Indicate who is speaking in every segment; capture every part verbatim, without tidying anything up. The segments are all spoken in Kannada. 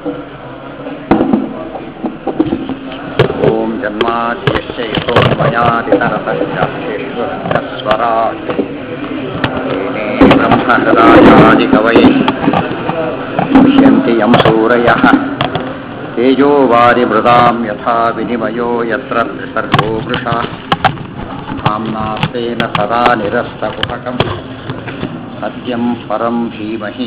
Speaker 1: ಓಂ ಜನ್ಮಾದ್ಯಸ್ಯ ಯತೋನ್ಮಯಾದಿತರತಶ್ಚಾಪ್ತೇಶ್ವರಸ್ವರಾಟ್ ಏನೇ ಬ್ರಹ್ಮಹೃದಾಯಾದಿಕವಯೇ ಪಶ್ಯಂತಿ ಯಂ ಸೂರಯಃ ತೇಜೋ ವಾರಿಮೃದಾಂ ಯಥಾ ವಿನಿಮಯೋ ಯತ್ರ ತ್ರಿಸರ್ಗೋ ವೃಷಾ ಧಾಮ್ನಾಸ್ತೆನ ಸದಾ ನಿರಸ್ತಕುಹಕಂ ಸತ್ಯಂ ಪರಂ ಧೀಮಹಿ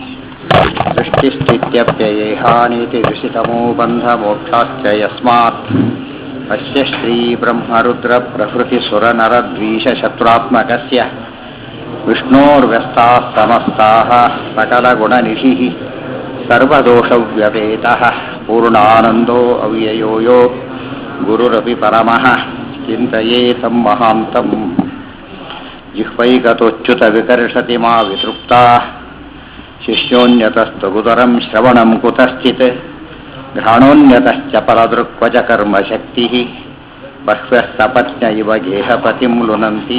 Speaker 1: ಸೃಷ್ಟಿಸ್ಥಿತ್ಯಪ್ಯಯೇಹಾನೀತಿ ಋಷಿತಮೋ ಬಂಧಮೋಕ್ಷಾಶ್ಚ ಯಸ್ಮಾತ್ ಅಸ್ಯ ಶ್ರೀ ಬ್ರಹ್ಮರುದ್ರ ಪ್ರಕೃತಿ ಸುರನರದ್ವೀಷಶತ್ರುತ್ಮಕಸ್ಯ ವಿಷ್ಣೋರ್ವ್ಯಸ್ತಾಃ ಸಮಸ್ತಾಃ ಸಕಲಗುಣನಿಧಿಃ ಸರ್ವದೋಷವ್ಯಪೇತಃ ಪೂರ್ಣಾನಂದೋ ಅವ್ಯಯೋ ಯೋ ಗುರುರಪಿ ಪರಮಃ ಚಿಂತಯೇತಂ ಮಹಾಂತಂ ಜಿಹ್ವೈಗತೋಚ್ಯುತ ವಿಕರ್ಷತಿ ಮಾ ವಿತೃಪ್ತಾ ಶಿಷ್ಯೋನ್ಯತಸ್ತಗುತರಂ ಶ್ರವಣಂ ಕುತಶ್ಚಿತ್ ಘ್ರಾಣೋನ್ಯತಶ್ಚ ಪರದೃಕ್ವಚ ಕರ್ಮಶಕ್ತಿಃ ಬಹ್ವ್ಯಸ್ತಪತ್ನ್ಯ ಇವ ಗೇಹಪತಿಂ ಲುನಂತಿ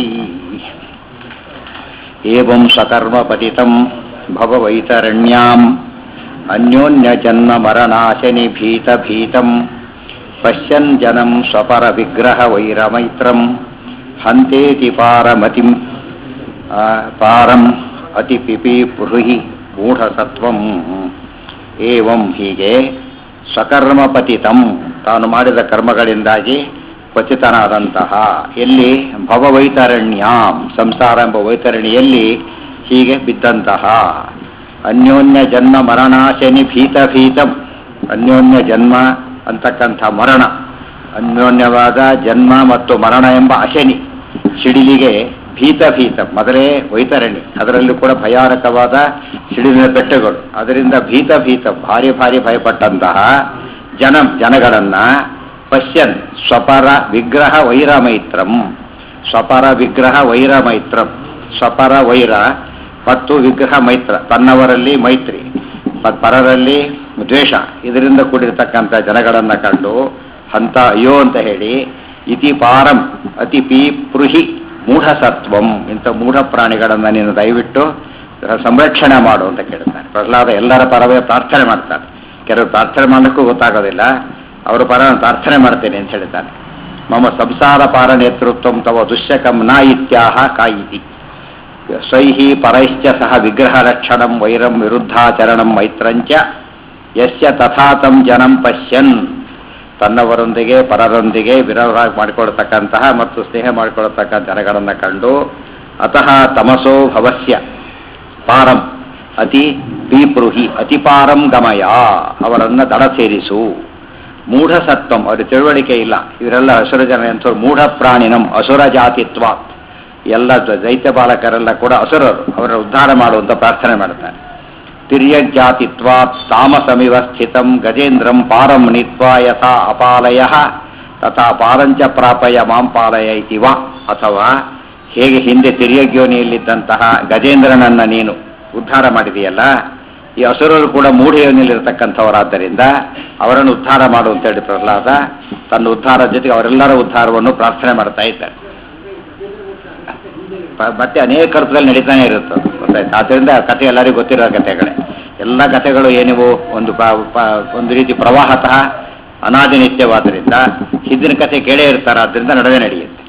Speaker 1: ಏವಂ ಸಕರ್ಮಪತಿತಂ ಭವವೈತರಣ್ಯಾಂ ಅನ್ಯೋನ್ಯಜನ್ಮ ಮರಣಾಶನಿ ಭೀತ ಭೀತಂ ಪಶ್ಯನ್ ಜನಂ ಸ್ವಪರ ವಿಗ್ರಹ ವೈರಮೈತ್ರಂ ಹಂತೇತಿ ಪಾರಮತಿಂ ಪಾರಂ ಅತಿ ಪಿಪೀಪೃಹಿ ಮೂಢಸತ್ವಂ. ಏವಂ ಹೀಗೆ ಸ್ವಕರ್ಮಪತಿತಂ ತಾನು ಮಾಡಿದ ಕರ್ಮಗಳಿಂದಾಗಿ ಪತಿತನಾದಂತಹ ಎಲ್ಲಿ ಭವವೈತರಣ್ಯಾಂ ಸಂಸಾರ ಎಂಬ ವೈತರಣಿಯಲ್ಲಿ ಹೀಗೆ ಬಿದ್ದಂತಹ ಅನ್ಯೋನ್ಯ ಜನ್ಮ ಮರಣಾಶನಿ ಭೀತ ಭೀತಂ ಅನ್ಯೋನ್ಯ ಜನ್ಮ ಅಂತಕ್ಕಂಥ ಮರಣ ಅನ್ಯೋನ್ಯವಾದ ಜನ್ಮ ಮತ್ತು ಮರಣ ಎಂಬ ಅಶನಿ ಸಿಡಿಲಿಗೆ ಭೀತ ಭೀತ ಮೊದಲೇ ವೈತರಣಿ ಅದರಲ್ಲೂ ಕೂಡ ಭಯಾನಕವಾದ ಸಿಡಿಲಿನ ಬೆಟ್ಟಗಳು ಅದರಿಂದ ಭೀತ ಭೀತ ಭಾರಿ ಭಾರಿ ಭಯಪಟ್ಟಂತಹ ಜನ ಜನಗಳನ್ನ ಪಶ್ಯನ್ ಸ್ವಪರ ವಿಗ್ರಹ ವೈರಮೈತ್ರಂ ಸ್ವಪರ ವಿಗ್ರಹ ವೈರಮೈತ್ರಂ ಸ್ವಪರ ವೈರ ಮತ್ತು ವಿಗ್ರಹ ಮೈತ್ರ ತನ್ನವರಲ್ಲಿ ಮೈತ್ರಿ ಪರರಲ್ಲಿ ದ್ವೇಷ ಇದರಿಂದ ಕೂಡಿರತಕ್ಕಂಥ ಜನಗಳನ್ನ ಕಂಡು ಹಂತ ಅಯ್ಯೋ ಅಂತ ಹೇಳಿ ಇತಿ ಪಾರಂ ಅತಿ ಪೀಪೃಹಿ ಮೂಢಸತ್ವಂ ಇಂಥ ಮೂಢ ಪ್ರಾಣಿಗಳನ್ನು ನೀನು ದಯವಿಟ್ಟು ಸಂರಕ್ಷಣೆ ಮಾಡು ಅಂತ ಕೇಳ್ತಾರೆ. ಪ್ರಹ್ಲಾದ ಎಲ್ಲರ ಪರವೇ ಪ್ರಾರ್ಥನೆ ಮಾಡ್ತಾರೆ. ಕೆಲವರು ಪ್ರಾರ್ಥನೆ ಮಾಡಲಿಕ್ಕೂ ಗೊತ್ತಾಗೋದಿಲ್ಲ, ಅವರ ಪರ ಪ್ರಾರ್ಥನೆ ಮಾಡ್ತೇನೆ ಅಂತ ಹೇಳ್ತಾರೆ. ಮಮ ಸಂಸಾರ ಪಾರ ನೇತೃತ್ವಂ ತವ ದುಶ್ಯಕಂ ನ ಇತ್ಯಾಹ ಕಾಯಿತಿ ಸ್ವೈಹಿ ಪರೈಶ್ಚ ಸಹ ವಿಗ್ರಹ ರಕ್ಷಣಂ ವೈರಂ ವಿರುದ್ಧಾಚರಣಂ ಮೈತ್ರಂಚ ಯಸ್ಯ ತಥಾತಂ ಜನಂ ಪಶ್ಯನ್ ತನ್ನವರೊಂದಿಗೆ ಪರರೊಂದಿಗೆ ವಿರೋಧ ಮಾಡಿಕೊಳ್ತಕ್ಕಂತಹ ಮತ್ತು ಸ್ನೇಹ ಮಾಡಿಕೊಳ್ಳತಕ್ಕಂಥ ಜನಗಳನ್ನು ಕಂಡು ಅತಃ ತಮಸೋ ಭವಸ್ಯ ಪಾರಂ ಅತಿ ಪೀಪೃಹಿ ಅತಿಪಾರಂ ಗಮಯ ಅವರನ್ನು ದಡ ಸೇರಿಸು. ಮೂಢಸತ್ವಂ ಅವ್ರ ತಿಳುವಳಿಕೆ ಇಲ್ಲ, ಇವರೆಲ್ಲ ಅಸುರ ಜನ ಎಂಥವ್ರು ಮೂಢ ಪ್ರಾಣಿನಂ ಅಸುರ ಜಾತಿತ್ವ ಎಲ್ಲ ದೈತ್ಯ ಬಾಲಕರೆಲ್ಲ ಕೂಡ ಅಸುರರು ಅವರ ಉದ್ಧಾರ ಮಾಡುವಂತ ಪ್ರಾರ್ಥನೆ ಮಾಡ್ತಾರೆ. ತಿರ್ಯಜ್ಜಾತಿತ್ವ ತಾಮಸಮಿವ ಸ್ಥಿತಂ ಗಜೇಂದ್ರಂ ಪಾರಂ ನೀತ್ವಾ ಯಥಾ ಅಪಾಲಯ ತಥಾ ಪಾರಂಚ ಪ್ರಾಪಯ ಮಾಂ ಪಾಲಯ ಇತಿ ವಾ ಅಥವಾ ಹೇಗೆ ಹಿಂದೆ ತಿರ್ಯಗ್ಯೋನಿಯಲ್ಲಿದ್ದಂತಹ ಗಜೇಂದ್ರನನ್ನ ನೀನು ಉದ್ಧಾರ ಮಾಡಿದೆಯಲ್ಲ ಈ ಅಸುರರು ಕೂಡ ಮೂಢಯೋನಿಯಲ್ಲಿರತಕ್ಕಂಥವರಾದ್ದರಿಂದ ಅವರನ್ನು ಉದ್ಧಾರ ಮಾಡು ಅಂತೇಳಿ ಪ್ರಹ್ಲಾದ ತನ್ನ ಉದ್ಧಾರ ಜೊತೆಗೆ ಅವರೆಲ್ಲರ ಉದ್ಧಾರವನ್ನು ಪ್ರಾರ್ಥನೆ ಮಾಡ್ತಾ ಇದ್ದಾರೆ. ಮತ್ತೆ ಅನೇಕ ಅರ್ಥದಲ್ಲಿ ನಡೀತಾನೆ ಇರುತ್ತೆ ಗೊತ್ತಾಯ್ತು. ಆದ್ದರಿಂದ ಕಥೆ ಎಲ್ಲರಿಗೂ ಗೊತ್ತಿರೋ ಕಥೆಗಳೇ ಎಲ್ಲ ಕಥೆಗಳು ಏನಿವು ಒಂದು ಒಂದು ರೀತಿ ಪ್ರವಾಹತಃ ಅನಾದಿ ನಿತ್ಯವಾದ್ದರಿಂದ ಹಿಂದಿನ ಕಥೆ ಕೇಳೇ ಇರ್ತಾರೆ, ಆದ್ದರಿಂದ ನಡುವೆ ನಡೆಯುತ್ತೆ.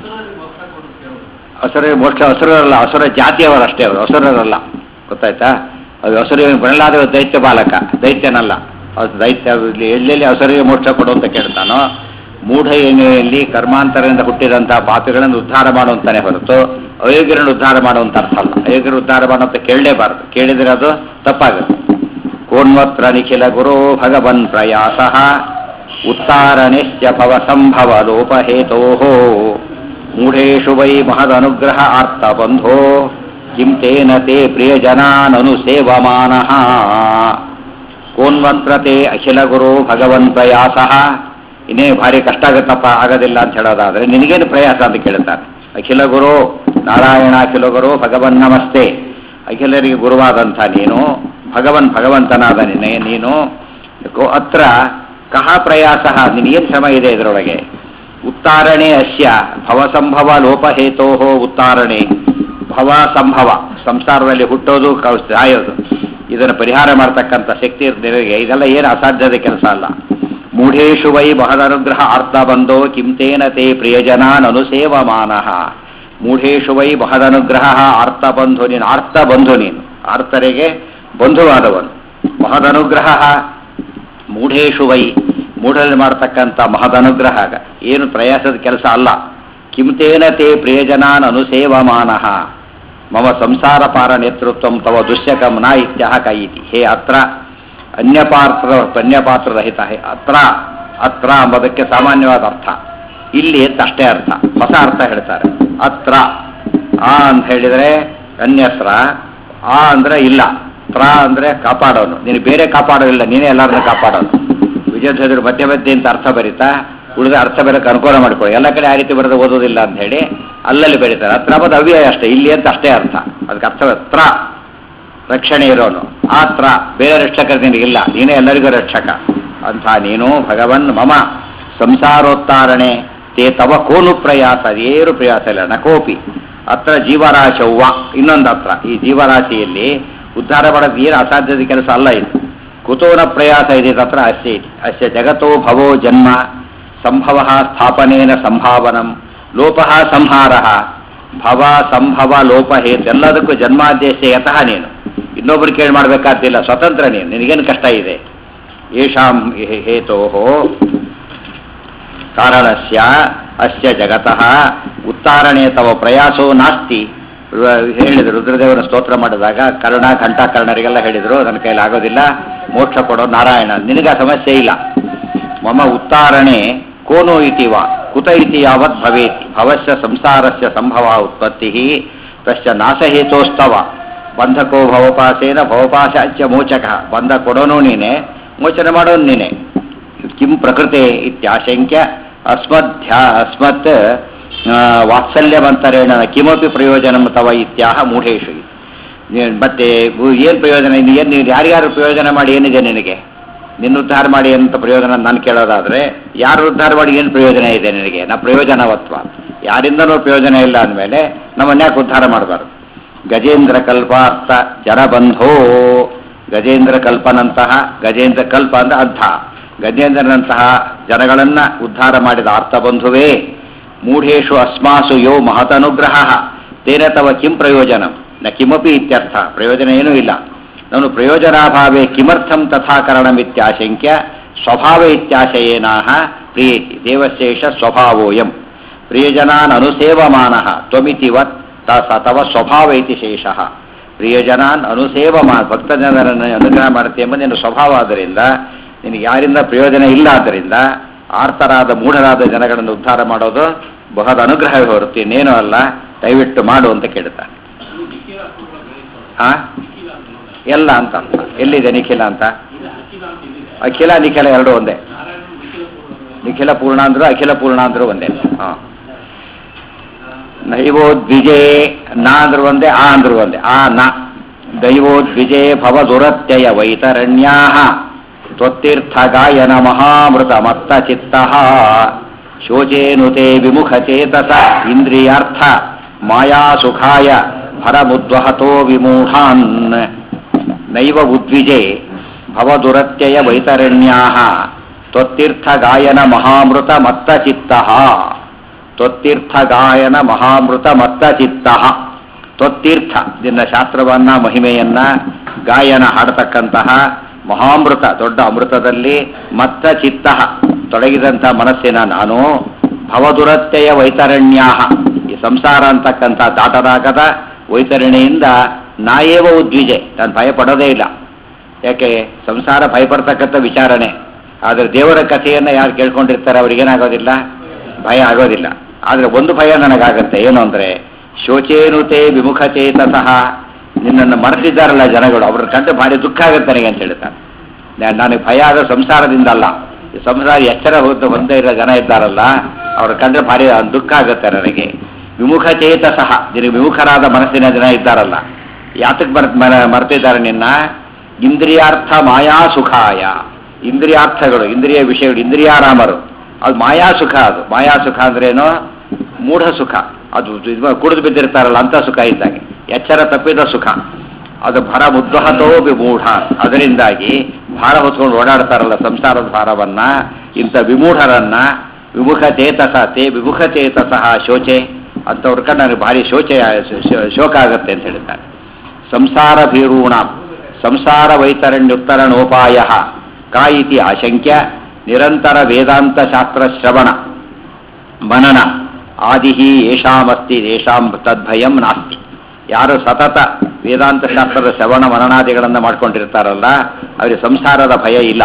Speaker 1: ಅಸುರ ಮೋಕ್ಷ ಅಸುರರಲ್ಲ, ಅಸುರ ಜಾತಿಯವರಷ್ಟೇ ಅವರು, ಅಸುರರಲ್ಲ ಗೊತ್ತಾಯ್ತಾ. ಅದು ಅಸುರ ಪ್ರಹ್ಲಾದ ದೈತ್ಯ ಬಾಲಕ, ದೈತ್ಯನಲ್ಲ. ಅದು ದೈತ್ಯ ಎಲ್ಲೆಲ್ಲಿ ಅಸುರಿಗೆ ಮೋಕ್ಷ ಕೊಡು ಅಂತ ಕೇಳ್ತಾನೋ ಮೂಢ ಏನೆಯಲ್ಲಿ ಕರ್ಮಾಂತರದಿಂದ ಹುಟ್ಟಿದಂತಹ ಪಾಪಿಗಳನ್ನು ಉದ್ಧಾರ ಮಾಡುವಂತಾನೆ ಹೊರತು ಅಯೋಗ್ಯರನ್ನು ಉದ್ಧಾರ ಮಾಡುವಂತ ಅರ್ಥ ಅಲ್ಲ. ಅಯೋಗ್ಯರು ಉದ್ಧಾರ ಮಾಡುವಂತ ಕೇಳಲೇಬಾರದು, ಕೇಳಿದರೆ ಅದು ತಪ್ಪಾಗುತ್ತೆ. ಕೋನ್ವತ್ರ ನಿಖಿಲ ಗುರೋ ಭಗವನ್ ಪ್ರಯಾಸ ಉತ್ತಾರಣೆಶ್ಚ ಭವ ಸಂಭವ ಲೋಪಹೇತೋ ಮೂಢೇಶು ವೈ ಮಹದನುಗ್ರಹ ಆರ್ತ ಬಂಧೋ ಕಿಂ ತೇನ ತೇ ಪ್ರಿಯಜನಾನನು ಸೇವಮಾನಃ. ಕೋನ್ವತ್ರ ತೇ ಅಖಿಲ ಗುರೋ ಭಗವನ್ ಪ್ರಯಾಸ ಇನ್ನೇ ಭಾರಿ ಕಷ್ಟ ಆಗುತ್ತಪ್ಪ ಆಗೋದಿಲ್ಲ ಅಂತ ಹೇಳೋದಾದ್ರೆ ನಿನಗೇನು ಪ್ರಯಾಸ ಅಂತ ಕೇಳ್ತಾರೆ. ಅಖಿಲ ಗುರು ನಾರಾಯಣ ಅಖಿಲ ಗುರು ಭಗವನ್ ನಮಸ್ತೆ. ಅಖಿಲರಿಗೆ ಗುರುವಾದಂಥ ನೀನು ಭಗವನ್ ಭಗವಂತನಾದ ನಿನ್ನೆ ನೀನು ಅತ್ರ ಕಹ ಪ್ರಯಾಸ ನಿನಗೇನು ಶ್ರಮ ಇದೆ ಇದರೊಳಗೆ. ಉತ್ತಾರಣೆ ಅಸ್ಯ ಭವಸಂಭವ ಲೋಪಹೇತೋ ಉತ್ತಾರಣೆ ಭವ ಸಂಭವ ಸಂಸಾರದಲ್ಲಿ ಹುಟ್ಟೋದು ಸಾಯೋದು ಇದನ್ನು ಪರಿಹಾರ ಮಾಡ್ತಕ್ಕಂಥ ಶಕ್ತಿ ಇರ್ತದೆ. ಇದೆಲ್ಲ ಏನು ಅಸಾಧ್ಯದ ಕೆಲಸ ಅಲ್ಲ. ಮೂಢೇಶು ವೈ ಮಹದನುಗ್ರಹ ಅರ್ಥ ಬಂಧೋ ಕಿಂತೇನ ತೇ ಪ್ರಿಯಜನಾನ್ ಅನುಸೇವಮಾನಃ. ಮೂಢೇಶು ವೈ ಮಹದನುಗ್ರಹ ಅರ್ಥ ಬಂಧು, ನೀನು ಅರ್ಥ ಬಂಧು, ನೀನು ಆರ್ತರಿಗೆ ಬಂಧುವಾದವನು. ಮಹದನುಗ್ರಹ ಮೂಢೇಶು ವೈ, ಮೂಢರಲ್ಲಿ ಮಾಡ್ತಕ್ಕಂಥ ಮಹದನುಗ್ರಹ ಏನು ಪ್ರಯಾಸದ ಕೆಲಸ ಅಲ್ಲ. ಕಿಂತೇನ ತೇ ಪ್ರಿಯಜನಾನ್ ಅನುಸೇವಮಾನಃ ಮಮ ಸಂಸಾರ ಪಾರ ನೇತೃತ್ವಂ ತವ ದುಶ್ಯಕಂ ನ ಇತ್ಯಹ ಕೈತಿ. ಹೇ ಅತ್ರ ಅನ್ಯಪಾತ್ರ ಅನ್ಯಪಾತ್ರರಹಿತ. ಹೇ ಅತ್ರ, ಅತ್ರ ಎಂಬುದಕ್ಕೆ ಸಾಮಾನ್ಯವಾದ ಅರ್ಥ, ಇಲ್ಲಿ ಅಷ್ಟೇ ಅರ್ಥ, ಹೊಸ ಅರ್ಥ ಹೇಳ್ತಾರೆ. ಅತ್ರ ಆ ಅಂತ ಹೇಳಿದರೆ ಅನ್ಯಸ್ರ, ಆ ಅಂದರೆ ಇಲ್ಲ, ತ್ರ ಅಂದರೆ ಕಾಪಾಡೋನು, ನೀನು ಬೇರೆ ಕಾಪಾಡೋದಿಲ್ಲ, ನೀನೇ ಎಲ್ಲರನ್ನ ಕಾಪಾಡೋನು. ವಿಜಯಧ್ವಜರು ಮಧ್ಯ ಮಧ್ಯೆ ಅಂತ ಅರ್ಥ ಬರೀತಾ ಉಳಿದ ಅರ್ಥ ಬರೋಕ್ಕೆ ಅನುಕೂಲ ಮಾಡ್ಕೊಳ್ಳಿ. ಎಲ್ಲ ಕಡೆ ಆ ರೀತಿ ಬರೆದು ಓದೋದಿಲ್ಲ ಅಂತ ಹೇಳಿ ಅಲ್ಲಲ್ಲಿ ಬರೀತಾರೆ. ಅತ್ರ ಬದ ಅವ್ಯಯ ಅಷ್ಟೇ, ಇಲ್ಲಿ ಅಂತ ಅಷ್ಟೇ ಅರ್ಥ. ಅದಕ್ಕೆ ಅರ್ಥ ತ್ರ ರಕ್ಷಣೆ ಇರೋನು, ಆ ತ್ರ ಬೇರೆ ರಕ್ಷಕರು ನಿನಗಿಲ್ಲ, ನೀನೇ ಎಲ್ಲರಿಗೂ ರಕ್ಷಕ ಅಂತ. ನೀನು ಭಗವನ್ ಮಮ ಸಂಸಾರೋತ್ತಾರಣೆ ತೇ ತವ ಕೋನು ಪ್ರಯಾಸ, ಅದೇನು ಪ್ರಯಾಸ ಇಲ್ಲ. ನಕೋಪಿ ಅತ್ರ ಜೀವರಾಶವ್ವ, ಇನ್ನೊಂದು ಅತ್ರ, ಈ ಜೀವರಾಶಿಯಲ್ಲಿ ಉದ್ಧಾರ ಮಾಡೋದು ಏನು ಅಸಾಧ್ಯದ ಕೆಲಸ ಅಲ್ಲ ಇದು. ಕುತೋನ ಪ್ರಯಾಸ ಇದೆ ತತ್ರ ಅಸ್ಯ ಇತಿ. ಅಸ್ಯ ಜಗತೋ ಭವೋ ಜನ್ಮ ಸಂಭವ ಸ್ಥಾಪನೇನ ಸಂಭಾವನಂ ಲೋಪ ಸಂಹಾರ ಭವ ಸಂಭವ ಲೋಪ ಹೇತು, ಎಲ್ಲದಕ್ಕೂ ಜನ್ಮಾದೇಶ ಯತಃ. ನೀನು ಇನ್ನೊಬ್ರು ಕೇಳಿ ಮಾಡಬೇಕಾದ್ದಿಲ್ಲ, ಸ್ವತಂತ್ರ ನೀನು, ನಿನಗೇನು ಕಷ್ಟ ಇದೆ. ಯೇಷಾಂ ಹೇತೋ ಕಾರಣಸ್ಯ ಅಸ್ಯ ಜಗತಃ ಉತ್ತಾರಣೆ ತವ ಪ್ರಯಾಸೋ ನಾಸ್ತಿ. ಹೇಳಿದರು ರುದ್ರದೇವರ ಸ್ತೋತ್ರ ಮಾಡಿದಾಗ ಕರ್ಣ ಘಂಟಾಕರ್ಣರಿಗೆಲ್ಲ ಹೇಳಿದರು, ನನ್ನ ಕೈಲಿ ಆಗೋದಿಲ್ಲ, ಮೋಕ್ಷ ಕೊಡೋ ನಾರಾಯಣ, ನಿನಗೆ ಸಮಸ್ಯೆ ಇಲ್ಲ. ಮಮ ಉತ್ತಾರಣೆ ಕೋನೋ ಇತಿವ ಕುತ ಇತಿ ಯಾವತ್ ಭವೇತಿ. ಭವಸ್ಯ ಸಂಸಾರಸ್ಯ ಸಂಭವ ಉತ್ಪತ್ತಿ ತಸ್ಯ ನಾಶಹೇತೋಸ್ತವ. ಬಂಧಕೋ ಭವಪಾಸೇನ ಭವಪಾಶ ಅಚ್ಯ ಮೋಚಕ. ಬಂಧ ಕೊಡೋನು ನೀನೆ, ಮೋಚನೆ ಮಾಡೋನು ನೀನೆ. ಕಿಂ ಪ್ರಕೃತೆ ಇತ್ಯಾಶಂಕ್ಯ ಅಸ್ಮದ್ಧ್ಯಾ ಅಸ್ಮತ್ ವಾತ್ಸಲ್ಯವಂತರೇಣ ಕಿಮಪಿ ಪ್ರಯೋಜನ ತವ ಇತ್ಯಾಹ ಮೂಢೇಶು. ಮತ್ತೆ ಏನು ಪ್ರಯೋಜನ, ಏನು ನೀನು ಯಾರ್ಯಾರು ಪ್ರಯೋಜನ ಮಾಡಿ ಏನಿದೆ ನಿನಗೆ? ನಿನ್ನ ಉದ್ಧಾರ ಮಾಡಿ ಅಂತ ಪ್ರಯೋಜನ ನಾನು ಕೇಳೋದಾದರೆ, ಯಾರು ಉದ್ಧಾರ ಮಾಡಿ ಏನು ಪ್ರಯೋಜನ ಇದೆ ನಿನಗೆ? ನಾ ಪ್ರಯೋಜನವತ್ವ, ಯಾರಿಂದನೂ ಪ್ರಯೋಜನ ಇಲ್ಲ ಅಂದಮೇಲೆ ನಮ್ಮನ್ನು ಯಾಕೆ ಉದ್ಧಾರ ಮಾಡಬಾರ್ದು? ಗಜೇಂದ್ರ ಕಲ್ಪಾರ್ಥ ಜನಬಂಧೋ, ಗಜೇಂದ್ರ ಕಲ್ಪನಂತಹ, ಗಜೇಂದ್ರ ಕಲ್ಪ ಅಂದ್ರೆ ಅರ್ಥ, ಗಜೇಂದ್ರನಂತಹ ಜನಗಳನ್ನು ಉದ್ಧಾರ ಮಾಡಿದ ಅರ್ಥಬಂಧುವೇ. ಮೂಢೇಶು ಅಸ್ಮಾಸು ಯೋ ಮಹತನುಗ್ರಹ ತೇನ ತವ ಕಿಂ ಪ್ರಯೋಜನ ನ ಕಿಮಪಿ ಇತ್ಯರ್ಥ. ಪ್ರಯೋಜನ ಏನೂ ಇಲ್ಲ. ನಾನು ಪ್ರಯೋಜನಾಭಾವೇ ಕಿಮರ್ಥಂ ತಥಾಕರಣಮಿತ್ಯಾಶಂಕ್ಯ ಸ್ವಭಾವ ಇತ್ಯಾಶಯೇನಾಹ ಪ್ರಿಯೇತಿ. ದೇವಶೇಷ ಸ್ವಭಾವೋಯಂ ಪ್ರಿಯಜನಾನ್ ಅನುಸೇವಮಾನಃ ತ್ವಮಿತಿವತ್ ತವ ಸ್ವಭಾವ ಇತಿ ಶೇಷಃ. ಪ್ರಿಯಜನಾನ್ ಅನುಸೇವಮಾನ, ಭಕ್ತ ಜನರನ್ನು ಅನುಗ್ರಹ ಮಾಡುತ್ತೆ ಎಂಬ ನಿನ್ನ ಸ್ವಭಾವ. ಆದ್ದರಿಂದ ನಿನಗೆ ಯಾರಿಂದ ಪ್ರಯೋಜನ ಇಲ್ಲ. ಆದ್ದರಿಂದ ಆರ್ತರಾದ ಮೂಢರಾದ ಜನಗಳನ್ನು ಉದ್ಧಾರ ಮಾಡೋದು ಬಹಳ ಅನುಗ್ರಹವೇ ಹೊರತು ಇನ್ನೇನೂ ಅಲ್ಲ. ದಯವಿಟ್ಟು ಮಾಡು ಅಂತ ಕೇಳ್ತಾನೆ. ಹಾ ಎಲ್ಲ ಅಂತ ಅರ್ಥ. ಎಲ್ಲಿದೆ ನಿಖಿಲ ಅಂತ? ಅಖಿಲ ನಿಖಿಲ ಎರಡು ಒಂದೇ. ನಿಖಿಲ ಪೂರ್ಣ ಅಂದ್ರು ಅಖಿಲ ಪೂರ್ಣ ಅಂದ್ರು ಒಂದೇ. ಹಾ ದೈವೋದ್ವಿಜೇ ನಾ ಅಂದ್ರು ಒಂದೇ, ಆ ಅಂದ್ರು ಒಂದೇ. ಆ ನ ದೈವೋದ್ವಿಜೇ ಭವ ದುರತ್ಯಯ ವೈತರಣ್ಯಾ ತ್ವತ್ತೀರ್ಥ ಗಾಯನ ಮಹಾಮೃತ ಮತ್ತ ಚಿತ್ತ ಶೋಚೇನುತೆ ವಿಮುಖಚೇತಸ ಇಂದ್ರಿಯಾರ್ಥ ಮಾಯಾ ಸುಖಾಯ ಭರಮುದ್ವಹತೋ ವಿಮೂಢಾನ್. ನೈವ ಉದ್ವಿಜೆ ಭವದುರತ್ಯಯ ವೈತರಣ್ಯಾ ತ್ವತ್ತೀರ್ಥ ಗಾಯನ ಮಹಾಮೃತ ಮತ್ತ ಚಿತ್ತ. ತ್ವತ್ತೀರ್ಥ ಗಾಯನ ಮಹಾಮೃತ ಮತ್ತ ಚಿತ್ತ. ತ್ವತ್ತೀರ್ಥ ನಿನ್ನ ಶಾಸ್ತ್ರವನ್ನ ಮಹಿಮೆಯನ್ನ ಗಾಯನ ಹಾಡತಕ್ಕಂತಹ ಮಹಾಮೃತ ದೊಡ್ಡ ಅಮೃತದಲ್ಲಿ ಮತ್ತ ಚಿತ್ತ ತೊಡಗಿದಂಥ ಮನಸ್ಸಿನ ನಾನು ಭವದುರತ್ಯಯ ವೈತರಣ್ಯಾ, ಈ ಸಂಸಾರ ಅಂತಕ್ಕಂಥ ದಾಟರಾಗದ ವೈತರಣಿಯಿಂದ ನಾಯೇವ ಉದ್ವಿಜೆ, ನಾನು ಭಯ ಪಡೋದೇ ಇಲ್ಲ. ಯಾಕೆ? ಸಂಸಾರ ಭಯಪಡ್ತಕ್ಕಂಥ ವಿಚಾರಣೆ. ಆದರೆ ದೇವರ ಕಥೆಯನ್ನು ಯಾರು ಕೇಳ್ಕೊಂಡಿರ್ತಾರೆ ಅವ್ರಿಗೇನಾಗೋದಿಲ್ಲ, ಭಯ ಆಗೋದಿಲ್ಲ. ಆದರೆ ಒಂದು ಭಯ ನನಗಾಗತ್ತೆ, ಏನು ಅಂದರೆ ಶೋಚೇನುತೆ ವಿಮುಖಚೇತಸಃ. ನಿನ್ನನ್ನು ಮರೆತಿದ್ದಾರಲ್ಲ ಜನಗಳು, ಅವ್ರನ್ನ ಕಂಡು ಭಾರಿ ದುಃಖ ಆಗುತ್ತೆ ನನಗೆ ಅಂತ ಹೇಳ್ತಾರೆ. ನನಗೆ ಭಯ ಆದ ಸಂಸಾರದಿಂದ ಅಲ್ಲ, ಈ ಸಂಸಾರ ಎಚ್ಚರ ಹೋದ ಹೊಂದೇ ಇರೋ ಜನ ಇದ್ದಾರಲ್ಲ ಅವ್ರ ಕಂಡ್ರೆ ಭಾರಿ ದುಃಖ ಆಗುತ್ತೆ ನನಗೆ. ವಿಮುಖಚೇತಸಃ, ನಿನಗೆ ವಿಮುಖರಾದ ಮನಸ್ಸಿನ ಜನ ಇದ್ದಾರಲ್ಲ, ಯಾತಕ್ಕೆ ಮರ್ ಮರ್ತಿದ್ದಾರೆ ನಿನ್ನ? ಇಂದ್ರಿಯಾರ್ಥ ಮಾಯಾ ಸುಖಾಯ. ಇಂದ್ರಿಯಾರ್ಥಗಳು, ಇಂದ್ರಿಯ ವಿಷಯಗಳು, ಇಂದ್ರಿಯಾರಾಮರು, ಅದು ಮಾಯಾ ಸುಖ. ಅದು ಮಾಯಾ ಸುಖ ಅಂದ್ರೇನು? ಮೂಢ ಸುಖ. ಅದು ಕುಡಿದು ಬಿದ್ದಿರ್ತಾರಲ್ಲ ಅಂತ ಸುಖ ಇದ್ದಾಗೆ, ಎಚ್ಚರ ತಪ್ಪಿದ ಸುಖ. ಅದು ಭರ ಮುದ್ವಹತೋ ವಿಮೂಢ. ಅದರಿಂದಾಗಿ ಭಾರ ಹೊತ್ಕೊಂಡು ಓಡಾಡ್ತಾರಲ್ಲ ಸಂಸಾರದ ಭಾರವನ್ನ, ಇಂಥ ವಿಮೂಢರನ್ನ ವಿಮುಖಚೇತಸ ತೇ ವಿಮುಖಚೇತಸಃ ಶೋಚೆ ಅಂಥವ್ರ ಕಂಡು ನನಗೆ ಭಾರಿ ಶೋಚೆ ಶೋಕ ಆಗುತ್ತೆ ಅಂತ ಹೇಳ್ತಾರೆ. ಸಂಸಾರ ಭೀರೂಣ ಸಂಸಾರ ವೈತರಣ್ಯುತ್ತರಣೋಪಾಯ ಕಾ ಇತಿ ಆಶಂಕ್ಯ ನಿರಂತರ ವೇದಾಂತ ಶಾಸ್ತ್ರ ಶ್ರವಣ ಮನನ ಆದಿ ಯೇಷಾಮಸ್ತಿ ಯೇಷಾಂ ತದ್ಭಯಂ ನಾಸ್ತಿ. ಯಾರು ಸತತ ವೇದಾಂತ ಶಾಸ್ತ್ರದ ಶ್ರವಣ ಮನನಾದಿಗಳನ್ನು ಮಾಡ್ಕೊಂಡಿರ್ತಾರಲ್ಲ ಅವರಿಗೆ ಸಂಸಾರದ ಭಯ ಇಲ್ಲ.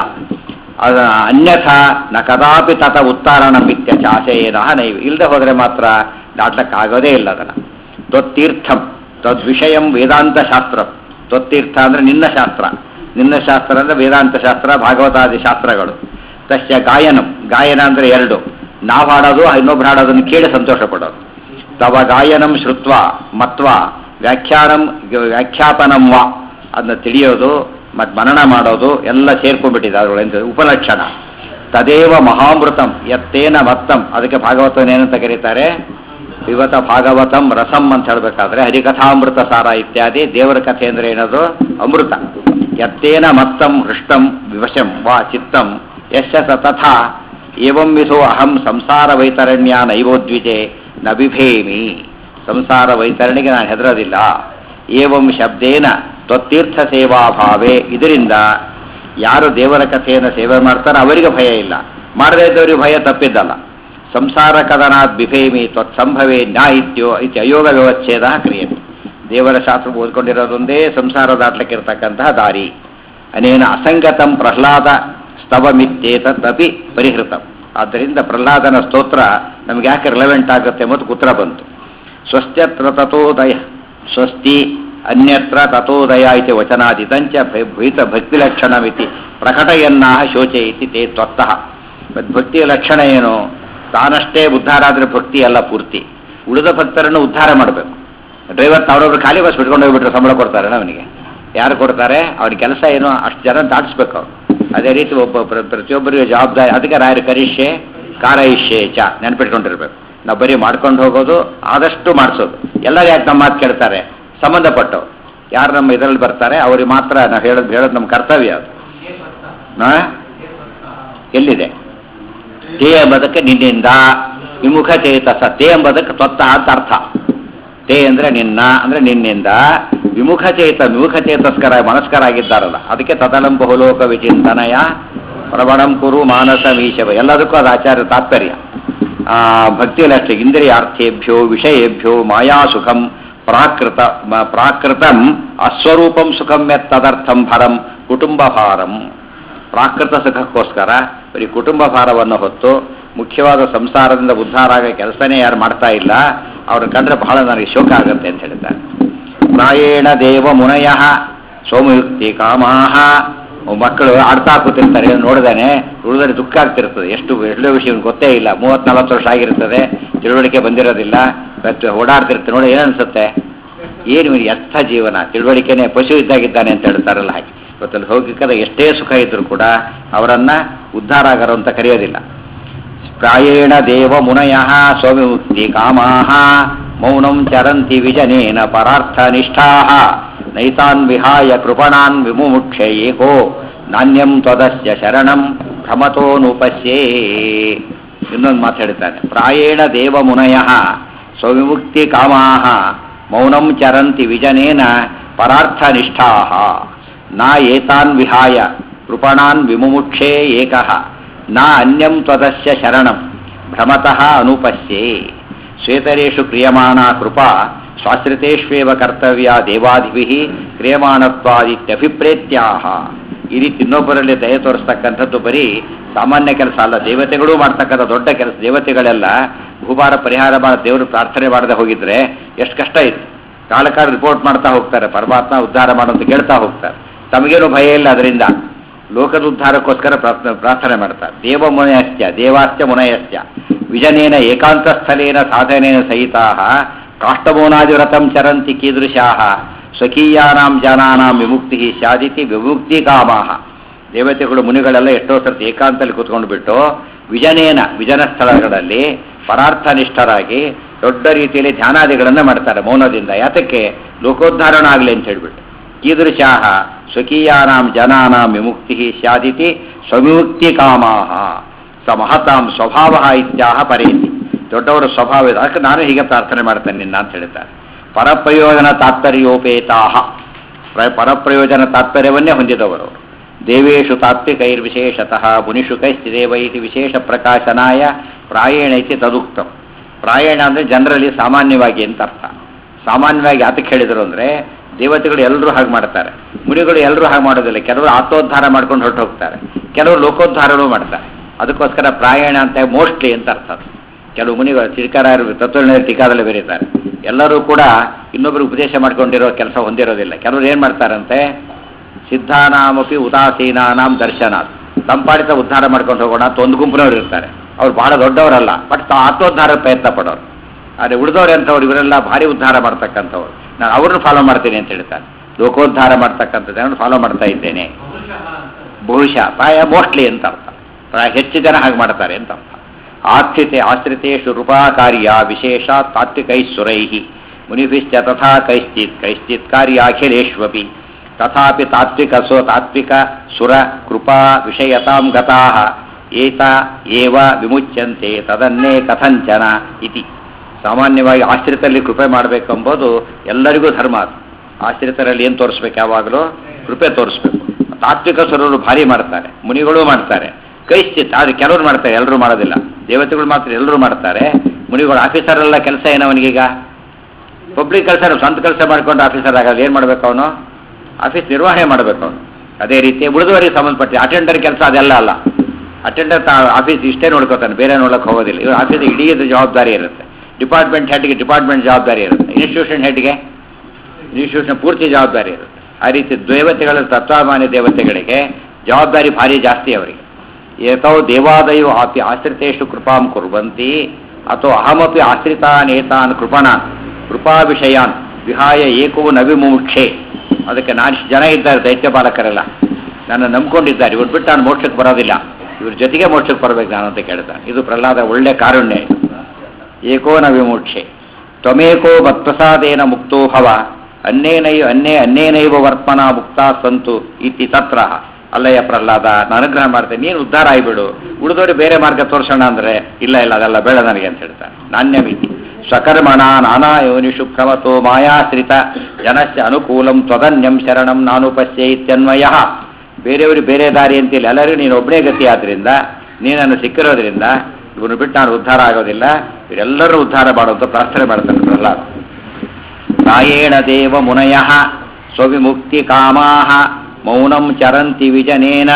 Speaker 1: ಅನ್ಯಥಾ ನ ಕದಾಪಿ ತತ ಉತ್ತಾರಣ ಮಿತ್ಯ ಚಾಶಯೇನ ನೈವ. ಇಲ್ಲದೆ ಹೋದರೆ ಮಾತ್ರ ದಾಟ್ಲಕ್ಕಾಗೋದೇ ಇಲ್ಲ ಅದನ್ನು. ತ್ವತ್ತೀರ್ಥಂ ತದ್ವಿಷಯಂ ವೇದಾಂತ ಶಾಸ್ತ್ರ. ತ್ವತ್ತೀರ್ಥ ಅಂದರೆ ನಿನ್ನ ಶಾಸ್ತ್ರ. ನಿನ್ನ ಶಾಸ್ತ್ರ ಅಂದರೆ ವೇದಾಂತ ಶಾಸ್ತ್ರ ಭಾಗವತಾದಿ ಶಾಸ್ತ್ರಗಳು. ತಸ್ಯ ಗಾಯನಂ ಗಾಯನ ಅಂದರೆ ಎರಡು, ನಾವು ಹಾಡೋದು ಇನ್ನೊಬ್ರು ಹಾಡೋದನ್ನು ಕೇಳಿ ಸಂತೋಷ ಪಡೋದು. ತವ ಗಾಯನಂ ಶ್ರುತ್ವ ಮತ್ವ ವ್ಯಾಖ್ಯಾನಂ ವ್ಯಾಖ್ಯಾಪನಂ ವಾ ಅದನ್ನ ತಿಳಿಯೋದು ಮತ್ತು ಮನನ ಮಾಡೋದು ಎಲ್ಲ ಸೇರ್ಕೊಂಡ್ಬಿಟ್ಟಿದೆ ಅದರೊಳಗೆ ಉಪಲಕ್ಷಣ. ತದೇವ ಮಹಾಮೃತಂ ಯತ್ತೇನ ಮತ್ತಂ. ಅದಕ್ಕೆ ಭಾಗವತನೇನಂತ ಕರೀತಾರೆ? ವಿವತ ಭಾಗವತಂ ರಸಂ ಅಂತ ಹೇಳಬೇಕಾದ್ರೆ ಹರಿಕಥಾಮೃತ ಸಾರ ಇತ್ಯಾದಿ. ದೇವರ ಕಥೆ ಅಂದರೆ ಏನದು? ಅಮೃತ. ಯತ್ತೇನ ಮತ್ತಂ ಹೃಷ್ಟಂ ವಿವಶಂ ವಾ ಚಿತ್ತಂ ಯಶ ತಥಾ ಏವಂ ವಿಧೋ ಅಹಂ ಸಂಸಾರ ವೈತರಣ್ಯ ನೈವೋದ್ವಿಜೆ ನ ಬಿಭೇಮಿ. ಸಂಸಾರ ವೈತರಣಿಗೆ ನಾನು ಹೆದರೋದಿಲ್ಲ. ಏವಂ ಶಬ್ದೇನ ತ್ವತ್ತೀರ್ಥ ಸೇವಾಭಾವೇ. ಇದರಿಂದ ಯಾರು ದೇವರ ಕಥೆಯನ್ನು ಸೇವೆ ಮಾಡ್ತಾರೋ ಅವರಿಗೆ ಭಯ ಇಲ್ಲ, ಮಾಡದೇ ಇದ್ದವರಿಗೆ ಭಯ ತಪ್ಪಿದ್ದಲ್ಲ. ಸಂಸಾರ ಕದನಾತ್ ಬಿಭೇಮಿ ತ್ವತ್ಸಂಭವೇ ನ್ಯಾ ಇತ್ಯೋ ಇತಿ ಅಯೋಗ ವ್ಯವಚ್ಛೇದ ಕ್ರಿಯತೆ. ದೇವರ ಶಾಸ್ತ್ರ ಓದ್ಕೊಂಡಿರೋದೊಂದೇ ಸಂಸಾರ ದಾಟ್ಲಿಕ್ಕಿರ್ತಕ್ಕಂತಹ ದಾರಿ. ಅನೇನ ಅಸಂಗತಂ ಪ್ರಹ್ಲಾದ ಸ್ತವಮಿತ್ಯೇತದಪಿ ಪರಿಹೃತಂ. ಆದ್ದರಿಂದ ಪ್ರಹ್ಲಾದನ ಸ್ತೋತ್ರ ನಮ್ಗೆ ಯಾಕೆ ರಿಲೆವೆಂಟ್ ಆಗುತ್ತೆ ಮತ್ತು ಕುತ್ರ ಬಂತು. ಸ್ವಸ್ತ್ಯತ್ರ ತಥೋದಯ ಸ್ವಸ್ತಿ ಅನ್ಯತ್ರ ತಥೋದಯ ಇತಿ ವಚನಾದಿತಂಚ ಭೀತ ಭಕ್ತಿಲಕ್ಷಣಮಿತಿ ಪ್ರಕಟಯನ್ನಾಹ ಶೋಚೆ ಇತಿ ತೇ ತ್ವತ್ತಃ. ಭಕ್ತಿಯ ಲಕ್ಷಣ ಏನು? ತಾನಷ್ಟೇ ಉದ್ಧಾರ ಭಕ್ತಿ ಅಲ್ಲ ಪೂರ್ತಿ, ಉಳಿದ ಭಕ್ತರನ್ನು ಉದ್ಧಾರ ಮಾಡಬೇಕು. ಡ್ರೈವರ್ ತಾವರೊಬ್ರು ಖಾಲಿ ಬಸ್ ಬಿಟ್ಕೊಂಡು ಹೋಗ್ಬಿಟ್ರೆ ಸಂಬಳ ಕೊಡ್ತಾರೆ ಅವನಿಗೆ. ಯಾರು ಕೊಡ್ತಾರೆ? ಅವನ ಕೆಲಸ ಏನು? ಅಷ್ಟು ಜನ ದಾಟಿಸ್ಬೇಕು ಅವ್ರು. ಅದೇ ರೀತಿ ಒಬ್ಬ ಪ್ರತಿಯೊಬ್ಬರಿಗೆ ಜವಾಬ್ದಾರಿ. ಅದಕ್ಕೆ ರಾಯರು ಕರಿಷ್ಯೆ ಕಾರಯಿಷ್ಯೆ ಚ ನೆನ್ಪಿಟ್ಕೊಂಡಿರ್ಬೇಕು. ನಾವು ಬರೀ ಮಾಡ್ಕೊಂಡು ಹೋಗೋದು, ಆದಷ್ಟು ಮಾಡಿಸೋದು. ಎಲ್ಲರೂ ಯಾಕೆ ನಮ್ಮ ಮಾತು ಕೇಳ್ತಾರೆ? ಸಂಬಂಧಪಟ್ಟವು ಯಾರು ನಮ್ಮ ಇದರಲ್ಲಿ ಬರ್ತಾರೆ ಅವ್ರಿಗೆ ಮಾತ್ರ ನಾವು ಹೇಳೋದು ಹೇಳೋದು ನಮ್ಮ ಕರ್ತವ್ಯ. ಅದು ಎಲ್ಲಿದೆ? ತೇ ಎಂಬುದಕ್ಕೆ ನಿನ್ನಿಂದ, ವಿಮುಖ ಚೇತಸ. ತೇ ಎಂಬುದಕ್ಕೆ ತ್ವತ್ತಃ ಅಂತ ಅರ್ಥ. ತೇ ಅಂದರೆ ನಿನ್ನ ಅಂದರೆ ನಿನ್ನಿಂದ, ವಿಮುಖ ಚೇತ ವಿಮುಖ ಚೇತಸ್ಕರ ಮನಸ್ಕರಾಗಿದ್ದಾರಲ್ಲ ಅದಕ್ಕೆ ತದಲಂ ಬಹುಲೋಕ ವಿಚಿಂತನಯ ಪ್ರವಣಂ ಕುರು ಮಾನಸ ಮೀಶವ. ಎಲ್ಲದಕ್ಕೂ ಅದು ಆಚಾರ್ಯ ತಾತ್ಪರ್ಯ. ಭಕ್ತಿಯಲ್ಲಿ ಅಷ್ಟೇ. ಇಂದ್ರಿಯಾರ್ಥೇಭ್ಯೋ ವಿಷಯೇಭ್ಯೋ ಮಾಯಾ ಸುಖಂ ಪ್ರಾಕೃತ ಪ್ರಾಕೃತಂ ಅಸ್ವರೂಪಂ ಸುಖಂ ಯತ್ ತದರ್ಥಂ ಭರಂ ಕುಟುಂಬ ಭಾರಂ. ಪ್ರಾಕೃತ ಸುಖಕ್ಕೋಸ್ಕರ ಬರೀ ಕುಟುಂಬ ಭಾರವನ್ನು ಹೊತ್ತು ಮುಖ್ಯವಾದ ಸಂಸಾರದಿಂದ ಉದ್ಧಾರ ಆಗೋ ಕೆಲಸನೇ ಯಾರು ಮಾಡ್ತಾ ಇಲ್ಲ ಅವ್ರನ್ನ ಕಂಡ್ರೆ ಬಹಳ ನನಗೆ ಶೋಕ ಆಗುತ್ತೆ ಅಂತ ಹೇಳ್ತಾರೆ. ಪ್ರಾಯೇಣ ದೇವ ಮುನಯ ಸೋಮಯುಕ್ತಿ ಕಾಮಾಹ. ಮಕ್ಕಳು ಆಡ್ತಾ ಕೂತಿರ್ತಾರೆ, ನೋಡಿದಾನೆ ಉಳಿದರೆ ದುಃಖ ಆಗ್ತಿರ್ತದೆ. ಎಷ್ಟು ಎಷ್ಟೋ ವಿಷಯ ಗೊತ್ತೇ ಇಲ್ಲ, ಮೂವತ್ತು ನಲವತ್ತು ವರ್ಷ ಆಗಿರ್ತದೆ, ತಿಳುವಳಿಕೆ ಬಂದಿರೋದಿಲ್ಲ, ಓಡಾಡ್ತಿರ್ತಾರೆ. ನೋಡಿ ಏನನ್ಸುತ್ತೆ? ಏನು ಎತ್ತ ಜೀವನ, ತಿಳುವಳಿಕೆನೇ ಪಶು ಇದ್ದಾಗಿದ್ದಾನೆ ಅಂತ ಹೇಳ್ತಾರಲ್ಲ ಹಾಗೆ. ಇವತ್ತಲ್ಲಿ ಹೋಗಿಕದ ಎಷ್ಟೇ ಸುಖ ಇದ್ರೂ ಕೂಡ ಅವರನ್ನ ಉದ್ಧಾರ ಆಗರು ಅಂತ ಕರೆಯೋದಿಲ್ಲ. ಪ್ರಾಯೇಣ ದೇವ ಮುನಯ ಸ್ವವಿಮುಕ್ತಿ ಕಾಮಾಹ ಮೌನಂ ಚರಂತಿ ವಿಜನೇನ ಪರಾರ್ಥ ನಿಷ್ಠಾಃ ನೈತಾನ್ ವಿಹಾಯ ಕೃಪಣಾನ್ ವಿಮುಮುಕ್ಷೆ ಏಕೋ ನಾಣ್ಯಂ ತ್ವದಸ್ಯ ಶರಣಂ ಭ್ರಮತೋನುಪಶ್ಯೇ. ಇನ್ನೊಂದು ಮಾತಾಡ್ತಾನೆ. ಪ್ರಾಯೇಣ ದೇವ ಮುನಯ ಸ್ವವಿಮುಕ್ತಿ ಕಾಮಾಹ ಮೌನಂ ಚರಂತಿ ವಿಜನೇನ ಪರಾರ್ಥ ನಿಷ್ಠಾಃ ನ ಏತಾನ್ ವಿಹಾಯ ಕೃಪಣಾನ್ ವಿಮುಮುಕ್ಷೆ ಏಕಃ ನ ಅನ್ಯಂ ತ್ವದಸ್ಯ ಶರಣಂ ಭ್ರಮತಃ ಅನುಪಶ್ಯೇ. ಶ್ವೇತರೇಷು ಕ್ರಿಯಮಾಣ ಕೃಪಾ ಶಾಸ್ತ್ರಿತೇಷ್ವೇವ ಕರ್ತವ್ಯ ದೇವಾದಿಭಿಃ ಕ್ರಿಯಮಾಣತ್ವಾದಿತ್ಯಭಿಪ್ರೇತ್ಯಾಹ. ಈ ರೀತಿ ಇನ್ನೊಬ್ಬರಲ್ಲಿ ದಯೆ ತೋರಿಸ್ತಕ್ಕಂಥದ್ದು ಬರೀ ಸಾಮಾನ್ಯ ಕೆಲಸ ಅಲ್ಲ, ದೇವತೆಗಳು ಮಾಡ್ತಕ್ಕಂಥ ದೊಡ್ಡ ಕೆಲಸ. ದೇವತೆಗಳೆಲ್ಲ ಭೂಭಾರ ಪರಿಹಾರ ಮಾಡಿ ದೇವರು ಪ್ರಾರ್ಥನೆ ಮಾಡದೆ ಹೋಗಿದ್ರೆ ಎಷ್ಟು ಕಷ್ಟ ಇತ್ತು. ಕಾಲಕಾಲ ರಿಪೋರ್ಟ್ ಮಾಡ್ತಾ ಹೋಗ್ತಾರೆ, ಪರಮಾತ್ಮ ಉದ್ಧಾರ ಮಾಡೋಂತ ಕೇಳ್ತಾ ಹೋಗ್ತಾರೆ. ತಮಗೇನು ಭಯ ಇಲ್ಲ, ಅದರಿಂದ ಲೋಕದ ಉದ್ಧಾರಕ್ಕೋಸ್ಕರ ಪ್ರಾರ್ಥನೆ ಪ್ರಾರ್ಥನೆ ಮಾಡ್ತಾರೆ. ದೇವ ಮುನಯಶ್ಚ ದೇವಾಶ್ಚ ಮುನಯಶ್ಚ ವಿಜನೇನ ಏಕಾಂತ ಸ್ಥಳೇನ ಸಾಧನೇನ ಸಹಿತಾಃ ಕಾಷ್ಟಮೋನಾದಿವ್ರತಂ ಚರಂತಿ ಕೀದೃಶಾಃ ಸ್ವಕೀಯಾನಾಂ ಜನಾನಾಂ ವಿಮುಕ್ತಿ ಸ್ಯಾದಿತಿ ವಿಮುಕ್ತಿ ಕಾಮಾಃ. ದೇವತೆಗಳು ಮುನಿಗಳೆಲ್ಲ ಎಷ್ಟೋ ಸರ್ತಿ ಏಕಾಂತಲ್ಲಿ ಕೂತ್ಕೊಂಡು ಬಿಟ್ಟು ವಿಜನೇನ ವಿಜನ ಸ್ಥಳಗಳಲ್ಲಿ ಪರಾರ್ಥನಿಷ್ಠರಾಗಿ ದೊಡ್ಡ ರೀತಿಯಲ್ಲಿ ಧ್ಯಾನಾದಿಗಳನ್ನು ಮಾಡ್ತಾರೆ ಮೌನದಿಂದ. ಯಾತಕ್ಕೆ? ಲೋಕೋದ್ಧಾರಣ ಆಗಲಿ ಅಂತ ಹೇಳ್ಬಿಟ್ಟು. ಕೀದೃಶಾಹ ಸ್ವಕೀಯಾನಾಂ ಜನಾನಾಂ ವಿಮುಕ್ತಿ ಸ್ಯಾದಿತಿ ಸ್ವವಿಮುಕ್ತಿ ಕಾಮಾಹ ಸ ಮಹತಾಂ ಸ್ವಭಾವ ಇತ್ಯಾಹ ಪರೇತಿ. ದೊಡ್ಡವರ ಸ್ವಭಾವ ಇದೆ, ಅದಕ್ಕೆ ನಾನು ಹೀಗೆ ಪ್ರಾರ್ಥನೆ ಮಾಡ್ತೇನೆ ನಿನ್ನ ಅಂತ ಹೇಳ್ತಾರೆ. ಪರಪ್ರಯೋಜನ ತಾತ್ಪರ್ಯೋಪೇತಾಹ, ಪರಪ್ರಯೋಜನ ತಾತ್ಪರ್ಯವನ್ನೇ ಹೊಂದಿದವರು. ದೇವೇಶು ತಾತ್ವಿಕೈರ್ವಿಶೇಷತಃ ಮುನಿಷು ಕೈಸ್ಥಿದೇವ ಇತಿ ವಿಶೇಷ ಪ್ರಕಾಶನಾಯ ಪ್ರಾಯೇಣ ಇತಿ ತದುಕ್ತಂ. ಪ್ರಾಯೇಣ ಅಂದರೆ ಜನರಲ್ಲಿ ಸಾಮಾನ್ಯವಾಗಿ ಅಂತ ಅರ್ಥ. ಸಾಮಾನ್ಯವಾಗಿ ಯಾತಕ್ಕೆ ಹೇಳಿದರು ಅಂದರೆ, ದೇವತೆಗಳು ಎಲ್ಲರೂ ಹಾಗೆ ಮಾಡ್ತಾರೆ, ಮುನಿಗಳು ಎಲ್ಲರೂ ಹಾಗೆ ಮಾಡೋದಿಲ್ಲ. ಕೆಲವರು ಆತ್ಮೋದ್ಧಾರ ಮಾಡ್ಕೊಂಡು ಹೊರಟು ಹೋಗ್ತಾರೆ, ಕೆಲವರು ಲೋಕೋದ್ಧಾರನೂ ಮಾಡ್ತಾರೆ. ಅದಕ್ಕೋಸ್ಕರ ಪ್ರಾಯಣ ಅಂತ ಮೋಸ್ಟ್ಲಿ ಅಂತ ಅರ್ಥ. ಕೆಲವು ಮುನಿಗಳು ಚಿರಕಾರ ತತ್ವಜ್ಞಾನ ಟೀಕಾದಲ್ಲಿ ಬರೀತಾರೆ, ಎಲ್ಲರೂ ಕೂಡ ಇನ್ನೊಬ್ಬರು ಉಪದೇಶ ಮಾಡ್ಕೊಂಡಿರೋ ಕೆಲಸ ಹೊಂದಿರೋದಿಲ್ಲ. ಕೆಲವರು ಏನು ಮಾಡ್ತಾರಂತೆ, ಸಿದ್ಧಾನಾಮಪಿ ಉದಾಸೀನಾನಾಂ ದರ್ಶನಾಥ್, ತಂಪಾಡಿತ ಉದ್ಧಾರ ಮಾಡ್ಕೊಂಡು ಹೋಗೋಣ ಅಂತ ಒಂದು ಗುಂಪಿನವ್ರು ಇರ್ತಾರೆ. ಅವ್ರು ಬಹಳ ದೊಡ್ಡವರಲ್ಲ, ಬಟ್ ಆತ್ಮೋದ್ಧಾರ ಪ್ರಯತ್ನ ಪಡೋರು. ಆದರೆ ಉಳಿದವ್ರು ಎಂಥವ್ರು, ಇವರೆಲ್ಲ ಭಾರಿ ಉದ್ಧಾರ ಮಾಡ್ತಕ್ಕಂಥವ್ರು, ನಾನು ಅವ್ರನ್ನ ಫಾಲೋ ಮಾಡ್ತೀನಿ ಅಂತ ಹೇಳ್ತಾರೆ. ಲೋಕೋದ್ಧಾರ ಮಾಡ್ತಕ್ಕಂಥದ್ದನ್ನು ಫಾಲೋ ಮಾಡ್ತಾ ಇದ್ದೇನೆ. ಬಹುಶಃ ಪ್ರಾಯ ಮೋಸ್ಟ್ಲಿ ಅಂತ ಅರ್ಥ, ಪ್ರಾಯ ಹೆಚ್ಚು ಜನ ಹಾಗೆ ಮಾಡ್ತಾರೆ ಅಂತ ಅರ್ಥ. ಆಶ್ರಿತೆ ಆಶ್ರಿತೇಶು ರೂಪಾಕಾರ್ಯ ವಿಶೇಷ ತಾತ್ವಿಕೈಶ್ವರೈ ಮುನಿಭಿಶ್ಚ ತಥಾ ಕೈಶ್ಚಿತ್ ಕೈಶ್ಚಿತ್ ಕಾರ್ಯಾಖಿಲೇಶ್ವಪಿ ತಥಾಪಿ ತಾತ್ವಿಕ ಸೋ ತಾತ್ವಿಕ ಸುರ ಕೃಪಾ ವಿಷಯತಾಂ ಗತಾಃ ಏತ ಏವ ವಿಮುಚ್ಯಂತೆ ತದನ್ನೇ ಕಥಂಚನ ಇತಿ. ಸಾಮಾನ್ಯವಾಗಿ ಆಶ್ರಿತರಲ್ಲಿ ಕೃಪೆ ಮಾಡಬೇಕೆಂಬುದು ಎಲ್ಲರಿಗೂ ಧರ್ಮ. ಅದು ಆಶ್ರಿತರಲ್ಲಿ ಏನು ತೋರಿಸ್ಬೇಕು, ಯಾವಾಗಲೂ ಕೃಪೆ ತೋರಿಸ್ಬೇಕು. ತಾತ್ವಿಕ ಸ್ವರರು ಭಾರಿ ಮಾಡ್ತಾರೆ, ಮುನಿಗಳು ಮಾಡ್ತಾರೆ. ಕೈಶ್ಚಿತ್ ಆದರೆ ಕೆಲವರು ಮಾಡ್ತಾರೆ, ಎಲ್ಲರೂ ಮಾಡೋದಿಲ್ಲ. ದೇವತೆಗಳು ಮಾತ್ರ ಎಲ್ಲರೂ ಮಾಡ್ತಾರೆ. ಮುನಿಗಳು ಆಫೀಸರೆಲ್ಲ ಕೆಲಸ ಏನವನಿಗೀಗ ಪಬ್ಲಿಕ್ ಕೆಲಸ, ಸ್ವಂತ ಕೆಲಸ ಮಾಡ್ಕೊಂಡು ಆಫೀಸರ್ ಆಗೋದು. ಏನು ಮಾಡಬೇಕು ಅವನು, ಆಫೀಸ್ ನಿರ್ವಹಣೆ ಮಾಡಬೇಕು ಅವನು. ಅದೇ ರೀತಿ ಉಳಿದವರಿಗೆ ಸಂಬಂಧಪಟ್ಟ ಅಟೆಂಡರ್ ಕೆಲಸ ಅದೆಲ್ಲ ಅಲ್ಲ. ಅಟೆಂಡರ್ ತಾ ಆಫೀಸ್ ಇಷ್ಟೇ ನೋಡ್ಕೋತಾನೆ, ಬೇರೆ ನೋಡೋಕೆ ಹೋಗೋದಿಲ್ಲ. ಇವರು ಆಫೀಸ್ ಇಡೀ ಜವಾಬ್ದಾರಿ ಇರುತ್ತೆ. ಡಿಪಾರ್ಟ್ಮೆಂಟ್ ಹೆಡ್ಗೆ ಡಿಪಾರ್ಟ್ಮೆಂಟ್ ಜವಾಬ್ದಾರಿ ಇರುತ್ತೆ, ಇನ್ಸ್ಟಿಟ್ಯೂಷನ್ ಹೆಡ್ಗೆ ಇನ್ಸ್ಟಿಟ್ಯೂಷನ್ ಪೂರ್ತಿ ಜವಾಬ್ದಾರಿ ಇರುತ್ತೆ. ಆ ರೀತಿ ದೇವತೆಗಳ ತತ್ವಾಮಾನ್ಯ ದೇವತೆಗಳಿಗೆ ಜವಾಬ್ದಾರಿ ಭಾರಿ ಜಾಸ್ತಿ ಅವರಿಗೆ. ಏತೌ ದೇವಾದಯೋ ಆಪಿ ಆಶ್ರಿತೇಶು ಕೃಪಾಂ ಕುರ್ವಂತಿ ಅಥೋ ಅಹಮಪಿ ಆಶ್ರಿತಾನೇತಾನ್ ಕೃಪಣಾನ್ ಕೃಪಾ ವಿಷಯಾನ್ ವಿಹಾಯ ಏಕೋ ನವಿಮುಕ್ಷೆ. ಅದಕ್ಕೆ ನಾನು ಜನ ಇದ್ದಾರೆ ದೈತ್ಯ ಬಾಲಕರೆಲ್ಲ ನನ್ನ ನಂಬ್ಕೊಂಡಿದ್ದಾರೆ, ಇವ್ರು ಬಿಟ್ಟು ನಾನು ಮೋಕ್ಷಕ್ಕೆ ಬರೋದಿಲ್ಲ, ಇವ್ರ ಜೊತೆಗೆ ಮೋಕ್ಷಕ್ಕೆ ಬರಬೇಕು ನಾನು ಅಂತ ಕೇಳ್ತಾನೆ. ಇದು ಪ್ರಹ್ಲಾದ ಒಳ್ಳೆ ಕಾರುಣ್ಯ. ಏಕೋ ನವಿಮುಕ್ಷೆ ತ್ವಮೇಕೋ ಮತ್ಪ್ರಸಾದೇನ ಮುಕ್ತೋ ಭವ ಅನ್ನೇನೈ ಅನ್ನೇ ಅನ್ನೇನೈವ ವರ್ತನ ಮುಕ್ತ ಸಂತು ಇತಿ ತತ್ರ. ಅಲ್ಲಯ್ಯ ಪ್ರಹ್ಲಾದ, ನಾನು ಅನುಗ್ರಹ ಮಾಡ್ತೇನೆ, ನೀನು ಉದ್ಧಾರ ಆಗಿಬಿಡು, ಉಳಿದವರು ಬೇರೆ ಮಾರ್ಗ ತೋರಿಸೋಣ ಅಂದರೆ ಇಲ್ಲ ಇಲ್ಲ ಅದೆಲ್ಲ ಬೇಡ ನನಗೆ ಅಂತ ಹೇಳ್ತಾನೆ. ನಾಣ್ಯಮಿತಿ ಸ್ವಕರ್ಮಣ ನಾನಾ ಯೋನಿಷು ಪ್ರಮತೋ ಮಾಯಾಶ್ರಿತ ಜನಸ್ಯ ಅನುಕೂಲಂ ತ್ವದನ್ಯಂ ಶರಣಂ ನಾನು ಪಶ್ಯೆ ಇತ್ಯನ್ವಯ. ಬೇರೆಯವರು ಬೇರೆ ದಾರಿ ಅಂತಿಲ್ಲ, ಎಲ್ಲರಿಗೂ ನೀನು ಒಬ್ಬನೇ ಗತಿ. ಆದ್ದರಿಂದ ನೀನನ್ನು ಸಿಕ್ಕಿರೋದ್ರಿಂದ ಇವನು ಬಿಟ್ಟು ನಾನು ಉದ್ಧಾರ ಆಗೋದಿಲ್ಲ, ಇವರೆಲ್ಲರೂ ಉದ್ಧಾರ ಮಾಡುವಂತ ಪ್ರಾರ್ಥನೆ ಮಾಡ್ತಾನೆ ಪ್ರಹ್ಲಾದ. ಪ್ರಾಯೇಣ ದೇವ ಮುನಯ ಸ್ವವಿಮುಕ್ತಿ ಕಾಮಾಹ ಮೌನಂ ಚರಂತಿ ವಿಜನೇನ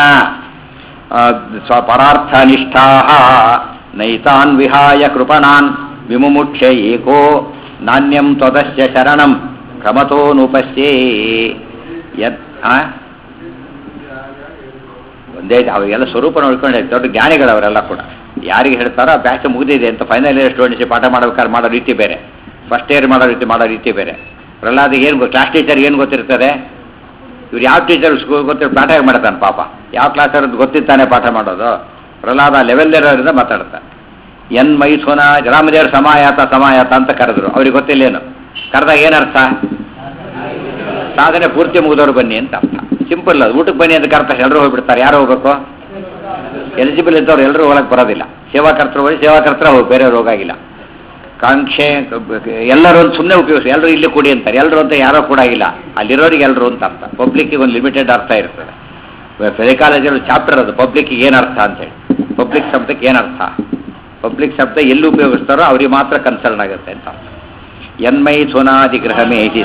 Speaker 1: ಸ್ವಪರಾರ್ಥನಿಷ್ಠಾಃ ನೈತಾನ್ ವಿಹಾಯ ಕೃಪಣಾನ್ ವಿಮುಮುಕ್ಷ ಏಕೋ ನಾಣ್ಯಂ ತ್ವದಸ್ಯ ಶರಣಂ ಕ್ರಮತೋನುಪಶ್ಯೇ. ಯತ್ ಒಂದೇ ಅವೆಲ್ಲ ಸ್ವರೂಪ ನೋಡ್ಕೊಂಡು ದೊಡ್ಡ ಜ್ಞಾನಿಗಳವರೆಲ್ಲ ಕೂಡ ಯಾರಿಗೆ ಹೇಳ್ತಾರೋ ಆ ಬ್ಯಾಚ್ ಮುಗಿದಿದೆ ಅಂತ ಫೈನಲ್ ಇಯರ್ ಸ್ಟೂಡೆಂಟ್ಸ್ ಪಾಠ ಮಾಡ್ಬೇಕಾದ್ರೆ ಮಾಡೋ ರೀತಿ ಬೇರೆ, ಫಸ್ಟ್ ಇಯರ್ ಮಾಡೋ ರೀತಿ ಮಾಡೋ ರೀತಿ ಬೇರೆ. ಪ್ರಹ್ಲಾದಿಗೆ ಏನು ಕ್ಲಾಸ್ ಟೀಚರ್ಗೆ ಏನು ಗೊತ್ತಿರ್ತದೆ, ಇವ್ರು ಯಾವ ಟೀಚರ್ ಗೊತ್ತಿರೋ ಪಾಠ ಮಾಡ್ತಾನೆ ಪಾಪ, ಯಾವ ಕ್ಲಾಸರ್ ಗೊತ್ತಿರ್ತಾನೆ ಪಾಠ ಮಾಡೋದು. ಪ್ರಹ್ಲಾದ ಲೆವೆಲ್ ಇರೋದ್ರಿಂದ ಮಾತಾಡ್ತಾನೆ. ಎನ್ ಮೈಥುನ ರಾಮದೇವ್ರ ಸಮಾಯಾತ ಸಮಾಯಾತ ಅಂತ ಕರೆದ್ರು, ಅವ್ರಿಗೆ ಗೊತ್ತಿಲ್ಲೇನು, ಕರೆದಾಗ ಏನರ್ಥ, ಸಾಧನೆ ಪೂರ್ತಿ ಮುಗಿದವ್ರು ಬನ್ನಿ ಅಂತ ಅರ್ಥ. ಸಿಂಪಲ್ ಅದು. ಊಟಕ್ಕೆ ಬನ್ನಿ ಅಂತ ಕರ್ತ ಎಲ್ಲರೂ ಹೋಗ್ಬಿಡ್ತಾರೆ, ಯಾರು ಹೋಗ್ಬೇಕು, ಎಲಿಜಿಬಲ್ ಇದ್ದವ್ರು ಎಲ್ಲರೂ ಹೋಗಕ್ಕೆ ಬರೋದಿಲ್ಲ. ಸೇವಾಕರ್ತರು ಹೋಗಿ ಸೇವಾಕರ್ತರ ಹೋಗಿ, ಬೇರೆಯವ್ರು ಹೋಗಾಗಿಲ್ಲ. ಕಾಂಕ್ಷೆ ಎಲ್ಲರೂ ಒಂದು ಸುಮ್ಮನೆ ಉಪಯೋಗಿಸಿ ಎಲ್ಲರೂ ಇಲ್ಲಿ ಕೂಡಿ ಅಂತಾರೆ, ಎಲ್ಲರೂ ಅಂತ ಯಾರೋ ಕೂಡ ಆಗಿಲ್ಲ, ಅಲ್ಲಿರೋರಿಗೆ ಎಲ್ಲರೂ ಅಂತ ಅರ್ಥ. ಪಬ್ಲಿಕ್ಕಿಗೆ ಒಂದು ಲಿಮಿಟೆಡ್ ಅರ್ಥ ಇರ್ತದೆ. ಸೈಕಾಲಜಿಯಲ್ಲಿ ಚಾಪ್ಟರ್ ಅದು ಪಬ್ಲಿಕ್ಕಿಗೆ ಏನು ಅರ್ಥ ಅಂತೇಳಿ. ಪಬ್ಲಿಕ್ ಶಬ್ದಕ್ಕೆ ಏನರ್ಥ, ಪಬ್ಲಿಕ್ ಶಬ್ದ ಎಲ್ಲಿ ಉಪಯೋಗಿಸ್ತಾರೋ ಅವ್ರಿಗೆ ಮಾತ್ರ ಕನ್ಸರ್ನ್ ಆಗುತ್ತೆ ಅಂತ ಅರ್ಥ. ಎನ್ಮೈ ಸುನಾದಿ ಗೃಹ ಮೇಜಿ.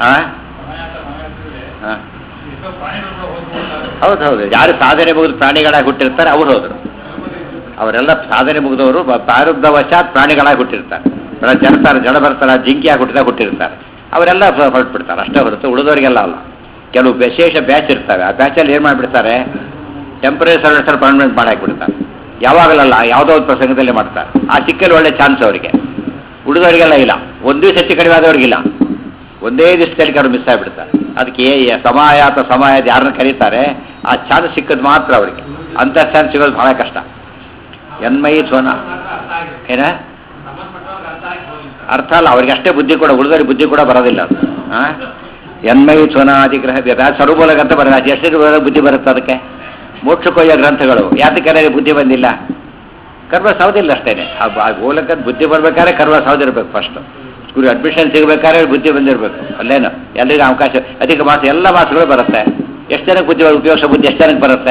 Speaker 1: ಹೌದು ಹೌದು, ಯಾರು ಸಾಧನೆ ಮುಗಿದು ಪ್ರಾಣಿಗಳಾಗಿ ಹುಟ್ಟಿರ್ತಾರೆ ಅವ್ರು ಹೋದರು. ಅವರೆಲ್ಲ ಸಾಧನೆ ಮುಗಿದವರು ಪ್ರಾರಬ್ಧ ವಶಾತ್ ಪ್ರಾಣಿಗಳಾಗಿ ಹುಟ್ಟಿರ್ತಾರೆ. ಜನತಾರೆ ಜಡ ಬರ್ತಾರೆ, ಜಿಂಕಿಯಾಗಿ ಹುಟ್ಟಿದಾಗ ಹುಟ್ಟಿರ್ತಾರೆ, ಅವರೆಲ್ಲ ಹೊರಟ್ಬಿಡ್ತಾರೆ ಅಷ್ಟೇ ಹೊರತು ಉಳಿದವರಿಗೆಲ್ಲ ಅಲ್ಲ. ಕೆಲವು ವಿಶೇಷ ಬ್ಯಾಚ್ ಇರ್ತವೆ, ಆ ಬ್ಯಾಚಲ್ಲಿ ಏನು ಮಾಡಿಬಿಡ್ತಾರೆ, ಟೆಂಪರರಿ ಸರ್ವಿಸರ್ ಪರ್ಮನೆಂಟ್ ಮಾಡಿ ಹಾಕಿಬಿಡ್ತಾರೆ. ಯಾವಾಗಲಲ್ಲ ಯಾವುದೋ ಒಂದು ಪ್ರಸಂಗದಲ್ಲಿ ಮಾಡ್ತಾರೆ. ಆ ಸಿಕ್ಕಲ್ಲಿ ಒಳ್ಳೆ ಚಾನ್ಸ್ ಅವರಿಗೆ, ಉಳಿದವರಿಗೆಲ್ಲ ಇಲ್ಲ. ಒಂದು ದಿವಸ ಹೆಚ್ಚು ಕಡಿಮೆ ಆದವ್ರಿಗಿಲ್ಲ, ಒಂದೇ ದಿವಸದಲ್ಲಿ ಕೆಲವರು ಮಿಸ್ ಆಗಿಬಿಡ್ತಾರೆ. ಅದಕ್ಕೆ ಸಮಾಯಾತ ಸಮಾಯದ ಯಾರನ್ನ ಕರೀತಾರೆ ಆ ಚಾನ್ಸ್ ಸಿಕ್ಕದು ಮಾತ್ರ ಅವರಿಗೆ, ಅಂಥ ಚಾನ್ಸ್ ಸಿಗೋದು ಬಹಳ ಕಷ್ಟ. ಎನ್ಮೈ ಸೋನ ಏನ ಅರ್ಥ ಅಲ್ಲ ಅವ್ರಿಗೆ ಅಷ್ಟೇ ಬುದ್ಧಿ ಕೂಡ, ಉಳಿದವ್ರಿಗೆ ಬುದ್ಧಿ ಕೂಡ ಬರೋದಿಲ್ಲ ಅದು. ಹಾಂ ಯನ್ಮೈಥುನಾದಿ ಗ್ರಹ ಸರ್ವಮೂಲಕ ಅಂತ ಬರೋದು ಎಷ್ಟು ಬುದ್ಧಿ ಬರುತ್ತೆ ಅದಕ್ಕೆ. ಮೋಕ್ಷಕ್ಕೊಯ್ಯ ಗ್ರಂಥಗಳು ಯಾತಕ್ಕೆ ಬುದ್ಧಿ ಬಂದಿಲ್ಲ? ಕರ್ಮ ಸೌದಿಲ್ಲ ಅಷ್ಟೇನೆ. ಆ ಮೂಲಕ ಬುದ್ಧಿ ಬರ್ಬೇಕಾದ್ರೆ ಕರ್ಮ ಸೌದಿರ್ಬೇಕು ಫಸ್ಟ್. ಗುರು ಅಡ್ಮಿಷನ್ ಸಿಗಬೇಕಾದ್ರೆ ಬುದ್ಧಿ ಬಂದಿರಬೇಕು. ಅಲ್ಲೇನು ಎಲ್ರಿಗೂ ಅವಕಾಶ ಅಧಿಕ ಮಾಸ ಎಲ್ಲ ಮಾಸಗಳು ಬರುತ್ತೆ. ಎಷ್ಟು ಜನಕ್ಕೆ ಬುದ್ಧಿ ಉಪಯೋಗ ಬುದ್ಧಿ ಎಷ್ಟು ಜನಕ್ಕೆ ಬರುತ್ತೆ?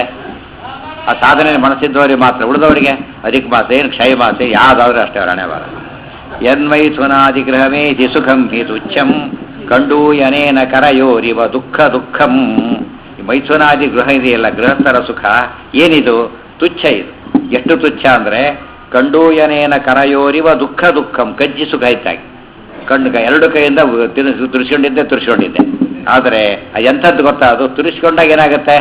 Speaker 1: ಆ ಸಾಧನೆ ಮನಸ್ಸಿದ್ದವರಿಗೆ ಮಾತ್ರ. ಉಳಿದವರಿಗೆ ಅಧಿಕ ಮಾಸ ಏನು ಕ್ಷಯ ಮಾಸ ಯಾವ್ದಾದ್ರೂ ಅಷ್ಟೇ ಹಣೆ ಬಾರ. ಯನ್ಮೈಥುನಾದಿಗ್ರಹಮೇ ಜಿ ಸುಖಂ ಹಿ ತುಚ್ಛಂ ಕಂಡು ಯನೇನ ಕರಯೋರಿವ ದುಃಖ ದುಃಖಂ. ಮೈಥುನಾದಿ ಗೃಹ ಇದೆಯಲ್ಲ, ಗೃಹಸ್ಥರ ಸುಖ ಏನಿದು? ತುಚ್ಛ ಇದು. ಎಷ್ಟು ತುಚ್ಛ ಅಂದರೆ ಕಂಡು ಯನೇನ ಕರಯೋರಿವ ದುಃಖ ದುಃಖಂ. ಕಜ್ಜಿ ಸುಖ ಇದ್ದಾಗಿ ಕಣ್ಣು ಎರಡು ಕೈಯಿಂದ ತುರಿಸ್ಕೊಂಡಿದ್ದೆ ತುರಿಸ್ಕೊಂಡಿದ್ದೆ ಆದರೆ ಎಂಥದ್ದು ಗೊತ್ತಾ? ಅದು ತುರಿಸ್ಕೊಂಡಾಗ ಏನಾಗುತ್ತೆ?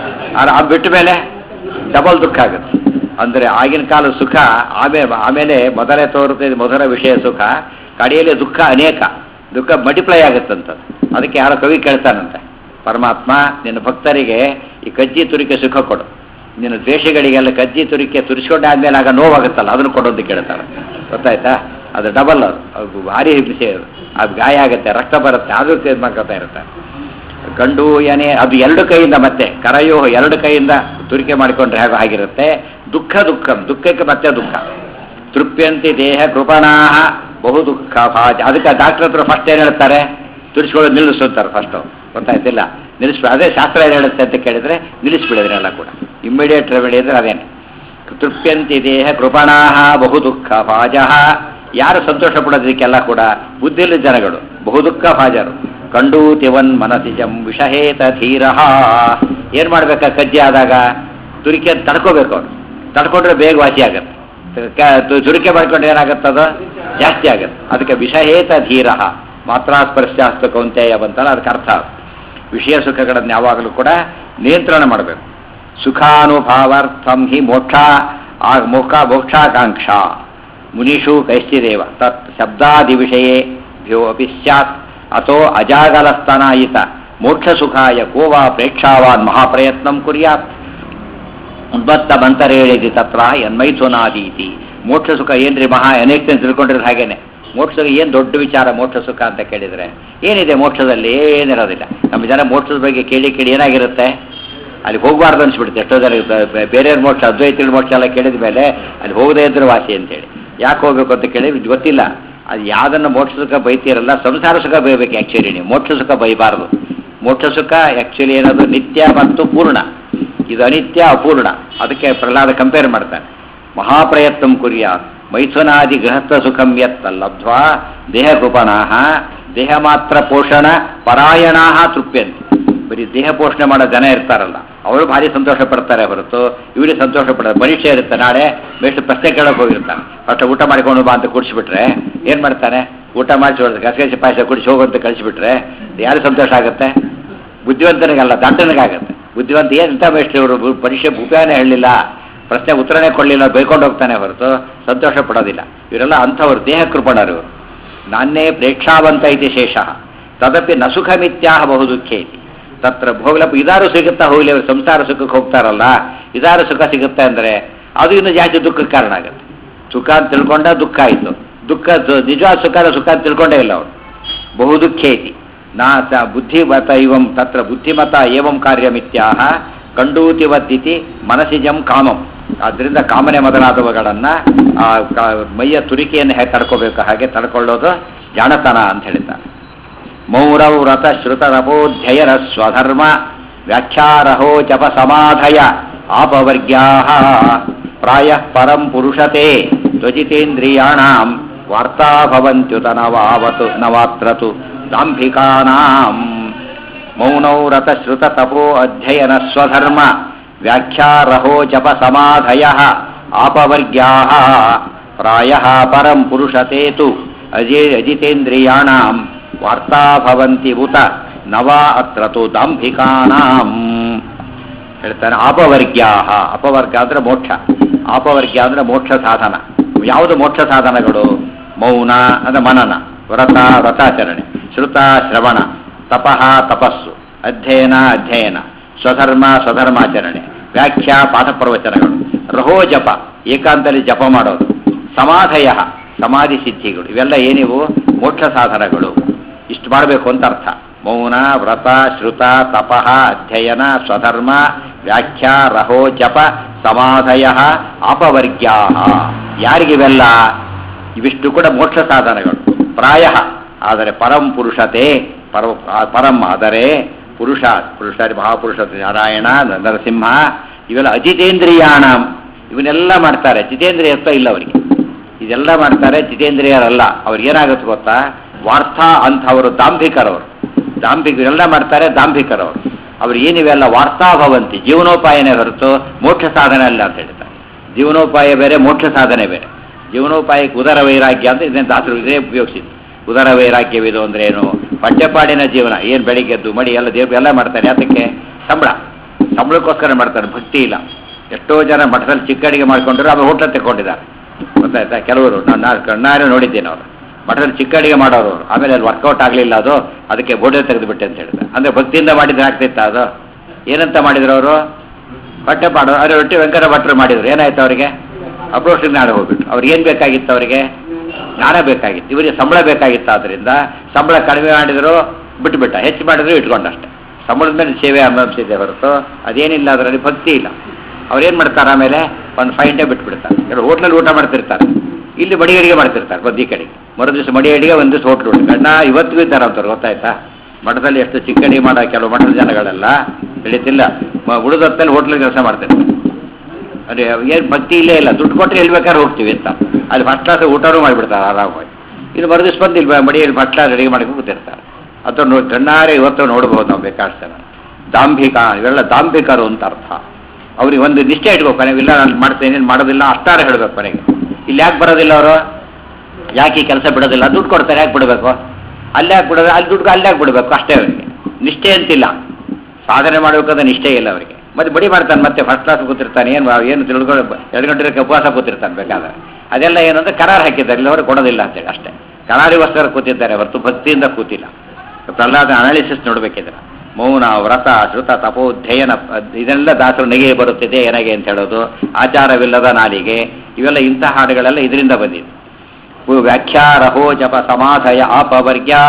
Speaker 1: ಆ ಬಿಟ್ಟ ಮೇಲೆ ಡಬಲ್ ದುಃಖ ಆಗುತ್ತೆ. ಅಂದರೆ ಆಗಿನ ಕಾಲದ ಸುಖ ಆಮೇಲೆ ಆಮೇಲೆ ಮೊದಲೇ ತೋರುತ್ತೆ ಮೊದಲ ವಿಷಯ ಸುಖ, ಕಡೆಯಲ್ಲಿ ದುಃಖ ಅನೇಕ, ದುಃಖ ಮಲ್ಟಿಪ್ಲೈ ಆಗುತ್ತಂಥದ್ದು. ಅದಕ್ಕೆ ಯಾರೋ ಕವಿ ಕೇಳ್ತಾನಂತೆ, ಪರಮಾತ್ಮ ನಿನ್ನ ಭಕ್ತರಿಗೆ ಈ ಕಜ್ಜಿ ತುರಿಕೆ ಸುಖ ಕೊಡು, ನಿನ್ನ ದ್ವೇಷಗಳಿಗೆಲ್ಲ ಕಜ್ಜಿ ತುರಿಕೆ ತುರಿಸ್ಕೊಂಡಾದ್ಮೇಲೆ ಆಗ ನೋವಾಗುತ್ತಲ್ಲ ಅದನ್ನು ಕೊಡೋದು ಕೇಳ್ತಾರೆ. ಗೊತ್ತಾಯ್ತಾ? ಅದು ಡಬಲ್, ಅದು ಭಾರಿ ವಿಷಯ. ಅದು ಅದು ಗಾಯ ಆಗುತ್ತೆ, ರಕ್ತ ಬರುತ್ತೆ, ಅದು ಇದು ಮಾಡ್ಕೊತಾ ಇರುತ್ತೆ. ಗಂಡು ಏನೇ ಅದು ಎರಡು ಕೈಯಿಂದ ಮತ್ತೆ ಕರಯೋ ಎರಡು ಕೈಯಿಂದ ತುರಿಕೆ ಮಾಡಿಕೊಂಡ್ರೆ ಹೇಗೋ ಆಗಿರುತ್ತೆ. ದುಃಖ ದುಃಖ ದುಃಖಕ್ಕೆ ಮತ್ತೆ ದುಃಖ. ತೃಪ್ಯಂತಿ ದೇಹ ಕೃಪಣಾಹ ಬಹು ದುಃಖ ಭಾಜ. ಅದಕ್ಕೆ ಡಾಕ್ಟರ್ ಹತ್ರ ಫಸ್ಟ್ ಏನು ಹೇಳ್ತಾರೆ? ತುರಿಸ್ಕೊಳ್ಳೋದು ನಿಲ್ಲಿಸುತ್ತಾರೆ ಫಸ್ಟು. ಗೊತ್ತಾಯ್ತಿಲ್ಲ? ನಿಲ್ಲಿಸ್ಬಿಡ. ಅದೇ ಶಾಸ್ತ್ರ ಏನು ಹೇಳುತ್ತೆ ಅಂತ ಕೇಳಿದರೆ ನಿಲ್ಲಿಸ್ಬಿಡಿದ್ರೆಲ್ಲ ಕೂಡ ಇಮ್ಮಿಡಿಯೇಟ್ ರೆಮಿಡಿ ಅಂದರೆ ಅದೇನೆ. ತೃಪ್ಯಂತಿ ದೇಹ ಕೃಪಣಾಹ ಬಹು ದುಃಖ ಭಾಜ. ಯಾರು ಸಂತೋಷ ಪಡೋದಕ್ಕೆಲ್ಲ ಕೂಡ ಬುದ್ಧಿಲ್ಲ ಜನಗಳು ಬಹು ದುಃಖ ಭಾಜರು. ಕಂಡೂತಿವನ್ ಮನಸಿಜಂ ವಿಷಹೇತ ಧೀರ. ಏನು ಮಾಡ್ಬೇಕಾ? ಕಜ್ಜಿ ಆದಾಗ ತುರಿಕೆ ತಡ್ಕೋಬೇಕು. ಅವ್ರು ತಡ್ಕೊಂಡ್ರೆ ಬೇಗ ವಾಸಿ ಆಗುತ್ತೆ. ತುರಿಕೆ ಮಾಡ್ಕೊಂಡ್ರೆ ಏನಾಗುತ್ತದ? ಜಾಸ್ತಿ ಆಗುತ್ತೆ. ಅದಕ್ಕೆ ವಿಷಹೇತ ಧೀರ ಮಾತ್ರ ಸ್ಪರ್ಶಾಸ್ತ ಕೌಂತೆಯ ಬಂತಲ್ಲ, ಅದಕ್ಕೆ ಅರ್ಥ. ವಿಷಯ ಸುಖಗಳನ್ನು ಯಾವಾಗಲೂ ಕೂಡ ನಿಯಂತ್ರಣ ಮಾಡಬೇಕು. ಸುಖಾನುಭಾವಾರ್ಥಂ ಹಿ ಮೋಕ್ಷ ಆ ಮೋಕ್ಷ ಮೋಕ್ಷಾಕಾಂಕ್ಷ ಮುನಿಷು ಕೈಶ್ಚಿದೇವ ತತ್ ಶಬ್ದಾದಿ ವಿಷಯೇ ಭ್ಯೋ ಅಪಿ ಸ್ಯಾತ್ ಅಥೋ ಅಜಾಗಲಸ್ತನಾಯಿತ ಮೋಕ್ಷ ಸುಖಾಯ ಕೋವಾ ಪ್ರೇಕ್ಷಾವಾನ್ ಮಹಾಪ್ರಯತ್ನಂ ಕುರ್ಯಾತ್. ಉದ್ಬತ್ತ ಮಂತರ ಹೇಳಿದಿ ತತ್ರ ಯನ್ಮೈಥುನಾದೀತಿ. ಮೋಕ್ಷ ಸುಖ ಏನ್ರಿ ಮಹಾ ಅನೇಕ ತಿಳ್ಕೊಂಡಿರೋದು ಹಾಗೇನೆ. ಮೋಕ್ಷ ಏನು ದೊಡ್ಡ ವಿಚಾರ ಮೋಕ್ಷ ಸುಖ ಅಂತ ಕೇಳಿದರೆ ಏನಿದೆ ಮೋಕ್ಷದಲ್ಲಿ? ಏನಿರೋದಿಲ್ಲ. ನಮ್ಮ ಜನ ಮೋಕ್ಷದ ಬಗ್ಗೆ ಕೇಳಿ ಕೇಳಿ ಏನಾಗಿರುತ್ತೆ, ಅಲ್ಲಿ ಹೋಗಬಾರ್ದು ಅನ್ಸ್ಬಿಡುತ್ತೆ. ಎಷ್ಟೋ ಜನ ಬೇರೆಯವ್ರ ಮೋಕ್ಷ ಅದ್ವೈತಿಗಳ ಮೋಕ್ಷ ಎಲ್ಲ ಕೇಳಿದ ಮೇಲೆ ಅಲ್ಲಿ ಹೋಗದೇ ಇದ್ರೆ ವಾಸಿ ಅಂತೇಳಿ. ಯಾಕೆ ಹೋಗ್ಬೇಕು ಅಂತ ಕೇಳಿ ಗೊತ್ತಿಲ್ಲ. ಅದು ಯಾವುದನ್ನು ಮೋಕ್ಷ ಸುಖ ಬೈತೀರಲ್ಲ, ಸಂಸಾರ ಸುಖ ಬೈಬೇಕು ಆ್ಯಕ್ಚುಲಿ. ನೀವು ಮೋಕ್ಷ ಸುಖ ಬೈಬಾರ್ದು. ಮೋಕ್ಷ ಸುಖ ಆ್ಯಕ್ಚುಲಿ ಏನದು? ನಿತ್ಯ ಮತ್ತು ಪೂರ್ಣ. ಇದು ಅನಿತ್ಯ ಅಪೂರ್ಣ. ಅದಕ್ಕೆ ಪ್ರಹ್ಲಾದ ಕಂಪೇರ್ ಮಾಡ್ತಾನೆ. ಮಹಾಪ್ರಯತ್ನಂ ಕುರ್ಯಾತ್ ಮೈಥುನಾದಿ ಗೃಹಸ್ಥ ಸುಖಂ ಯತ್ ಲಬ್ಧ್ವಾ ದೇಹ ಕೃಪಣಾಹ ದೇಹ ಮಾತ್ರ ಪೋಷಣ ಪರಾಯಣಾಹ ತೃಪ್ಯಂತಿ. ಬರೀ ದೇಹ ಪೋಷಣೆ ಮಾಡೋ ಜನ ಇರ್ತಾರಲ್ಲ ಅವರು ಭಾರಿ ಸಂತೋಷ ಪಡ್ತಾರೆ ಹೊರತು ಇವರಿಗೆ ಸಂತೋಷ ಪಡೋದು. ಮನುಷ್ಯ ಇರುತ್ತೆ, ನಾಳೆ ಎಷ್ಟು ಪ್ರಶ್ನೆ ಕೇಳೋಕೆ ಹೋಗಿರ್ತಾನೆ, ಅಷ್ಟು ಊಟ ಮಾಡಿಕೊಂಡು ಬಾ ಅಂತ ಕುಡಿಸ್ಬಿಟ್ರೆ ಏನು ಮಾಡ್ತಾನೆ? ಊಟ ಮಾಡಿಸಿ ಗಸಗಸೆ ಪಾಯಸ ಕುಡಿಸಿ ಹೋಗುವಂತ ಕಳಿಸಿಬಿಟ್ರೆ ಯಾರು ಸಂತೋಷ ಆಗುತ್ತೆ? ಬುದ್ಧಿವಂತನಿಗಲ್ಲ, ದಂಡನಿಗಾಗತ್ತೆ. ಬುದ್ಧಿವಂತ ಏನು ಇಂಥ ಮೇಷ್ಟ್ರು ಇವರು ಪರೀಕ್ಷೆ ಉಪಯೋಗನೇ ಹೇಳಲಿಲ್ಲ, ಪ್ರಶ್ನೆ ಉತ್ತರನೇ ಕೊಡಲಿಲ್ಲ, ಬೈಕೊಂಡು ಹೋಗ್ತಾನೆ ಹೊರತು ಸಂತೋಷ ಪಡೋದಿಲ್ಲ. ಇವರೆಲ್ಲ ಅಂಥವ್ರು ದೇಹ ಕೃಪಣರು. ನಾನೇ ಪ್ರೇಕ್ಷಾವಂತ ಇತಿ ಶೇಷ ತದಪಿ ನ ಸುಖಮಿತ್ಯಾಹ ಬಹು ದುಃಖೇ ಇತಿ. ತತ್ರ ಹೋಗ್ಲಪ್ಪ ಇದಾರು ಸಿಗುತ್ತಾ ಹೋಗ್ಲಿ, ಅವರು ಸಂಸಾರ ಸುಖಕ್ಕೆ ಹೋಗ್ತಾರಲ್ಲ, ಇದಾರು ಸುಖ ಸಿಗುತ್ತೆ ಅಂದರೆ ಅದು ಇನ್ನು ಜಾಸ್ತಿ ದುಃಖಕ್ಕೆ ಕಾರಣ ಆಗುತ್ತೆ. ಸುಖ ಅಂತ ತಿಳ್ಕೊಂಡ ದುಃಖ ಆಯಿತು. ದುಃಖ ನಿಜವಾದ ಸುಖ ಸುಖ ಅಂತ ತಿಳ್ಕೊಂಡೇ ಇಲ್ಲ ಅವರು. ಬಹು ದುಃಖೇತಿ ನಾ ಸ ಬುದ್ಧಿಮತ ಇವಂ ತತ್ರ ಬುದ್ಧಿಮತ ಏವಂ ಕಾರ್ಯಮಿತ್ಯಾಹ ಕಂಡೂತಿವದ್ದಿತಿ ಮನಸಿಜಂ ಕಾಮಂ. ಆದ್ದರಿಂದ ಕಾಮನೆ ಮೊದಲಾದವುಗಳನ್ನು ಮೈಯ ತುರಿಕೆಯನ್ನು ಹೇಗೆ ತಡ್ಕೋಬೇಕು ಹಾಗೆ ತಡ್ಕೊಳ್ಳೋದು ಜಾಣತನ ಅಂತ ಹೇಳಿದ್ದಾರೆ. ಮೌರೌ ವ್ರತ ಶ್ರುತ ತಪೋಧ್ಯಯನ ಸ್ವಧರ್ಮ ವ್ಯಾಖ್ಯಾರಹೋ ಜಪ ಸಮಾಧಯ ಆಪವರ್ಗ್ಯಾ ಪ್ರಾಯ ಪರಂ ಪುರುಷತೆ ತ್ವಜಿತೇಂದ್ರಿಯಾಣಾಂ ವಾರ್ತಾ ಭವಂತ್ಯುತ ನವಾವತು ನವಾತ್ರತು ದಾಂಭಿಕಾನಾಂ. ಮೌನೌ ವ್ರತ ಶ್ರುತ ತಪೋ ಅಧ್ಯಯನ ಸ್ವಧರ್ಮ ವ್ಯಾಖ್ಯಾರಹೋ ಜಪ ಸಮಾಧಯ ಆಪವರ್ಗ್ಯಾ ಪ್ರಾಯ ಪರಂ ಪುರುಷತೆ ತು ಅಜೇ ಅಜಿತೇಂದ್ರಿಯಾಣಾಂ ವಾರ್ತಾ ಭವಂತಿ ಉತ ನವಾ ಅತ್ರತು ದಾಂಭಿಕಾನಾಂ ಹೇಳ್ತಾನೆ. ಆಪವರ್ಗ್ಯಾ, ಅಪವರ್ಗ ಅಂದರೆ ಮೋಕ್ಷ, ಆಪವರ್ಗ್ಯ ಅಂದರೆ ಮೋಕ್ಷ ಸಾಧನ. ಯಾವುದು ಮೋಕ್ಷ ಸಾಧನಗಳು? ಮೌನ ಅಂದರೆ ಮನನ, ವ್ರತ ವ್ರತಾಚರಣೆ, ಶ್ರುತ ಶ್ರವಣ, ತಪಃ ತಪಸ್ಸು, ಅಧ್ಯಯನ ಅಧ್ಯಯನ, ಸ್ವಧರ್ಮ ಸ್ವಧರ್ಮಾಚರಣೆ, ವ್ಯಾಖ್ಯಾ ಪಾಠ ಪ್ರವಚನಗಳು, ರಹೋ ಜಪ ಏಕಾಂತದಲ್ಲಿ ಜಪ ಮಾಡೋದು, ಸಮಾಧಯ ಸಮಾಧಿ ಸಿದ್ಧಿಗಳು. ಇವೆಲ್ಲ ಏನಿವು? ಮೋಕ್ಷ ಸಾಧನಗಳು. ಇಷ್ಟು ಮಾಡಬೇಕು ಅಂತ ಅರ್ಥ. ಮೌನ ವ್ರತ ಶ್ರುತ ತಪಃ ಅಧ್ಯಯನ ಸ್ವಧರ್ಮ ವ್ಯಾಖ್ಯಾ ರಹೋ ಜಪ ಸಮಾಧಯ ಅಪವರ್ಗ್ಯಾ. ಯಾರಿಗಿವೆಲ್ಲ? ಇವಿಷ್ಟು ಕೂಡ ಮೋಕ್ಷ ಸಾಧನಗಳು ಪ್ರಾಯ. ಆದರೆ ಪರಂ ಪುರುಷತೆ ಪರ ಪರಂ ಆದರೆ ಪುರುಷ ಪುರುಷ ಮಹಾಪುರುಷ ನಾರಾಯಣ ನರಸಿಂಹ ಇವೆಲ್ಲ ಅಜಿತೇಂದ್ರಿಯಾಣ. ಇವನ್ನೆಲ್ಲ ಮಾಡ್ತಾರೆ. ಜಿತೇಂದ್ರಿಯತ್ವ ಇಲ್ಲ ಅವರಿಗೆ. ಇದೆಲ್ಲ ಮಾಡ್ತಾರೆ, ಜಿತೇಂದ್ರಿಯರಲ್ಲ. ಅವ್ರಿಗೆ ಏನಾಗುತ್ತೆ ಗೊತ್ತಾ? ವಾರ್ಥ ಅಂತ ಅವರು ದಾಂಭಿಕರವರು. ದಾಂಭಿಕ ಇವೆಲ್ಲ ಮಾಡ್ತಾರೆ, ದಾಂಭಿಕರವರು. ಅವ್ರು ಏನಿವೆಲ್ಲ ವಾರ್ತಾ ಭವಂತಿ, ಜೀವನೋಪಾಯನೇ ಹೊರತು ಮೋಕ್ಷ ಸಾಧನೆ ಅಲ್ಲ ಅಂತ ಹೇಳ್ತಾರೆ. ಜೀವನೋಪಾಯ ಬೇರೆ, ಮೋಕ್ಷ ಸಾಧನೆ ಬೇರೆ. ಜೀವನೋಪಾಯಕ್ಕೆ ಉದರ ವೈರಾಗ್ಯ ಅಂತ ಇದನ್ನ ದಾಸರು ಇದೇ ಉಪಯೋಗಿಸಿದ್ದು. ಉದರ ವೈರಾಗ್ಯವಿದು ಅಂದ್ರೆ ಏನು? ಪಠ್ಯಪಾಡಿನ ಜೀವನ. ಏನು ಬೆಳಿಗ್ಗೆದ್ದು ಮಡಿ ಎಲ್ಲ ದೇವ್ರು ಎಲ್ಲ ಮಾಡ್ತಾರೆ. ಅದಕ್ಕೆ ಸಂಬಳ ಸಂಬಳಕ್ಕೋಸ್ಕರ ಮಾಡ್ತಾರೆ, ಭಕ್ತಿ ಇಲ್ಲ. ಎಷ್ಟೋ ಜನ ಮಠದಲ್ಲಿ ಚಿಕ್ಕ ಅಡಿಗೆ ಮಾಡ್ಕೊಂಡ್ರು ಆಮೇಲೆ ಹೋಟ್ಲ್ ತಗೊಂಡಿದ್ದಾರೆ, ಗೊತ್ತಾಯ್ತಾ? ಕೆಲವರು ನಾನು ಕಣ್ಣಾರೆ ನೋಡಿದ್ದೇನೆ. ಅವರು ಮಠದಲ್ಲಿ ಚಿಕ್ಕ ಅಡಿಗೆ ಮಾಡೋರು ಅವರು, ಆಮೇಲೆ ಅಲ್ಲಿ ವರ್ಕೌಟ್ ಆಗಲಿಲ್ಲ, ಅದು ಅದಕ್ಕೆ ಬೋಡೆ ತೆಗೆದುಬಿಟ್ಟೆ ಅಂತ ಹೇಳಿದ್ರು. ಅಂದರೆ ಭಕ್ತಿಯಿಂದ ಮಾಡಿದ್ರೆ ಆಗ್ತಿತ್ತ? ಅದು ಏನಂತ ಮಾಡಿದ್ರು ಅವರು? ಪಠ್ಯಪಾಡು. ಅದೇ ರೊಟ್ಟಿ ವೆಂಕಟ ಭಟ್ರು ಮಾಡಿದ್ರು. ಏನಾಯ್ತು ಅವರಿಗೆ? ಅಪ್ರೋಚ್ ಜ್ಞಾನ ಹೋಗ್ಬಿಟ್ರು. ಅವ್ರಿಗೆ ಏನು ಬೇಕಾಗಿತ್ತು? ಅವರಿಗೆ ಜ್ಞಾನ ಬೇಕಾಗಿತ್ತು. ಇವರಿಗೆ ಸಂಬಳ ಬೇಕಾಗಿತ್ತು. ಆದ್ದರಿಂದ ಸಂಬಳ ಕಡಿಮೆ ಮಾಡಿದ್ರು ಬಿಟ್ಟುಬಿಟ್ಟ, ಹೆಚ್ಚು ಮಾಡಿದ್ರು ಇಟ್ಕೊಂಡಷ್ಟೆ. ಸಂಬಳದ ಮೇಲೆ ಸೇವೆ ಅನುಭವಿಸಿದೆ ಹೊರತು ಅದೇನಿಲ್ಲ, ಅದರಲ್ಲಿ ಭಕ್ತಿ ಇಲ್ಲ. ಅವ್ರೇನು ಮಾಡ್ತಾರೆ? ಆಮೇಲೆ ಒಂದು ಫೈವ್ ಡೇ ಬಿಟ್ಬಿಡ್ತಾರೆ. ಕೆಲವು ಹೋಟ್ಲಲ್ಲಿ ಊಟ ಮಾಡ್ತಿರ್ತಾರೆ, ಇಲ್ಲಿ ಮಡಿ ಅಡಿಗೆ ಮಾಡ್ತಿರ್ತಾರೆ ಬದ್ದಿ ಕಡೆಗೆ. ಮರು ದಿವಸ ಮಡಿ ಅಡಿಗೆ, ಒಂದು ದಿವಸ ಹೋಟ್ಲು ಊಟ. ಗಣ್ಣ ಇವತ್ತಿಗೂ ಇದ್ದಾರೆ ಅಂತವ್ರು, ಗೊತ್ತಾಯ್ತಾ? ಮಠದಲ್ಲಿ ಎಷ್ಟು ಚಿಕ್ಕ ಅಡಿಗೆ ಮಾಡೋ ಕೆಲವು ಮಠದ ಜನಗಳೆಲ್ಲ ಬೆಳೀತಿಲ್ಲ, ಉಳಿದೊತ್ತಲ್ಲಿ ಹೋಟ್ಲಲ್ಲಿ ಕೆಲಸ ಮಾಡ್ತಿರ್ತಾರೆ. ಅದೇ ಏನು ಭಕ್ತಿ ಇಲ್ಲೇ ಇಲ್ಲ. ದುಡ್ಡು ಕೊಟ್ಟರೆ ಎಲ್ಲಿ ಬೇಕಾದ್ರೆ ಹೋಗ್ತೀವಿ ಅಂತ ಅಲ್ಲಿ ಫಸ್ಟ್ ಕ್ಲಾಸ್ ಊಟನೂ ಮಾಡಿಬಿಡ್ತಾರೆ ಆರಾಮಾಗಿ. ಇದು ಮರು ದಿವಸ ಬಂದು ಇಲ್ಲಿ ಮಡಿಯಲ್ಲಿ ಫಸ್ಟ್ ಕ್ಲಾಸ್ ಅಡಿಗೆ ಮಾಡಿ ಕೂತಿರ್ತಾರೆ. ಅಥವಾ ನೋಡಿ ಕಣ್ಣಾರೆ ಇವತ್ತು ನೋಡ್ಬೋದು ನಾವು ಬೇಕಾದಷ್ಟು ಜನ. ದಾಂಭಿಕ, ಇವೆಲ್ಲ ದಾಂಭಿಕರು ಅಂತ ಅರ್ಥ. ಅವ್ರಿಗೆ ಒಂದು ನಿಷ್ಠೆ ಇಟ್ಬೇಕು. ಕೊನೆಗೆ ಇಲ್ಲ ನಾನು ಮಾಡ್ತೇನೆ, ಮಾಡೋದಿಲ್ಲ ಅಷ್ಟಾರ ಹೇಳಬೇಕು ಕೊನೆಗೆ. ಇಲ್ಲಿ ಯಾಕೆ ಬರೋದಿಲ್ಲ ಅವರು? ಯಾಕೆ ಈ ಕೆಲಸ ಬಿಡೋದಿಲ್ಲ? ದುಡ್ಡು ಕೊಡ್ತಾರೆ, ಯಾಕೆ ಬಿಡಬೇಕು? ಅಲ್ಲಿ ಯಾಕೆ ಬಿಡೋದು? ಅಲ್ಲಿ ದುಡ್ಡು ಅಲ್ಲಿ ಯಾಕೆ ಬಿಡಬೇಕು? ಅಷ್ಟೇ ಅವರಿಗೆ ನಿಷ್ಠೆ ಅಂತಿಲ್ಲ. ಸಾಧನೆ ಮಾಡಬೇಕಾದ ನಿಷ್ಠೆ ಇಲ್ಲ ಅವರಿಗೆ. ಮತ್ತೆ ಬಡಿ ಮಾಡ್ತಾನೆ, ಮತ್ತೆ ಫಸ್ಟ್ ಕ್ಲಾಸ್ ಕೂತಿರ್ತಾನೆ. ಏನು ಏನು ತಿಳ್ಕೊಂಡು ಎರಡು ಗಂಟೆ ಉಪವಾಸ ಕೂತಿರ್ತಾನೆ ಬೇಕಾದ್ರೆ. ಅದೆಲ್ಲ ಏನಂದ್ರೆ ಕರಾರು ಹಾಕಿದ್ದಾರೆ, ಇಲ್ಲವರು ಕೊಡೋದಿಲ್ಲ ಅಂತೇಳಿ ಅಷ್ಟೇ. ಕರಾರಿಗೋಸ್ಕರ ಕೂತಿದ್ದಾರೆ ಹೊರತು ಭಕ್ತಿಯಿಂದ ಕೂತಿಲ್ಲ. ಪ್ರಹ್ಲಾದ ಅನಾಲಿಸಿಸ್ ನೋಡಬೇಕಿದ್ರೆ ಮೌನ ವ್ರತ ಶ್ರುತ ತಪೋಧ್ಯಯನ ಇದೆಲ್ಲ ದಾಸರು ನೆಗೆ ಬರುತ್ತಿದೆ ಏನಾಗೆ ಅಂತ ಹೇಳೋದು, ಆಚಾರವಿಲ್ಲದ ನಾಲಿಗೆ, ಇವೆಲ್ಲ ಇಂತಹ ಹಾಡುಗಳೆಲ್ಲ ಇದರಿಂದ ಬಂದಿದೆ. ವ್ಯಾಖ್ಯಾರಹೋ ಜಪ ಸಮಾಧಯ ಅಪವರ್ಗ್ಯಾ.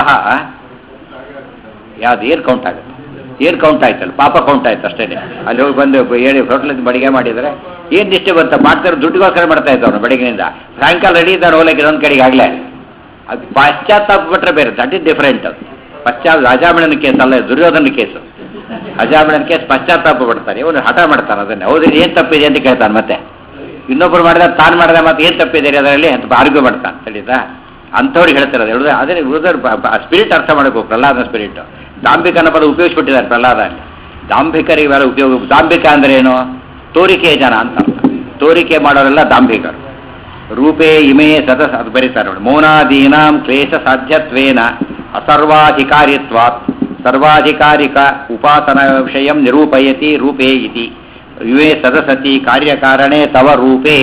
Speaker 1: ಯಾವ್ದು ಏರ್ ಕೌಂಟ್ ಆಗುತ್ತೆ? ಏರ್ ಕೌಂಟ್ ಆಯ್ತಲ್ಲ, ಪಾಪ ಕೌಂಟ್ ಆಯ್ತು ಅಷ್ಟೇ. ಅಲ್ಲಿ ಹೋಗಿ ಬಂದು ಹೇಳಿ ಹೋಟ್ಲಿಂದ ಬಡಿಗೆ ಮಾಡಿದರೆ ಏನು ನಿಷ್ಠೆ ಬಂತ? ಮಾಡ್ತಾರೆ ದುಡ್ಡಿಗೋಸ್ಕರ ಮಾಡ್ತಾ ಇದ್ದವನು ಬೆಳಗಿನಿಂದ. ಸಾಯಂಕಾಲ ರೆಡಿ ಇದ್ದಾನೆ ಹೋಗ್ಲಿಕ್ಕೆ ಇನ್ನೊಂದು ಕಡೆಗೆ ಆಗಲೇ. ಅದು ಪಾಶ್ಚಾತ್ತಾಪ ಬಿಟ್ಟರೆ ಬೇರೆ, ದಟ್ ಇಸ್ ಡಿಫರೆಂಟ್. ಅದು ಪಶ್ಚಾತ್ ಅಜಾಮಿಳನ ಕೇಸ್ ಅಲ್ಲ, ದುರ್ಯೋಧನ ಕೇಸು. ಅಜಾಮಿಳನ ಕೇಸ್ ಪಶ್ಚಾತ್ತಾಪ ಪಡ್ತಾರೆ, ಇವನು ಹಠ ಮಾಡ್ತಾನೆ. ಅದನ್ನೇ ಹೌದು ಏನು ತಪ್ಪಿದೆ ಅಂತ ಕೇಳ್ತಾನೆ. ಮತ್ತೆ ಇನ್ನೊಬ್ಬರು ಮಾಡಿದ ತಾನು ಮಾಡಿದ ಮತ್ತೆ ಏನು ತಪ್ಪಿದೆ ಅದರಲ್ಲಿ ಅಂತ ಆರ್ಗ್ಯೂ ಮಾಡ್ತಾನೆ. ತಿಳಿತಾ? ಅಂಥವ್ರಿಗೆ ಹೇಳ್ತಾರೆ ಅದು. ಹೇಳಿದ್ರೆ ಅದೇ ಉಳಿದರ್ ಸ್ಪಿರಿಟ್ ಅರ್ಥ ಮಾಡಬೇಕು. ಪ್ರಹ್ಲಾದನ ಸ್ಪಿರಿಟ್ ದಾಂಭಿಕನ ಪದ ಉಪಯೋಗಿಸ್ಬಿಟ್ಟಿದ್ದಾರೆ ಪ್ರಹ್ಲಾದ ಅಲ್ಲಿ. ದಾಂಭಿಕರಿಗೆ ಬೇರೆ ಉಪಯೋಗ. ದಾಂಭಿಕ ಅಂದ್ರೆ ಏನು? ತೋರಿಕೆ ಜನ ಅಂತ ಅರ್ಥ. ತೋರಿಕೆ ಮಾಡೋರೆಲ್ಲ ದಾಂಭಿಕರು. ರೂಪೇ ಇಮೇ ಸದಸ ಅದು ಬರೀತಾರೆ ನೋಡಿ. ಮೌನಾದೀನಾಂ ಕ್ಲೇಶ ಸಾಧ್ಯತ್ವೇನ ಅಸರ್ವಾಧಿಕಾರಿತ್ವಾತ್ ಸರ್ವಾಧಿಕಾರಿಕ ಉಪಾಸನ ವಿಷಯಂ ನಿರೂಪಯತಿ ರೂಪೇ ಇತಿ ಇವೇ ಸದಸತಿ ಕಾರ್ಯಕಾರಣೆ ತವ ರೂಪೇ.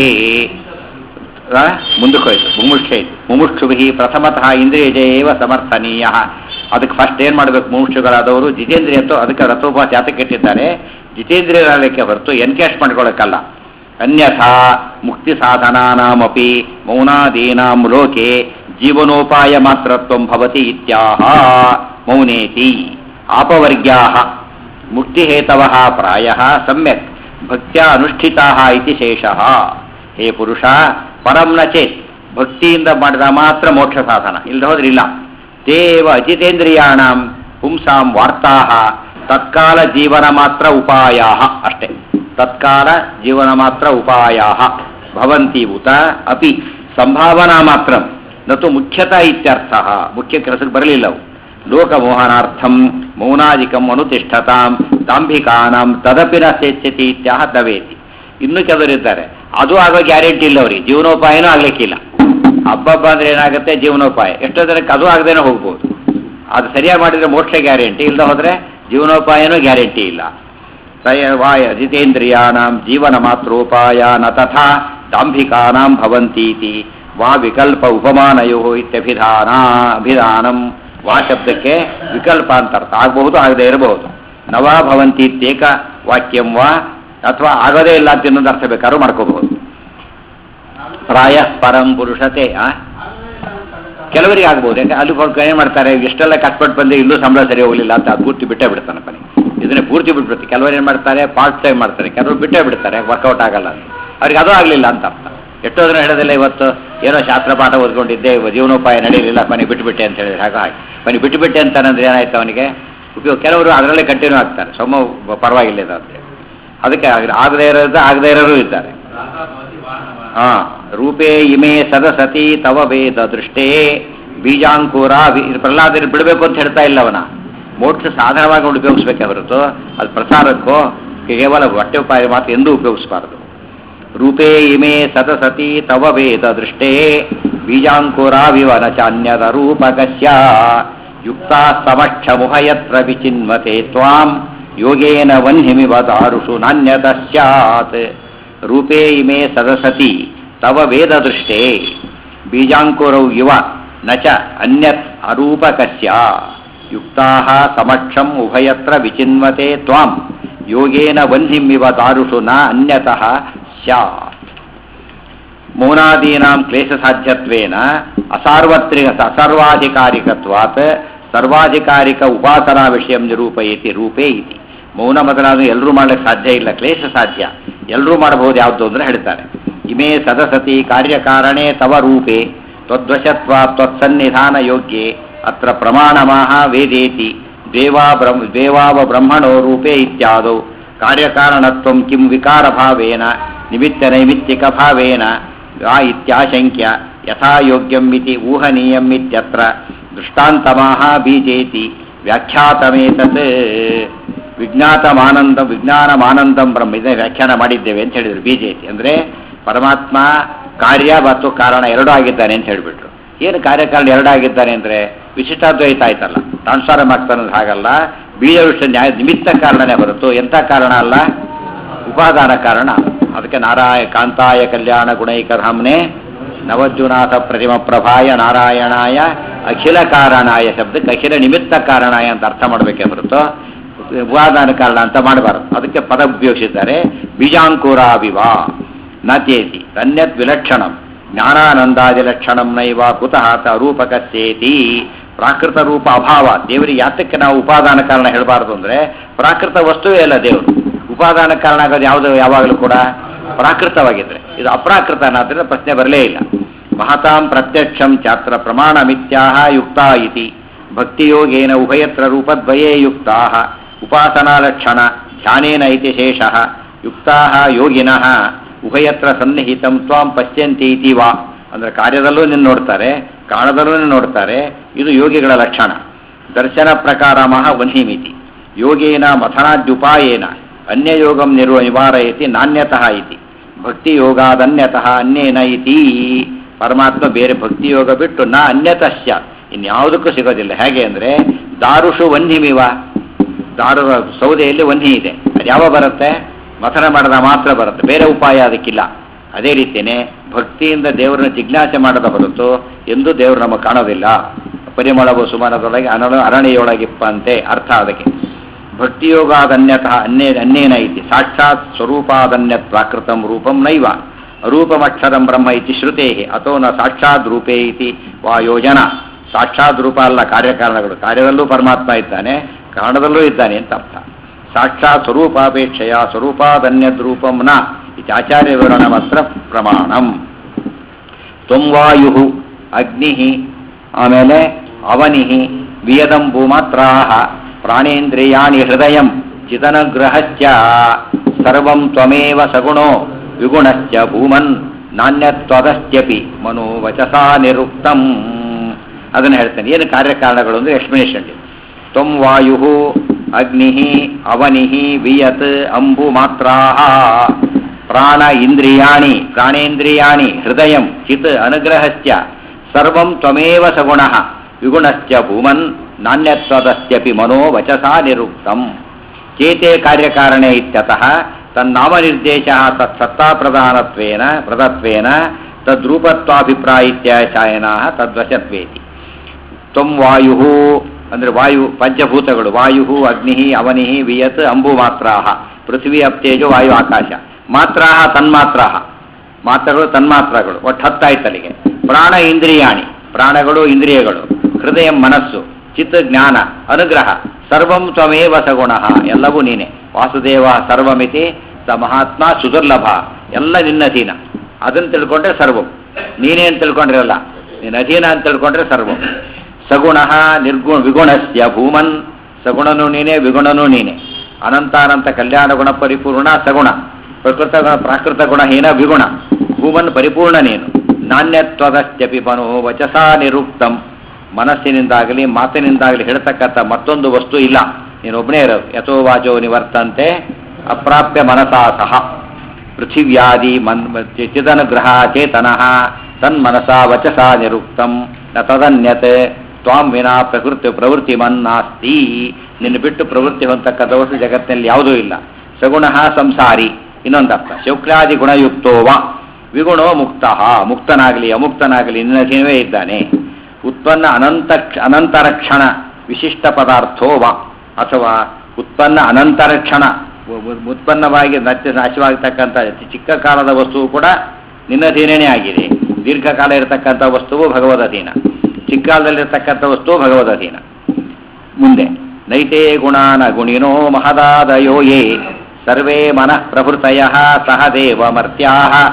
Speaker 1: ಮುಂದಕ್ಕೆ ಹೋಯ್ತು ಮುಮುಕ್ಷೇತಿ ಮುಮುಕ್ಷುಭಿ ಪ್ರಥಮತಃ ಇಂದ್ರಿಯ ಜಯೇವ ಸಮರ್ಥನೀಯ. ಅದಕ್ಕೆ ಫಸ್ಟ್ ಏನು ಮಾಡಬೇಕು? ಮುಮುಕ್ಷುಗಳಾದವರು ಜಿತೇಂದ್ರಿಯತ್ವ. ಅದಕ್ಕೆ ರಥೋಪವಾಸ ಯಾತಕ್ಕೆ ಇಟ್ಟಿದ್ದಾರೆ? ಜಿತೇಂದ್ರಿಯರಾಗಲಿಕ್ಕೆ ಹೊರತು ಎನ್ಕ್ಯಾಶ್ ಮಾಡ್ಕೊಳ್ಳೋಕ್ಕಲ್ಲ. ಅನ್ಯಥಾ ಮುಕ್ತಿ ಸಾಧನಾನಾಮಪಿ ಮೌನಾದೀನಾಂ ಲೋಕೆ ಜೀವನೋಪಾಯ ಮಾತ್ರತ್ವಂ ಭವತಿ ಇತ್ಯಾಹ ಮೌನೇತಿ. ಆಪವರ್ಗ್ಯಾಃ ಮುಕ್ತಿಹೇತವಃ ಪ್ರಾಯಃ ಸಮ್ಯಕ್ ಭಕ್ತ್ಯಾ ಅನುಷ್ಠಿತಾಃ ಇತಿ ಶೇಷಃ. ಹೇ ಪುರುಷ, ಪರಂ ನ ಚೇತ್, ಭಕ್ತಿಯಿಂದ ಮಾಡಿದ ಮಾತ್ರ ಮೋಕ್ಷ ಸಾಧನ, ಇಲ್ಲದ ಹೋದ್ರಿಲ್ಲ. ತೇವ ಅಜಿತೇಂದ್ರಿಯಾಣಾಂ ಪುಂಸಾಂ ವಾರ್ತಾಃ ತತ್ಕಾಲ ಜೀವನ ಮಾತ್ರ ಉಪಾಯಾಃ. ಅಷ್ಟೇ, ತತ್ಕಾಲ ಜೀವನ ಮಾತ್ರ ಉಪಾಯಾಃ ಭವಂತಿ ಉತ ಅಪಿ ಸಂಭಾವನಾ ಮಾತ್ರ ನತು ಮುಖ್ಯತಃ ಇತ್ಯರ್ಥಃ. ಮುಖ್ಯ ಕೆಲಸಕ್ಕೆ ಬರಲಿಲ್ಲವು. ಲೋಕಮೋಹನಾರ್ಥಂ ಮೌನಾದಿಕಂ ಅನುತಿಷ್ಠತಾಂ ದಾಂಭಿಕಾನಾಂ ತದಪಿ ನ ಸೇಚ್ಯತಿ ಇತ್ಯಾಹ ತವೇತಿ. ಇನ್ನೂ ಕೆಲವರಿದ್ದಾರೆ, ಅದು ಆಗೋ ಗ್ಯಾರಂಟಿ ಇಲ್ಲ ಅವರಿಗೆ. ಜೀವನೋಪಾಯನೂ ಆಗ್ಲಿಕ್ಕಿಲ್ಲ. ಹಬ್ಬಬ್ಬ ಅಂದ್ರೆ ಏನಾಗುತ್ತೆ? ಜೀವನೋಪಾಯ. ಎಷ್ಟೋ ಜನಕ್ಕೆ ಅದು ಆಗದೇನೆ ಹೋಗ್ಬೋದು. ಅದು ಸರಿಯಾಗಿ ಮಾಡಿದರೆ ಮೋಕ್ಷ ಗ್ಯಾರಂಟಿ, ಇಲ್ಲದ ಹೋದರೆ ಜೀವನೋಪಾಯನೂ ಗ್ಯಾರಂಟಿ ಇಲ್ಲ. ವಾಯ ಜಿತೇಂದ್ರಿಯಾಣಾಂ ಜೀವನ ಮಾತ್ರೋಪಾಯ ನ ತಥಾ ದಾಂಭಿಕಾನಾಂ ಭವಂತೀತಿ ವಾ ವಿಕಲ್ಪ ಉಪಮಾನಯೋ ಇತ್ಯಭಿಧಾನ ಅಭಿಧಾನಂ. ವಾ ಶಬ್ದಕ್ಕೆ ವಿಕಲ್ಪ ಅಂತ ಅರ್ಥ. ಆಗಬಹುದು, ಆಗದೇ ಇರಬಹುದು. ನವಾ ಭವಂತಿ ಇತ್ಯೇಕ ವಾಕ್ಯಂ ವಾ, ಅಥವಾ ಆಗೋದೇ ಇಲ್ಲ ಅಂತ ಇನ್ನೊಂದು ಅರ್ಥ ಬೇಕಾದ್ರೂ ಮಾಡ್ಕೋಬಹುದು. ಪ್ರಾಯ ಪರಂ ಪುರುಷತೆ ಕೆಲವರಿಗೆ ಆಗ್ಬೋದು. ಯಾಕೆ ಅಲ್ಲಿ ಏನು ಮಾಡ್ತಾರೆ, ಎಷ್ಟೆಲ್ಲ ಕಷ್ಟಪಟ್ಟು ಬಂದು ಇಲ್ಲೂ ಸಂಬಳ ಸರಿ ಹೋಗಲಿಲ್ಲ ಅಂತ ಅದು ಪೂರ್ತಿ ಬಿಟ್ಟೇ ಬಿಡ್ತಾನೆ ಕೊನೆ. ಇದನ್ನೇ ಪೂರ್ತಿ ಬಿಟ್ಬಿಡ್ತಾರೆ. ಕೆಲವರು ಏನು ಮಾಡ್ತಾರೆ, ಪಾರ್ಟ್ ಟೈಮ್ ಮಾಡ್ತಾರೆ, ಕೆಲವರು ಬಿಟ್ಟೇ ಬಿಡ್ತಾರೆ, ವರ್ಕೌಟ್ ಆಗಲ್ಲ ಅಂತ. ಅವ್ರಿಗೆ ಅದು ಆಗಲಿಲ್ಲ ಅಂತ ಅರ್ಥ. ಎಷ್ಟೋ ದಿನ ಹೇಳೋದಿಲ್ಲ, ಇವತ್ತು ಏನೋ ಶಾಸ್ತ್ರ ಪಾಠ ಓದ್ಕೊಂಡಿದ್ದೆ, ಜೀವನೋಪಾಯ ನಡೆಯಲಿಲ್ಲ, ಮನೆಗೆ ಬಿಟ್ಟುಬಿಟ್ಟೆ ಅಂತ ಹೇಳಿದ್ರೆ ಹಾಗೆ ಹಾಗೆ ಮನೆಗೆ ಬಿಟ್ಟುಬಿಟ್ಟೆ ಅಂತಾನಂದ್ರೆ ಏನಾಯ್ತು ಅವನಿಗೆ ಉಪಯೋಗ. ಕೆಲವರು ಅದರಲ್ಲೇ ಕಂಟಿನ್ಯೂ ಆಗ್ತಾರೆ, ಸೊಮ್ಮ ಪರವಾಗಿಲ್ಲ ಅಂತ. ಅದಕ್ಕೆ ಆಗದೇ ಇರೋದು ಆಗದೇ ಇರೋರು ಇದ್ದಾರೆ. ಹಾ, ರೂಪೇ ಇಮೆ ಸದಸತಿ ತವ ವೇದ ದೃಷ್ಟೇ ಬೀಜಾಂಕೂರ. ಪ್ರಹ್ಲಾದ ಬಿಡಬೇಕು ಅಂತ ಹೇಳ್ತಾ ಇಲ್ಲ ಅವನ, ಮೋಕ್ಷ ಸಾಧನವಾಗಿ ಉಪಯೋಗಿಸ್ಬೇಕೆ ಹೊರತು ಅದು ಪ್ರಸಾರಕ್ಕೋ ಕೇವಲ ಹೊಟ್ಟೆ ಉಪಾಯ ಮಾತ್ರ ಎಂದೂ ಉಪಯೋಗಿಸಬಾರದು. ರೂಪೇ ಇಮೆ ಸದಸತಿ ತವ ವೇದ ದೃಷ್ಟೇ ಬೀಜಾಂಕುರಾವಿವನ ಚಾನ್ಯದ ರೂಪಕಸ್ಯ ಯುಕ್ತ ಸಮಕ್ಷಮುಭಯತ್ರ ವಿಚಿನ್ವತೆ ತ್ವಾಂ ಯೋಗೇನ ವನ್ಹಿಮಿವ ದಾರುಷು ನಾನ್ಯತ ಸ್ಯಾತ್. ರೂಪೇ ಇಮೆ ಸದಸತಿ ತವ ವೇದ ದೃಷ್ಟೇ ಬೀಜಾಂಕುರೌ ಇವ ನ ಚ ಅನ್ಯತ್ ಅರೂಪಕಸ್ಯ ಯುಕ್ತಾಃ ಸಮಕ್ಷಂ ಉಭಯತ್ರ ವಿಚಿನ್ವತೆ ತ್ವಾಂ ಯೋಗೇನ ವನ್ಹಿಮಿವ ದಾರುಷು ನ ಅನ್ಯತಃ ಸ್ಯಾತ್. ಮೌನಾದೀನಾಂ ಕ್ಲೇಶಸಾಧ್ಯತ್ವೇನ ಅಸಾರ್ವತ್ರಿಕ ಅಸರ್ವಾಧಿಕಾರಿಕತ್ವಾತ್ ಸರ್ವಾಧಿಕಾರಿಕ ಉಪಾಸನಾ ವಿಷಯಂ ನಿರೂಪಯತಿ ರೂಪೇ ಇತಿ. ಮೌನ ಮೊದಲಾದ ಎಲ್ಲರೂ ಮಾಡಲಿಕ್ಕೆ ಸಾಧ್ಯ ಇಲ್ಲ, ಕ್ಲೇಶ ಸಾಧ್ಯ, ಎಲ್ಲರೂ ಮಾಡಬಹುದು. ಯಾವುದು ಅಂದರೆ ಹೇಳ್ತಾರೆ, ಇಮೇ ಸದಸತಿ ಕಾರ್ಯಕಾರಣೇ ತವ ರೂಪೇ ತ್ವದ್ವಶತ್ವ ತ್ವತ್ಸನ್ನಿಧಾನ ಯೋಗ್ಯೆ ಅತ್ರ ಪ್ರಮಾಣಮಾಹ ವೇದೇತಿ ದೇವಾ ಬ್ರಹ್ಮ ದೇವಾವ ಬ್ರಹ್ಮಣೋ ರೂಪೇ ಇತ್ಯಾದೌ ಕಾರ್ಯಕಾರಣತ್ವಂ ಕಿಂ ವಿಕಾರ ಭಾವೇನ ನಿಮಿತ್ತ ನೈಮಿತ್ತಿಕ ಭಾವೇನ ಆ ಇತ್ಯಾಶಂಕ್ಯ ಯಥಾ ಯೋಗ್ಯಂ ಇತಿ ಊಹನೀಯಂ ಇತ್ಯತ್ರ ದೃಷ್ಟಾಂತಮಾಹ ಬೀಜೇತಿ ವ್ಯಾಖ್ಯಾತಮೇತತ್. ವಿಜ್ಞಾತಮಾನಂದಂ ವಿಜ್ಞಾನಮಾನಂದಂ ಬ್ರಹ್ಮ, ಇದನ್ನು ವ್ಯಾಖ್ಯಾನ ಮಾಡಿದ್ದೇವೆ ಅಂತ ಹೇಳಿದರು. ಬೀಜೇತಿ ಅಂದರೆ ಪರಮಾತ್ಮ ಕಾರ್ಯ ಮತ್ತು ಕಾರಣ ಎರಡೂ ಆಗಿದ್ದಾನೆ ಅಂತ ಹೇಳಿಬಿಟ್ರು. ಏನು ಕಾರ್ಯಕಾರಣ ಎರಡಾಗಿದ್ದಾನೆ ಅಂದರೆ ವಿಶಿಷ್ಟಾದ್ವೈತ ಆಯ್ತಲ್ಲ, ಟ್ರಾನ್ಸ್ಫಾರಮ್ ಆಗ್ತಾನಂದ್ರೆ ಹಾಗಲ್ಲ. ಬೀಜ ವಿಷ್ಣು ನ್ಯಾಯ ನಿಮಿತ್ತ ಕಾರಣನೇ ಹೊರತು ಎಂಥ ಕಾರಣ ಅಲ್ಲ, ಉಪಾದಾನ ಕಾರಣ. ಅದಕ್ಕೆ ನಾರಾಯ ಕಾಂತಾಯ ಕಲ್ಯಾಣ ಗುಣೈಕಧಾಮ್ನೆ ನವಜ್ಜುನಾಥ ಪ್ರತಿಮ ಪ್ರಭಾಯ ನಾರಾಯಣಾಯ ಅಖಿಲ ಕಾರಣಾಯ ಶಬ್ದಕ್ಕೆ ಅಖಿಲ ನಿಮಿತ್ತ ಕಾರಣಾಯ ಅಂತ ಅರ್ಥ ಮಾಡಬೇಕೇ ಹೊರತು ಉಪಾದಾನ ಕಾರಣ ಅಂತ ಮಾಡಬಾರದು. ಅದಕ್ಕೆ ಪದ ಉಪಯೋಗಿಸಿದ್ದಾರೆ. ಬೀಜಾಂಕುರಾವಿವ ನಚೇತಿ ಅನ್ಯತ್ ವಿಲಕ್ಷಣಂ ಜ್ಞಾನಾನಂದಾದಿ ಲಕ್ಷಣಂ ನೈವ ಕುತಃ ತ ರೂಪಕಸ್ಯೇತಿ. ಪ್ರಾಕೃತ ರೂಪ ಅಭಾವ. ದೇವರಿಗೆ ಯಾತಕ್ಕೆ ನಾವು ಉಪಾದಾನ ಕಾರಣ ಹೇಳಬಾರದು ಅಂದರೆ ಪ್ರಾಕೃತ ವಸ್ತುವೇ ಅಲ್ಲ ದೇವರು. ಉಪಾದಾನ ಕಾರಣ ಆಗೋದು ಯಾವುದು ಯಾವಾಗಲೂ ಕೂಡ ಪ್ರಾಕೃತವಾಗಿದ್ದರೆ, ಇದು ಅಪ್ರಾಕೃತ ಅನ್ನೋದ್ರಿಂದ ಪ್ರಶ್ನೆ ಬರಲೇ ಇಲ್ಲ. ಮಹತಾಂ ಪ್ರತ್ಯಕ್ಷಂ ಚಾತ್ರ ಪ್ರಮಾಣ ಮಿಥ್ಯಾಹ ಯುಕ್ತಾ ಇತಿ ಭಕ್ತಿಯೋಗೇನ ಉಭಯತ್ರ ರೂಪದ್ವಯೇ ಯುಕ್ತಾಹ ಉಪಾಸನಾ ಲಕ್ಷಣ ಧ್ಯಾನೇನ ಇತಿ ಶೇಷಃ ಯುಕ್ತಾಹ ಯೋಗಿನಃ ಉಭಯತ್ರ ಸನ್ನಿಹಿತಂ ತ್ವಾಂ ಪಶ್ಯಂತಿ ಇತಿ ವಾ. ಅಂದರೆ ಕಾರ್ಯದಲ್ಲೂ ನಿನ್ನ ನೋಡ್ತಾರೆ, ಕಾರಣದಲ್ಲೂ ನಿನ್ನ ನೋಡ್ತಾರೆ. ಇದು ಯೋಗಿಗಳ ಲಕ್ಷಣ. ದರ್ಶನ ಪ್ರಕಾರ ಮಹ ವನ್ಹಿಮಿತಿ ಯೋಗೇನ ಮಥನಾದ್ಯುಪಾಯೇನ ಅನ್ಯಯೋಗಂ ನಿರ್ವ ನಿವಾರಯತಿ ನಾಣ್ಯತಃ ಇತಿ ಭಕ್ತಿಯೋಗಾದನ್ಯತಃ ಅನ್ಯೇನ ಇತಿ. ಪರಮಾತ್ಮ ಬೇರೆ ಭಕ್ತಿಯೋಗ ಬಿಟ್ಟು ನಾ ಅನ್ಯತಶ್ಯ ಇನ್ಯಾವುದಕ್ಕೂ ಸಿಗೋದಿಲ್ಲ. ಹೇಗೆ ಅಂದರೆ ದಾರುಷು ವನ್ಹಿಮಿವ, ದಾರು ಸೌದೆಯಲ್ಲಿ ವನ್ಹಿ ಇದೆ, ಅದು ಯಾವ ಬರುತ್ತೆ, ಮಥನ ಮಾಡಿದ ಮಾತ್ರ ಬರುತ್ತೆ, ಬೇರೆ ಉಪಾಯ ಅದಕ್ಕಿಲ್ಲ. ಅದೇ ರೀತಿಯೇ ಭಕ್ತಿಯಿಂದ ದೇವರನ್ನು ಜಿಜ್ಞಾಸೆ ಮಾಡದ ಹೊರತು ಎಂದೂ ದೇವರು ನಮಗೆ ಕಾಣೋದಿಲ್ಲ. ಪರಿಮಳವು ಸುಮನದೊಳಗೆ ಅನ ಅರಣಿಯೊಳಗಿಪ್ಪಂತೆ ಅರ್ಥ ಅದಕ್ಕೆ. ಭಕ್ತಿಯೋಗಾದನ್ಯತಃ ಅನ್ಯ ಅನ್ಯೇನ ಇತಿ ಸಾಕ್ಷಾತ್ ಸ್ವರೂಪಾದನ್ಯತ್ ಪ್ರಾಕೃತಂ ರೂಪಂ ನೈವ ಅರೂಪಮಕ್ಷರಂ ಬ್ರಹ್ಮ ಇತಿ ಶ್ರುತೇ ಅಥೋ ನ ಸಾಕ್ಷಾತ್ ರೂಪೇ ಇತಿ ವಾ ಯೋಜನಾ. ಸಾಕ್ಷಾತ್ ರೂಪ ಅಲ್ಲ ಕಾರ್ಯಕಾರಣಗಳು, ಕಾರ್ಯದಲ್ಲೂ ಪರಮಾತ್ಮ ಇದ್ದಾನೆ, ಕಾರಣದಲ್ಲೂ ಇದ್ದಾನೆ ಅಂತ ಅರ್ಥ. ಸಾಕ್ಷಾತ್ ಸ್ವರೂಪಾಪೇಕ್ಷೆಯ ಸ್ವರೂಪಾದನ್ಯದ್ ರೂಪಂ ನ ಇತಿ ಆಚಾರ್ಯ ವಿವರಣ ಮಾತ್ರ ಪ್ರಮಾಣಂ. ತ್ವಂ ವಾಯು ಅಗ್ನಿ ಆಮೇಲೆ ಅವನಿ ವಿಯದಂ ಭೂಮಾತ್ರಾಹ ಪ್ರಾಣೇಂದ್ರಿಯಾಣಿ ಹೃದಯಂ ಚಿತನಗ್ರಹಶ್ಚ ಸರ್ವಂ ತ್ವಮೇವ ಸಗುಣೋ ವಿಗುಣಶ್ಚ ಭೂಮನ್ ನಾಣ್ಯತ್ವದಶ್ಚಪಿ ಮನೋವಚಸಾ ನಿರುಕ್ತಂ. ಅದನ್ನು ಹೇಳ್ತೇನೆ. ಏನು ಕಾರ್ಯಕಾರಣಗಳು ಅಂದರೆ ಎಕ್ಸ್ಪ್ಲನೇಷನ್. ತ್ವಂ ವಾಯು ಅಗ್ನಿ ಅವನಿ ವಿಯತ್ ಅಂಬು ಮಾತ್ರಾಹ ಪ್ರಾಣ ಇಂದ್ರಿಯಾಣಿ ಪ್ರಾಣೇಂದ್ರಿಯಾಣಿ ಹೃದಯಂ ಚಿತ್ ಅನುಗ್ರಹಶ್ಚ ಸರ್ವಂ ತ್ವಮೇವ ಸಗುಣಃ ವಿಗುಣಶ್ಚ ಭೂಮನ್ ನಾಣ್ಯತ್ವದಸ್ಯಪಿ ಮನೋ ವಚಸಾ ನಿರುಕ್ತಂ. ಚೇತೆ ಕಾರ್ಯಕಾರಣೆ ಇತ್ಯತಃ ತನ್ನಾಮನಿರ್ದೇಶಃ ತತ್ಸತ್ತಾಪ್ರಧಾನತ್ವೇನ ಪ್ರದತ್ವೇನ ತದ್ರೂಪತ್ವಾಭಿಪ್ರಾಯಿತ್ಯಾಚಾಯನಾಃ ತದ್ವಶತ್ವೇತಿ. ತ್ವಂ ವಾಯು ಅಂದರೆ ವಾಯು ಪಂಚಭೂತಗಳು, ವಾಯು ಅಗ್ನಿ ಅವನಿ ವಿಯತ್ ಅಂಬು ಮಾತ್ರಾಹ, ಪೃಥ್ವಿ ಅಪ್ತೇಜು ವಾಯು ಆಕಾಶ. ಮಾತ್ರಾಹ ತನ್ಮಾತ್ರಾಹ, ಮಾತ್ರಗಳು ತನ್ಮಾತ್ರಗಳು, ಒಟ್ಟು ಹತ್ತಾಯ್ತಲ್ಲಿಗೆ. ಪ್ರಾಣ ಇಂದ್ರಿಯಾಣಿ ಪ್ರಾಣಗಳು ಇಂದ್ರಿಯಗಳು, ಹೃದಯ ಮನಸ್ಸು, ಚಿತ್ತ ಜ್ಞಾನ, ಅನುಗ್ರಹ, ಸರ್ವಂ ತ್ವಮೇವ ಸಗುಣ, ಎಲ್ಲವೂ ನೀನೆ. ವಾಸುದೇವ ಸರ್ವಮಿತಿ ಸ ಮಹಾತ್ಮ ಸುದುರ್ಲಭ, ಎಲ್ಲ ನಿನ್ನ ಅಧೀನ. ಅದನ್ನು ತಿಳ್ಕೊಂಡ್ರೆ ಸರ್ವಂ, ನೀನೇ ಅಂತ ತಿಳ್ಕೊಂಡ್ರಲ್ಲ, ನೀನು ಅಧೀನ ಅಂತ ತಿಳ್ಕೊಂಡ್ರೆ ಸರ್ವಂ. ಸಗುಣ ನಿರ್ಗುಣ ವಿಗುಣಸ್ಯ ಭೂಮನ್, ಸಗುಣನೂ ನೀನೆ ವಿಗುಣನೂ ನೀನೆ. ಅನಂತಾನಂತ ಕಲ್ಯಾಣ ಗುಣ ಪರಿಪೂರ್ಣ ಸಗುಣ, ಪ್ರಕೃತ ಗುಣ ಪ್ರಾಕೃತ ಗುಣಹೀನ ವಿಗುಣ. ಭೂಮನ್ ಪರಿಪೂರ್ಣ ನೀನು. ನಾಣ್ಯತ್ವದಶ್ಚಪಿ ಮನೋ ವಚಸಾ ನಿರುಕ್ತಂ, ಮನಸ್ಸಿನಿಂದಾಗಲಿ ಮಾತಿನಿಂದಾಗಲಿ ಹೇಳ್ತಕ್ಕಂಥ ಮತ್ತೊಂದು ವಸ್ತು ಇಲ್ಲ, ನೀನೊಬ್ಬನೇ ಇರೋದು. ಯಥೋ ವಾಚೋ ನಿವರ್ತಂತೆ ಅಪ್ರಾಪ್ಯ ಮನಸಾ ಸಹ. ಪೃಥಿವ್ಯಾದಿ ಮನ್ ಚಿದನುಗ್ರಹ ಚೇತನಃ ತನ್ಮನಸಾ ವಚಸಾ ನಿರುಕ್ತಂ ನ ತದನ್ಯತೆ ತ್ವಾಂ ವಿನಾ ಪ್ರಕೃತಿ ಪ್ರವೃತ್ತಿ ಮನ್ನಾಸ್ತಿ. ನಿನ್ನ ಬಿಟ್ಟು ಪ್ರವೃತ್ತಿ ಹೊಂದತಕ್ಕಂಥ ವಸ್ತು ಜಗತ್ತಿನಲ್ಲಿ ಯಾವುದೂ ಇಲ್ಲ. ಸಗುಣ ಸಂಸಾರಿ, ಇನ್ನೊಂದರ್ಥ ಶೌಕ್ಲಾದಿ ಗುಣಯುಕ್ತೋವ ವಿಗುಣೋ ಮುಕ್ತ, ಮುಕ್ತನಾಗಲಿ ಅಮುಕ್ತನಾಗಲಿ ನಿನ್ನ ಅಧೀನವೇ ಇದ್ದಾನೆ. ಉತ್ಪನ್ನ ಅನಂತ ಅನಂತರಕ್ಷಣ ವಿಶಿಷ್ಟ ಪದಾರ್ಥೋವ, ಅಥವಾ ಉತ್ಪನ್ನ ಅನಂತರಕ್ಷಣ ಉತ್ಪನ್ನವಾಗಿ ನಚ್ಚ ನಾಶವಾಗತಕ್ಕಂಥ ಚಿಕ್ಕ ಕಾಲದ ವಸ್ತುವು ಕೂಡ ನಿನ್ನಧೀನೇ ಆಗಿದೆ. ದೀರ್ಘಕಾಲ ಇರತಕ್ಕಂಥ ವಸ್ತುವು ಭಗವದಧೀನ, ಚಿಕ್ಕ ಕಾಲದಲ್ಲಿರ್ತಕ್ಕಂಥ ವಸ್ತುವು ಭಗವದಧೀನ. ಮುಂದೆ ನೈತೇ ಗುಣಾನ ಗುಣಿನೋ ಮಹದಾದಯೋ ಯೇ ಸರ್ವೇ ಮನಃ ಪ್ರಭೃತಯ ಸಹ ದೇವ ಮರ್ತ್ಯಾ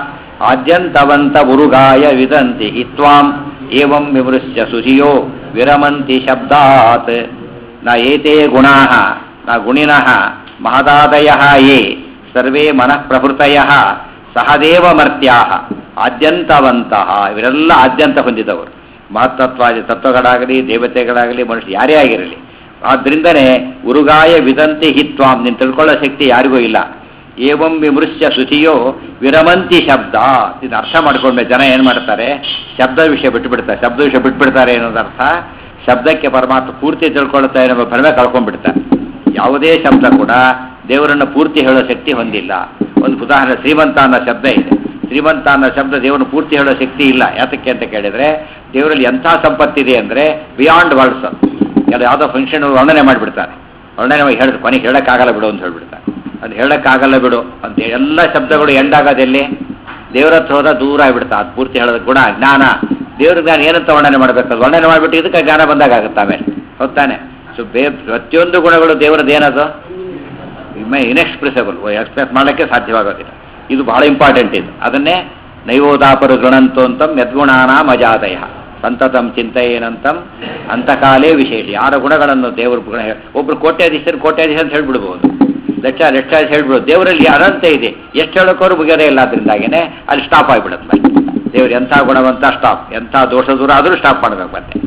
Speaker 1: ಆದ್ಯಂತವಂತ ಉರುಗಾಯ ವಿದಂತಿ ಹಿತ್ವಾಂ ಏವಂ ವಿಮೃಶ್ಯ ಸುಧಿಯೋ ವಿರಮಂತಿ ಶಬ್ದಾತ್. ನ ಏತೇ ಗುಣಾಃ ನ ಗುಣಿನಃ ಮಹದಾದಯಃ ಯೇ ಸರ್ವೇ ಮನಃ ಪ್ರಭೃತಯಃ ಸಹದೇವ ಮರ್ತ್ಯಾಃ ಆದ್ಯಂತವಂತಹ, ಇವರೆಲ್ಲ ಆದ್ಯಂತ ಹೊಂದಿದವರು. ಮಹತ್ತತ್ವಾದಿ ತತ್ವಗಳಾಗಲಿ ದೇವತೆಗಳಾಗಲಿ ಮನುಷ್ಯ ಯಾರೇ ಆಗಿರಲಿ. ಆದ್ದರಿಂದನೇ ಉರುಗಾಯ ವಿದಂತಿ ಹಿತ್ವಾಂ, ನೀನು ತಿಳ್ಕೊಳ್ಳೋ ಶಕ್ತಿ ಯಾರಿಗೂ ಇಲ್ಲ. ಏವಂ ವಿಮೃಶ್ಯ ಸುಧಿಯೋ ವಿರಮಂತಿ ಶಬ್ದ. ಇದು ಅರ್ಥ ಮಾಡ್ಕೊಂಡ್ರೆ ಜನ ಏನು ಮಾಡ್ತಾರೆ, ಶಬ್ದ ವಿಷಯ ಬಿಟ್ಟುಬಿಡ್ತಾರೆ. ಶಬ್ದ ವಿಷಯ ಬಿಟ್ಬಿಡ್ತಾರೆ ಅನ್ನೋದರ್ಥ ಶಬ್ದಕ್ಕೆ ಪರಮಾತ್ಮ ಪೂರ್ತಿ ತಿಳ್ಕೊಳ್ತಾ ಏನೋ ಭ್ರಮೆ ಕಳ್ಕೊಂಡ್ಬಿಡ್ತಾರೆ. ಯಾವುದೇ ಶಬ್ದ ಕೂಡ ದೇವರನ್ನು ಪೂರ್ತಿ ಹೇಳೋ ಶಕ್ತಿ ಹೊಂದಿಲ್ಲ. ಒಂದು ಉದಾಹರಣೆ, ಶ್ರೀಮಂತ ಅನ್ನೋ ಶಬ್ದ ಇದೆ. ಶ್ರೀಮಂತ ಅನ್ನೋ ಶಬ್ದ ದೇವರನ್ನು ಪೂರ್ತಿ ಹೇಳೋ ಶಕ್ತಿ ಇಲ್ಲ. ಯಾತಕ್ಕೆ ಅಂತ ಕೇಳಿದರೆ, ದೇವರಲ್ಲಿ ಎಂಥ ಸಂಪತ್ತಿದೆ ಅಂದರೆ ಬಿಯಾಂಡ್ ವರ್ಡ್ಸ್. ಎಲ್ಲ ಯಾವುದೋ ಫಂಕ್ಷನ್ ವರ್ಣನೆ ಮಾಡಿಬಿಡ್ತಾರೆ, ವರ್ಣನೆ ಹೇಳಿದ್ರು ಕೊನೆಗೆ ಹೇಳೋಕ್ಕಾಗಲ್ಲ ಬಿಡು ಅಂತ ಹೇಳ್ಬಿಡ್ತಾರೆ. ಅದು ಹೇಳೋಕ್ಕಾಗಲ್ಲ ಬಿಡು ಅಂತ ಎಲ್ಲ ಶಬ್ದಗಳು ಎಂಡಾಗೋದೆಲ್ಲಿ, ದೇವರ ಹತ್ರ ಹೋದ ದೂರ ಆಗಿಬಿಡ್ತಾ. ಅದು ಪೂರ್ತಿ ಹೇಳೋದು ಗುಣ ಜ್ಞಾನ, ದೇವ್ರ ಜ್ಞಾನ ಏನಂತ ವರ್ಣನೆ ಮಾಡಬೇಕು, ಅದು ವರ್ಣನೆ ಮಾಡಿಬಿಟ್ಟು ಇದಕ್ಕೆ ಜ್ಞಾನ ಬಂದಾಗ ಆಗುತ್ತೆ ಆಮೇಲೆ, ಹೊತ್ತಾನೆ. ಸೊ ಬೇ ಪ್ರತಿಯೊಂದು ಗುಣಗಳು ದೇವರದ್ದು ಏನದು ಇನ್ಎಕ್ಸ್ಪ್ರೆಸಿಬಲ್, ಎಕ್ಸ್ಪ್ರೆಸ್ ಮಾಡೋಕ್ಕೆ ಸಾಧ್ಯವಾಗೋದಿಲ್ಲ. ಇದು ಬಹಳ ಇಂಪಾರ್ಟೆಂಟ್. ಇದು ಅದನ್ನೇ ನೈವೋದಾಪರು ಗೃಣಂತೋಂತಂ ಯದ್ಗುಣಾನ ಮಜಾದಯ ಸಂತತಂ ಚಿಂತೆಯೇನಂತಂ ಅಂತಕಾಲೇ ವಿಶೇಷ. ಯಾರ ಗುಣಗಳನ್ನು ದೇವರು ಗುಣ, ಒಬ್ರು ಕೋಟ್ಯಾಧೀಶರು ಕೋಟ್ಯಾಧೀಶ ಅಂತ ಹೇಳ್ಬಿಡ್ಬೋದು, ಲಕ್ಷ ಲಕ್ಷಾಧೀಶ ಹೇಳ್ಬಿಡ್ಬೋದು. ದೇವರಲ್ಲಿ ಅನಂತ ಇದೆ, ಎಷ್ಟು ಹೇಳೋಕೋರು ಮುಗಿಯೋದೇ ಇಲ್ಲ. ಅದರಿಂದಾಗಿನೇ ಅಲ್ಲಿ ಸ್ಟಾಪ್ ಆಗಿಬಿಡುತ್ತೆ. ದೇವರು ಎಂಥ ಗುಣವಂತ ಸ್ಟಾಪ್, ಎಂಥ ದೋಷ ದೂರ ಆದರೂ ಸ್ಟಾಪ್ ಮಾಡಬೇಕು. ಮತ್ತೆ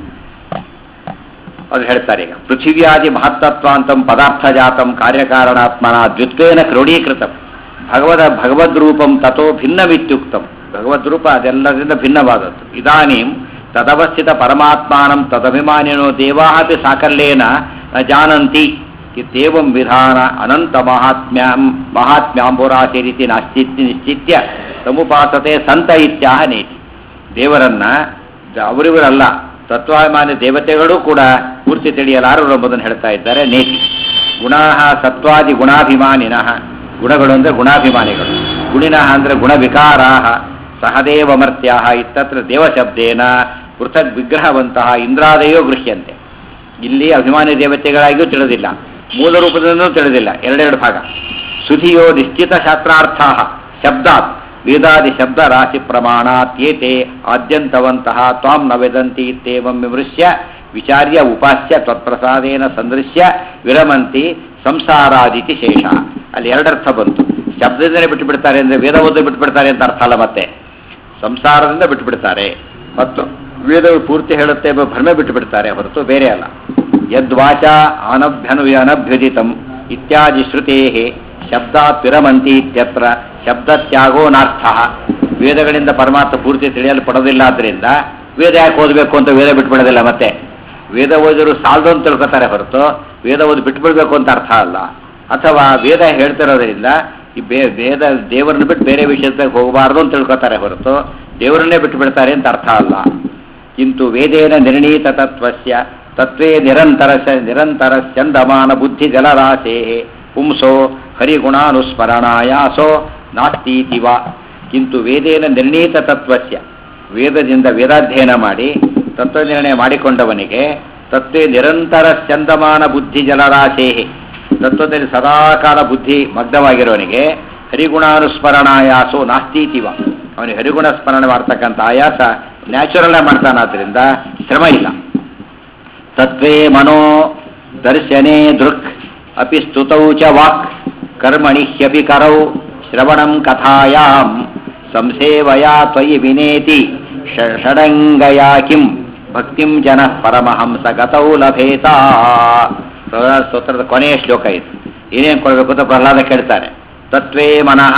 Speaker 1: ಅದು ಹೇಳ್ತಾರೆ, ಈಗ ಪೃಥಿವ್ಯಾದಿ ಮಹತ್ತತ್ವಾಂತಂ ಪದಾರ್ಥ ಜಾತಂ ಕಾರ್ಯಕಾರಣಾತ್ಮನ ದ್ವಿತ್ವೇನ ಕ್ರೋಢೀಕೃತಂ ಭಗವದ ಭಗವದ್ರೂಪಂ ತಥೋ ಭಿನ್ನವಿತ್ಯುಕ್ತಂ. ಭಗವದ್ರೂಪ ಅದೆಲ್ಲರಿಂದ ಭಿನ್ನವಾದದ್ದು. ಇದಾನೀಂ ತದವಸ್ಥಿತ ಪರಮಾತ್ಮಾನಂ ತದಭಿಮಾನಿನೋ ದೇವಾಪಿ ಸಾಕಲ್ಯೇನ ನ ಜಾನಂತಿ ಇತ್ಯೇವಂ ವಿಧಾನ ಅನಂತ ಮಹಾತ್ಮ್ಯಂ ಮಹಾತ್ಮ್ಯಾಂಬುರಾಸಿ ರೀತಿ ನಾಸ್ತಿತ್ಯ ನಿಶ್ಚಿತ್ಯ ಸಮುಪಾಸತೆ ಸಂತ ಇತ್ಯಾಹ ನೇತಿ. ದೇವರನ್ನ ಅವರಿವರಲ್ಲ, ತತ್ವಾಭಿಮಾನಿ ದೇವತೆಗಳು ಕೂಡ ಪೂರ್ತಿ ತಿಳಿಯಲಾರರು ಎಂಬುದನ್ನು ಹೇಳ್ತಾ ಇದ್ದಾರೆ. ನೇತಿ ಗುಣಾಃ ಸತ್ವಾದಿ ಗುಣಾಭಿಮಾನಿನಃ, ಗುಣಗಳು ಅಂದರೆ ಗುಣಾಭಿಮಾನಿಗಳು. ಗುಣಿನಃ ಅಂದರೆ ಗುಣವಿಕಾರಾಃ ಸಹದೇವಮರ್ತ್ಯಾಃ ಇತ್ತತ್ರ ದೇವಶಬ್ದೇನ ಪೃಥಕ್ ವಿಗ್ರಹವಂತಹ ಇಂದ್ರಾದಯೋ ಗೃಹ್ಯಂತೆ. ಇಲ್ಲಿ ಅಭಿಮಾನಿ ದೇವತೆಗಳಾಗಿಯೂ ತಿಳಿದಿಲ್ಲ, ಮೂಲ ರೂಪದಿಂದಲೂ ತಿಳಿದಿಲ್ಲ, ಎರಡೆರಡು ಭಾಗ. ಸುಧಿಯೋ ನಿಶ್ಚಿತ ಶಾಸ್ತ್ರಾರ್ಥಾಃ ಶಬ್ದಾತ್ ವೇದಾದಿ ಶಬ್ದ ರಾಶಿ ಪ್ರಮಾಣಾತ್ ಏತೆ ಆದ್ಯಂತವಂತಹ ತ್ವಾಂ ನ ವೇದಂತಿ ಇತ್ಯೇವಂ ವಿಮೃಶ್ಯ ವಿಚಾರ್ಯ ಉಪಾಸ್ಯ ತ್ವತ್ಪ್ರಸಾದೇನ ಸಂದೃಶ್ಯ ವಿರಮಂತಿ ಸಂಸಾರಾದಿತಿ ಶೇಷ. ಅಲ್ಲಿ ಎರಡರ್ಥ ಬಂತು. ಶಬ್ದದಿಂದಲೇ ಬಿಟ್ಟು ಬಿಡ್ತಾರೆ ಅಂದರೆ ವೇದ ಓದಿ ಬಿಟ್ಬಿಡ್ತಾರೆ ಅಂತ ಅರ್ಥ ಅಲ್ಲ, ಮತ್ತೆ ಸಂಸಾರದಿಂದ ಬಿಟ್ಟು ಬಿಡ್ತಾರೆ ಮತ್ತು ವೇದವು ಪೂರ್ತಿ ಹೇಳುತ್ತೆ ಎಂಬ ಭ್ರಮೆ ಬಿಟ್ಟು ಬಿಡ್ತಾರೆ ಹೊರತು ಬೇರೆ ಅಲ್ಲ. ಯದ್ವಾಚ ಅನಭ್ಯನು ಅನಭ್ಯುದಿತಂ ಇತ್ಯಾದಿ ಶ್ರುತೇ ಶಬ್ದಾತ್ ವಿರಮಂತಿ ಇತ್ಯತ್ರ ಶಬ್ದತ್ಯಾಗೋ ನಾರ್ಥ. ವೇದಗಳಿಂದ ಪರಮಾತ್ಮ ಪೂರ್ತಿ ತಿಳಿಯಲ್ಪಡೋದಿಲ್ಲ, ಆದ್ದರಿಂದ ವೇದ ಯಾಕೆ ಓದಬೇಕು ಅಂತ ವೇದ ಬಿಟ್ಬಿಡೋದಿಲ್ಲ. ಮತ್ತೆ ವೇದ ಓದಿದ್ರು ಸಾಲದು ಅಂತ ತಿಳ್ಕೊತಾರೆ ಹೊರತು ವೇದ ಓದಿ ಬಿಟ್ಬಿಡ್ಬೇಕು ಅಂತ ಅರ್ಥ ಅಲ್ಲ. ಅಥವಾ ವೇದ ಹೇಳ್ತಿರೋದ್ರಿಂದ ಈ ಬೇ ವೇದ ದೇವರನ್ನು ಬಿಟ್ಟು ಬೇರೆ ವಿಷಯದಾಗ ಹೋಗಬಾರ್ದು ಅಂತ ತಿಳ್ಕೊತಾರೆ ಹೊರತು ದೇವರನ್ನೇ ಬಿಟ್ಟು ಬಿಡ್ತಾರೆ ಅಂತ ಅರ್ಥ ಅಲ್ಲ. ಕಿಂತು ವೇದೇನ ನಿರ್ಣೀತ ತತ್ವಸ್ಯ ತತ್ವೇ ನಿರಂತರ ನಿರಂತರ ಚಂದಮಾನ ಬುದ್ಧಿ ಜಲರಾಶೇ ಪುಂಸೋ ಹರಿಗುಣಾನುಸ್ಮರಣಾಯಾಸೋ ನಾಸ್ತೀತಿವ. ಕಿಂತು ವೇದೇನ ನಿರ್ಣೀತ ತತ್ವಸ್ಯ, ವೇದದಿಂದ ವೇದಾಧ್ಯಯನ ಮಾಡಿ ತತ್ವ ನಿರ್ಣಯ ಮಾಡಿಕೊಂಡವನಿಗೆ ತತ್ವೇ ನಿರಂತರ ಚಂದಮಾನ ಬುದ್ಧಿ ಜಲರಾಶೇಹಿ ತತ್ವದಲ್ಲಿ ಸದಾಕಾಲ ಬುದ್ಧಿ ಮಗ್ನವಾಗಿರೋವನಿಗೆ ಹರಿಗುಣಾನುಸ್ಮರಣಾಯಾಸೋ ನಾಸ್ತೀತಿವ ಅವನಿಗೆ ಹರಿಗುಣ ಸ್ಮರಣೆ ಮಾಡ್ತಕ್ಕಂಥ ಆಯಾಸ ನ್ಯಾಚುರಲ್ ಆಗಿ ಮಾಡ್ತಾನಾದ್ರಿಂದ ಶ್ರಮ ಇಲ್ಲ. ತತ್ವೇ ಮನೋ ದರ್ಶನೇ ದೃಕ್ ಅಪಿ ಸ್ತುತೌ ಚ ವಾಕ್ ಕರ್ಮಣಿ ಹ್ಯಪಿ ಕರೌ ಶ್ರವಣಂ ಕಥಾಯಾಂ ಸಂಸೇವಯಾ ತ್ವಯಿ ವಿನೇತಿ ಷಡಂಗಯಾ ಕಿಂ ಭಕ್ತಿಂ ಜನ ಪರಮಹಂಸ ಗತೌ ಲಭೇತ. ಪ್ರಹ್ಲಾದ ಸ್ತೋತ್ರದ ಕೊನೆಯ ಶ್ಲೋಕ ಇದು. ಏನೇನು ಕೊಡಬೇಕು ಅಂತ ಪ್ರಹ್ಲಾದ ಕೇಳ್ತಾನೆ. ತತ್ವೇ ಮನಃ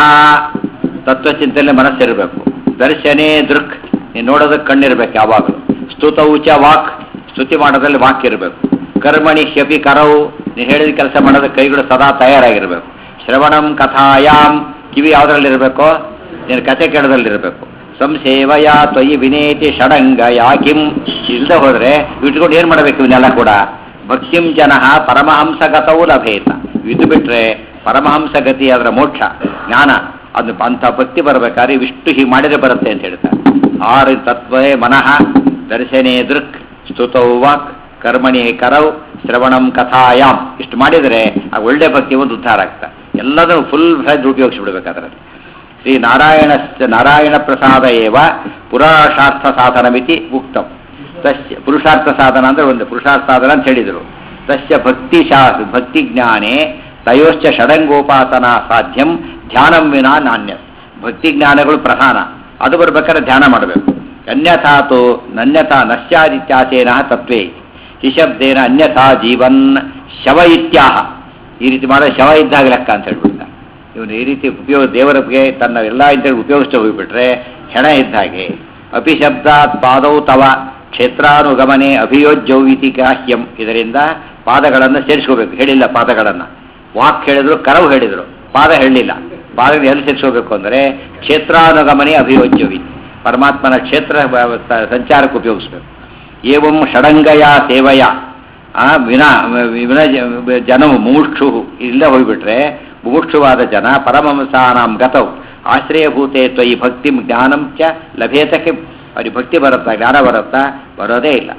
Speaker 1: ತತ್ವಚಿಂತನೆ ಮನಸ್ಸಿರಬೇಕು. ದರ್ಶನೇ ದೃಕ್ ನೀನು ನೋಡೋದಕ್ಕೆ ಕಣ್ಣಿರ್ಬೇಕು ಯಾವಾಗಲೂ. ಸ್ತುತೌ ಚ ವಾಕ್ ಸ್ತುತಿ ಮಾಡೋದ್ರಲ್ಲಿ ವಾಕ್ ಇರಬೇಕು. ಕರ್ಮಣಿ ಹ್ಯಪಿ ಕರವು ನೀನು ಹೇಳಿದ ಕೆಲಸ ಮಾಡೋದಕ್ಕೆ ಕೈಗಳು ಸದಾ ತಯಾರಾಗಿರಬೇಕು. ಶ್ರವಣಂ ಕಥಾಯಾಮ್ ಕಿವಿ ಯಾವುದ್ರಲ್ಲಿರಬೇಕು? ನೀನು ಕತೆ ಕೇಳೋದ್ರಲ್ಲಿರಬೇಕು. ಸಂಸೇವಯ ತ್ವಯಿ ವಿನೇತಿ ಷಡಂಗ ಯಾಕಿಂ ಇಲ್ಲದೆ ಹೋದರೆ ಇಟ್ಕೊಂಡು ಏನು ಮಾಡಬೇಕು? ಇವನ್ನೆಲ್ಲ ಕೂಡ ಭಕ್ತಿಂ ಜನಃ ಪರಮಹಂಸಗತವೂ ಲಭೇತ. ಇದು ಬಿಟ್ಟರೆ ಪರಮಹಂಸ ಗತಿ ಅದರ ಮೋಕ್ಷ ಜ್ಞಾನ ಅದು ಅಂಥ ಭಕ್ತಿ ಬರಬೇಕಾದ್ರೆ ಇವಿಷ್ಟು ಹೀಗೆ ಮಾಡಿದರೆ ಬರುತ್ತೆ ಅಂತ ಹೇಳ್ತಾರೆ. ಆರು ತತ್ವೇ ಮನಃ ದರ್ಶನೇ ದೃಕ್ ಸ್ತುತೌ ವಾಕ್ ಕರ್ಮಣಿ ಕರವ್ ಶ್ರವಣಂ ಕಥಾಯಾಮ್ ಇಷ್ಟು ಮಾಡಿದರೆ ಆ ಒಳ್ಳೆ ಭಕ್ತಿ ಒಂದು ಉದ್ಧಾರ ಆಗ್ತದೆ. ಎಲ್ಲದನ್ನು ಫುಲ್ ಫ್ಲೆಜ್ ಉಪಯೋಗಿಸಿಬಿಡ್ಬೇಕಾದ್ರೆ ಶ್ರೀ ನಾರಾಯಣ ನಾರಾಯಣ ಪ್ರಸಾದ ಏವ ಪುರುಷಾರ್ಥ ಸಾಧನಮಿತಿ ಉಕ್ತಂ. ತಸ್ಯ ಪುರುಷಾರ್ಥ ಸಾಧನ ಅಂದರೆ ಒಂದು ಪುರುಷಾರ್ಥ ಸಾಧನ ಅಂತ ಹೇಳಿದರು. ತಸ್ಯ ಭಕ್ತಿ ಶಾ ಭಕ್ತಿ ಜ್ಞಾನೇ ತಯೋಶ್ಚ ಷಡಂಗೋಪಾಸನ ಸಾಧ್ಯಂ ಧ್ಯಾನಂ ವಿನಾ ನಾಣ್ಯ. ಭಕ್ತಿ ಜ್ಞಾನಗಳು ಪ್ರಧಾನ, ಅದು ಬರ್ಬೇಕಾದ್ರೆ ಧ್ಯಾನ ಮಾಡಬೇಕು. ಅನ್ಯಥಾತು ನನ್ಯಥಾ ನಶ್ಯಾದಿತ್ಯಾಸೇನ ತತ್ವೇ ಹಿಶಬ್ದೇನ ಅನ್ಯಥಾ ಜೀವನ್ ಶವ ಇತ್ಯಾಹ. ಈ ರೀತಿ ಮಾಡೋ ಶವ ಇದ್ದಾಗ ಲೆಕ್ಕ ಅಂತ ಹೇಳ್ಬಿಡ್ತಾರೆ. ಇವನು ಈ ರೀತಿ ಉಪಯೋಗ ದೇವರಿಗೆ ತನ್ನ ಎಲ್ಲ ಇಂಥೇಳಿ ಉಪಯೋಗಿಸ್ತಾ ಹೋಗಿಬಿಟ್ರೆ ಹೆಣ ಇದ್ದ ಹಾಗೆ. ಅಪಿಶಬ್ದಾತ್ ಪಾದೌ ತವ ಕ್ಷೇತ್ರಾನುಗಮನೆ ಅಭಿಯೋಜ್ಯೌವಿತಿ ಗ್ರಾಹ್ಯಂ. ಇದರಿಂದ ಪಾದಗಳನ್ನು ಸೇರಿಸ್ಕೋಬೇಕು. ಹೇಳಿಲ್ಲ ಪಾದಗಳನ್ನು. ವಾಕ್ ಹೇಳಿದ್ರು, ಕರವು ಹೇಳಿದರು, ಪಾದ ಹೇಳಲಿಲ್ಲ. ಪಾದಗಳು ಎಲ್ಲಿ ಸೇರಿಸ್ಕೋಬೇಕು ಅಂದರೆ ಕ್ಷೇತ್ರಾನುಗಮನೆ ಅಭಿಯೋಜ್ಯವಿ ಪರಮಾತ್ಮನ ಕ್ಷೇತ್ರ ಸಂಚಾರಕ್ಕೆ ಉಪಯೋಗಿಸ್ಬೇಕು. ಏವಂ ಷಡಂಗಯ ಸೇವಯ ವಿನ ವಿನ ಜನವು ಮುಮುಕ್ಷು ಇಲ್ಲೇ ಹೋಗಿಬಿಟ್ರೆ ಮುಮುಕ್ಷುವಾದ ಜನ ಪರಮಹಂಸಾನಾಂ ಗತವು ಆಶ್ರಯಭೂತೆ ತ್ವಯಿ ಭಕ್ತಿಂ ಜ್ಞಾನಂ ಚ ಲಭೇತಕ್ಕೆ. ಅವ್ರಿಗೆ ಭಕ್ತಿ ಬರುತ್ತಾ ಜ್ಞಾನ ಬರುತ್ತಾ? ಬರೋದೇ ಇಲ್ಲ.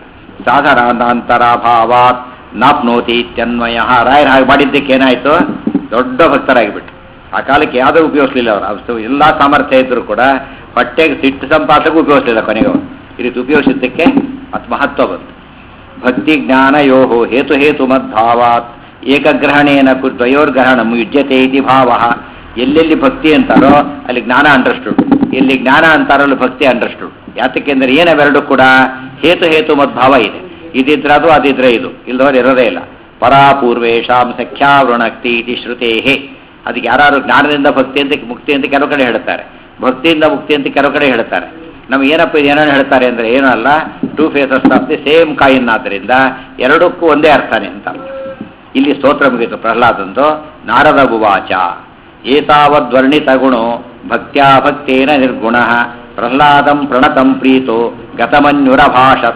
Speaker 1: ಸಾಧಾರಣಾಂತರಾಭಾವಾತ್ ನಾಪ್ನೋತಿ ಇತ್ಯನ್ವಯ. ರಾಯರು ಹಾಗೆ ಮಾಡಿದ್ದಕ್ಕೆ ಏನಾಯಿತು? ದೊಡ್ಡ ಭಕ್ತರಾಗಿಬಿಟ್ಟು. ಆ ಕಾಲಕ್ಕೆ ಯಾವುದೂ ಉಪಯೋಗಿಸಲಿಲ್ಲ ಅವರು. ಎಲ್ಲ ಸಾಮರ್ಥ್ಯ ಇದ್ದರೂ ಕೂಡ ಹೊಟ್ಟೆಗೆ ಸಿಟ್ಟು ಸಂಪಾದಕೂ ಉಪಯೋಗಿಸಲಿಲ್ಲ ಕೊನೆಗೆ ಅವರು. ಈ ರೀತಿ ಉಪಯೋಗಿಸಿದ್ದಕ್ಕೆ ಅದು ಮಹತ್ವ ಬಂತು. ಭಕ್ತಿ ಜ್ಞಾನ ಯೋಹೋ ಹೇತು ಹೇತು ಮದ್ಭಾವಾತ್ ಏಕಗ್ರಹಣೇನ ದ್ವಯೋರ್ಗ್ರಹಣಂ ಯುಜ್ಯತೆ ಇತಿ ಭಾವ. ಎಲ್ಲೆಲ್ಲಿ ಭಕ್ತಿ ಅಂತಾರೋ ಅಲ್ಲಿ ಜ್ಞಾನ ಅಂಡರ್ಸ್ಟುಡ್, ಎಲ್ಲಿ ಜ್ಞಾನ ಅಂತಾರೋ ಅಲ್ಲಿ ಭಕ್ತಿ ಅಂಡರ್ಸ್ಟುಡ್. ಯಾತಕ್ಕೆಂದರೆ ಏನವೆರಡು ಕೂಡ ಹೇತು ಹೇತು ಮದ್ಭಾವ ಇದೆ. ಇದಿದ್ರೆ ಅದು, ಅದಿದ್ರೆ ಇದು, ಇಲ್ಲದವರು ಇರೋದೇ ಇಲ್ಲ. ಪರಾಪೂರ್ವೇಶಾಂ ಸಖ್ಯಾವೃಣಕ್ತಿ ಇತಿ ಶ್ರುತೇಹೇ. ಅದಕ್ಕೆ ಯಾರು ಜ್ಞಾನದಿಂದ ಭಕ್ತಿ ಅಂತ ಮುಕ್ತಿ ಅಂತ ಕೆಲವು ಕಡೆ ಹೇಳ್ತಾರೆ, ಭಕ್ತಿಯಿಂದ ಮುಕ್ತಿ ಅಂತ ಕೆಲವು ಕಡೆ ಹೇಳ್ತಾರೆ. ನಮ್ಗೆ ಏನಪ್ಪ ಏನೇನು ಹೇಳ್ತಾರೆ ಅಂದರೆ ಏನೂ ಅಲ್ಲ, two faces of the same coin. ಆದ್ದರಿಂದ ಎರಡಕ್ಕೂ ಒಂದೇ ಅರ್ಥನೇ ಅಂತ. ಇಲ್ಲಿ ಸ್ತೋತ್ರ ಮುಗಿತು ಪ್ರಹ್ಲಾದಂದು. ನಾರದ ಉವಾಚ ಏತಾವದ್ವರ್ಣಿತ ಗುಣೋ ಭಕ್ತ್ಯಾ ಭಕ್ತೇನ ನಿರ್ಗುಣ ಪ್ರಹ್ಲಾದಂ ಪ್ರಣತಂ ಪ್ರೀತೋ ಗತಮನ್ಯುರಭಾಷತ.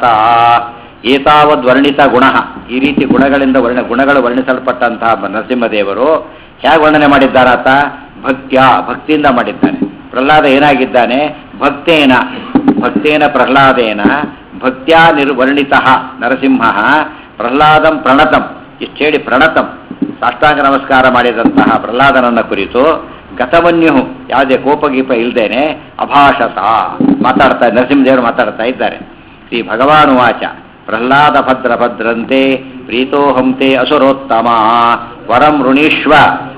Speaker 1: ಏತಾವದ್ವರ್ಣಿತ ಗುಣ, ಈ ರೀತಿ ಗುಣಗಳಿಂದ ವರ್ಣ ಗುಣಗಳು ವರ್ಣಿಸಲ್ಪಟ್ಟಂತಹ ನರಸಿಂಹದೇವರು ಹೇಗೆ ವರ್ಣನೆ ಮಾಡಿದ್ದಾರಾತ? ಭಕ್ತ್ಯ ಭಕ್ತಿಯಿಂದ ಮಾಡಿದ್ದಾನೆ. ಪ್ರಹ್ಲಾದ ಏನಾಗಿದ್ದಾನೆ? ಭಕ್ತೇನ ಭಕ್ತೇನ ಪ್ರಹ್ಲಾದೇನ ಭಕ್ತ್ಯಾ ನಿರ್ವರ್ಣಿತ ನರಸಿಂಹ ಪ್ರಹ್ಲಾದಂ ಪ್ರಣತಂ. ಇಷ್ಟು ಹೇಳಿ ಪ್ರಣತಂ ಸಾಷ್ಟಾಂಗ ನಮಸ್ಕಾರ ಮಾಡಿದಂತಹ ಪ್ರಹ್ಲಾದನನ್ನ ಕುರಿತು ಗತಮನ್ಯು ಯಾವುದೇ ಕೋಪಗೀಪ ಇಲ್ದೇನೆ ಅಭಾಷತ ಮಾತಾಡ್ತಾ ನರಸಿಂಹದೇವರು ಮಾತಾಡ್ತಾ ಇದ್ದಾರೆ. ಶ್ರೀ ಭಗವಾನ್ ವಾಚ ಪ್ರಹ್ಲಾದ ಭದ್ರ ಭದ್ರಂತೆ ಪ್ರೀತೋಹಂತೆ ಅಸುರೋತ್ತಮ ವರಂ ಋಣೀಶ್ವ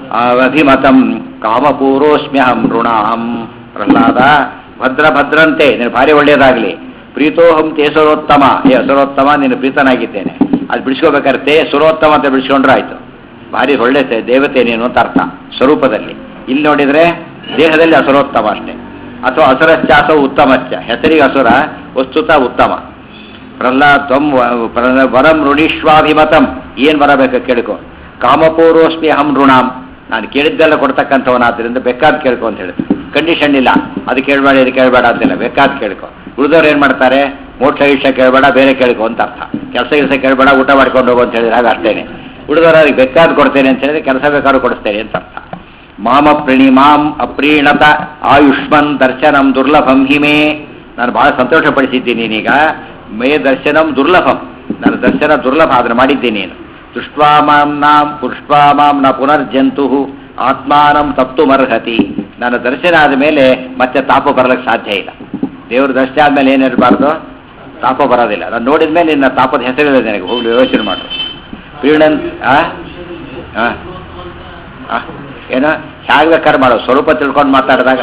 Speaker 1: ಅಭಿಮತಂ ಕಾಮಪೂರೋಸ್ಮ್ಯಹಂ ಋಣಾಂ. ಪ್ರಹ್ಲಾದ ಭದ್ರ ಭದ್ರಂತೆ ನೀನು ಭಾರಿ ಒಳ್ಳೆಯದಾಗಲಿ. ಪ್ರೀತೋಹಂತೆ ಸುರೋತ್ತಮ, ಏ ಅಸುರೋತ್ತಮ ನೀನು ಪ್ರೀತನಾಗಿದ್ದೇನೆ. ಅದು ಬಿಡಿಸ್ಕೋಬೇಕಾದ್ರೆ ಸುರೋತ್ತಮ ಅಂತ ಬಿಡಿಸ್ಕೊಂಡ್ರೆ ಆಯಿತು. ಭಾರಿ ಒಳ್ಳೆ ದೇವತೆ ನೀನು ಅಂತ ಅರ್ಥ ಸ್ವರೂಪದಲ್ಲಿ. ಇಲ್ಲಿ ನೋಡಿದರೆ ದೇಹದಲ್ಲಿ ಅಸುರೋತ್ತಮ ಅಷ್ಟೇ. ಅಥವಾ ಅಸುರಶ್ಚಾಸ ಉತ್ತಮಶ್ಚ, ಹೆಸರಿಗೆ ಅಸುರ, ವಸ್ತುತ ಉತ್ತಮ. ಪ್ರಹ್ಲಾದ್ ತ್ವಂ ವರಂ ಋಣೀಶ್ವಾಭಿಮತಂ. ಏನು ಬರಬೇಕು ಕೇಳ್ಕೊ. ಕಾಮಪೂರ್ವಸ್ಮಿ ಅಹಂ ಋಣಾಂ. ನಾನು ಕೇಳಿದ್ದೆಲ್ಲ ಕೊಡ್ತಕ್ಕಂಥವನಾದ್ರಿಂದ ಬೇಕಾದ ಕೇಳ್ಕೊ ಅಂತ ಹೇಳಿದ್ರು. ಕಂಡೀಷನ್ ಇಲ್ಲ, ಅದು ಕೇಳಬೇಡ ಇದು ಕೇಳಬೇಡ ಅಂತಿಲ್ಲ, ಬೇಕಾದ ಕೇಳ್ಕೊ. ಉಳಿದವ್ರು ಏನು ಮಾಡ್ತಾರೆ? ಮೋಕ್ಷ ಈಕ್ಷ ಕೇಳಬೇಡ, ಬೇರೆ ಕೇಳ್ಕೊ ಅಂತ ಅರ್ಥ. ಕೆಲಸ ಕೆಲಸ ಕೇಳಬೇಡ, ಊಟ ಮಾಡ್ಕೊಂಡು ಹೋಗು ಅಂತ ಹೇಳಿದ್ರೆ ಆಗ ಅಷ್ಟೇನೆ. ಉಳಿದವ್ರು ಅದಕ್ಕೆ ಬೇಕಾದ ಕೊಡ್ತೇನೆ ಅಂತ ಹೇಳಿದ್ರೆ ಕೆಲಸ ಬೇಕಾದ್ರೂ ಕೊಡಿಸ್ತೇನೆ ಅಂತ ಅರ್ಥ. ಮಾಮ ಪ್ರಣೀಮಾಂ ಅಪ್ರೀಣತ ಆಯುಷ್ಮನ್ ದರ್ಶನಂ ದುರ್ಲಭಂ ಹಿಮೇ. ನಾನು ಭಾಳ ಸಂತೋಷಪಡಿಸಿದ್ದೀನಿ ನೀನೀಗ. ಮೇ ದರ್ಶನಂ ದುರ್ಲಭಂ, ನನ್ನ ದರ್ಶನ ದುರ್ಲಭ, ಅದನ್ನು ಮಾಡಿದ್ದೀನಿ ನೀನು. ದೃಷ್ಟ್ವಾ ಮಾಂ ನಾಂ ಪುಷ್ಟ್ವಾ ಮಾಂ ನ ಪುನರ್ಜಂತು ಆತ್ಮಾನಂ ತಪ್ತುಮರ್ಹತಿ. ನನ್ನ ದರ್ಶನ ಆದ ಮೇಲೆ ಮತ್ತೆ ತಾಪ ಬರಲಿಕ್ಕೆ ಸಾಧ್ಯ ಇಲ್ಲ. ದೇವ್ರ ದರ್ಶನ ಆದಮೇಲೆ ಏನಿರಬಾರ್ದು, ತಾಪ ಬರೋದಿಲ್ಲ. ನಾನು ನೋಡಿದ ಮೇಲೆ ನಿನ್ನ ತಾಪದ ಹೆಸರಿಲ್ಲ ನನಗೆ, ಹೋಗ್ಲಿ ಯೋಚನೆ ಮಾಡು. ಪ್ರೀಣನ್ ಏನೋ ಹೇಗೆ ಬೇಕಾದ್ರೆ ಮಾಡೋ, ಸ್ವರೂಪ ತಿಳ್ಕೊಂಡು ಮಾತಾಡಿದಾಗ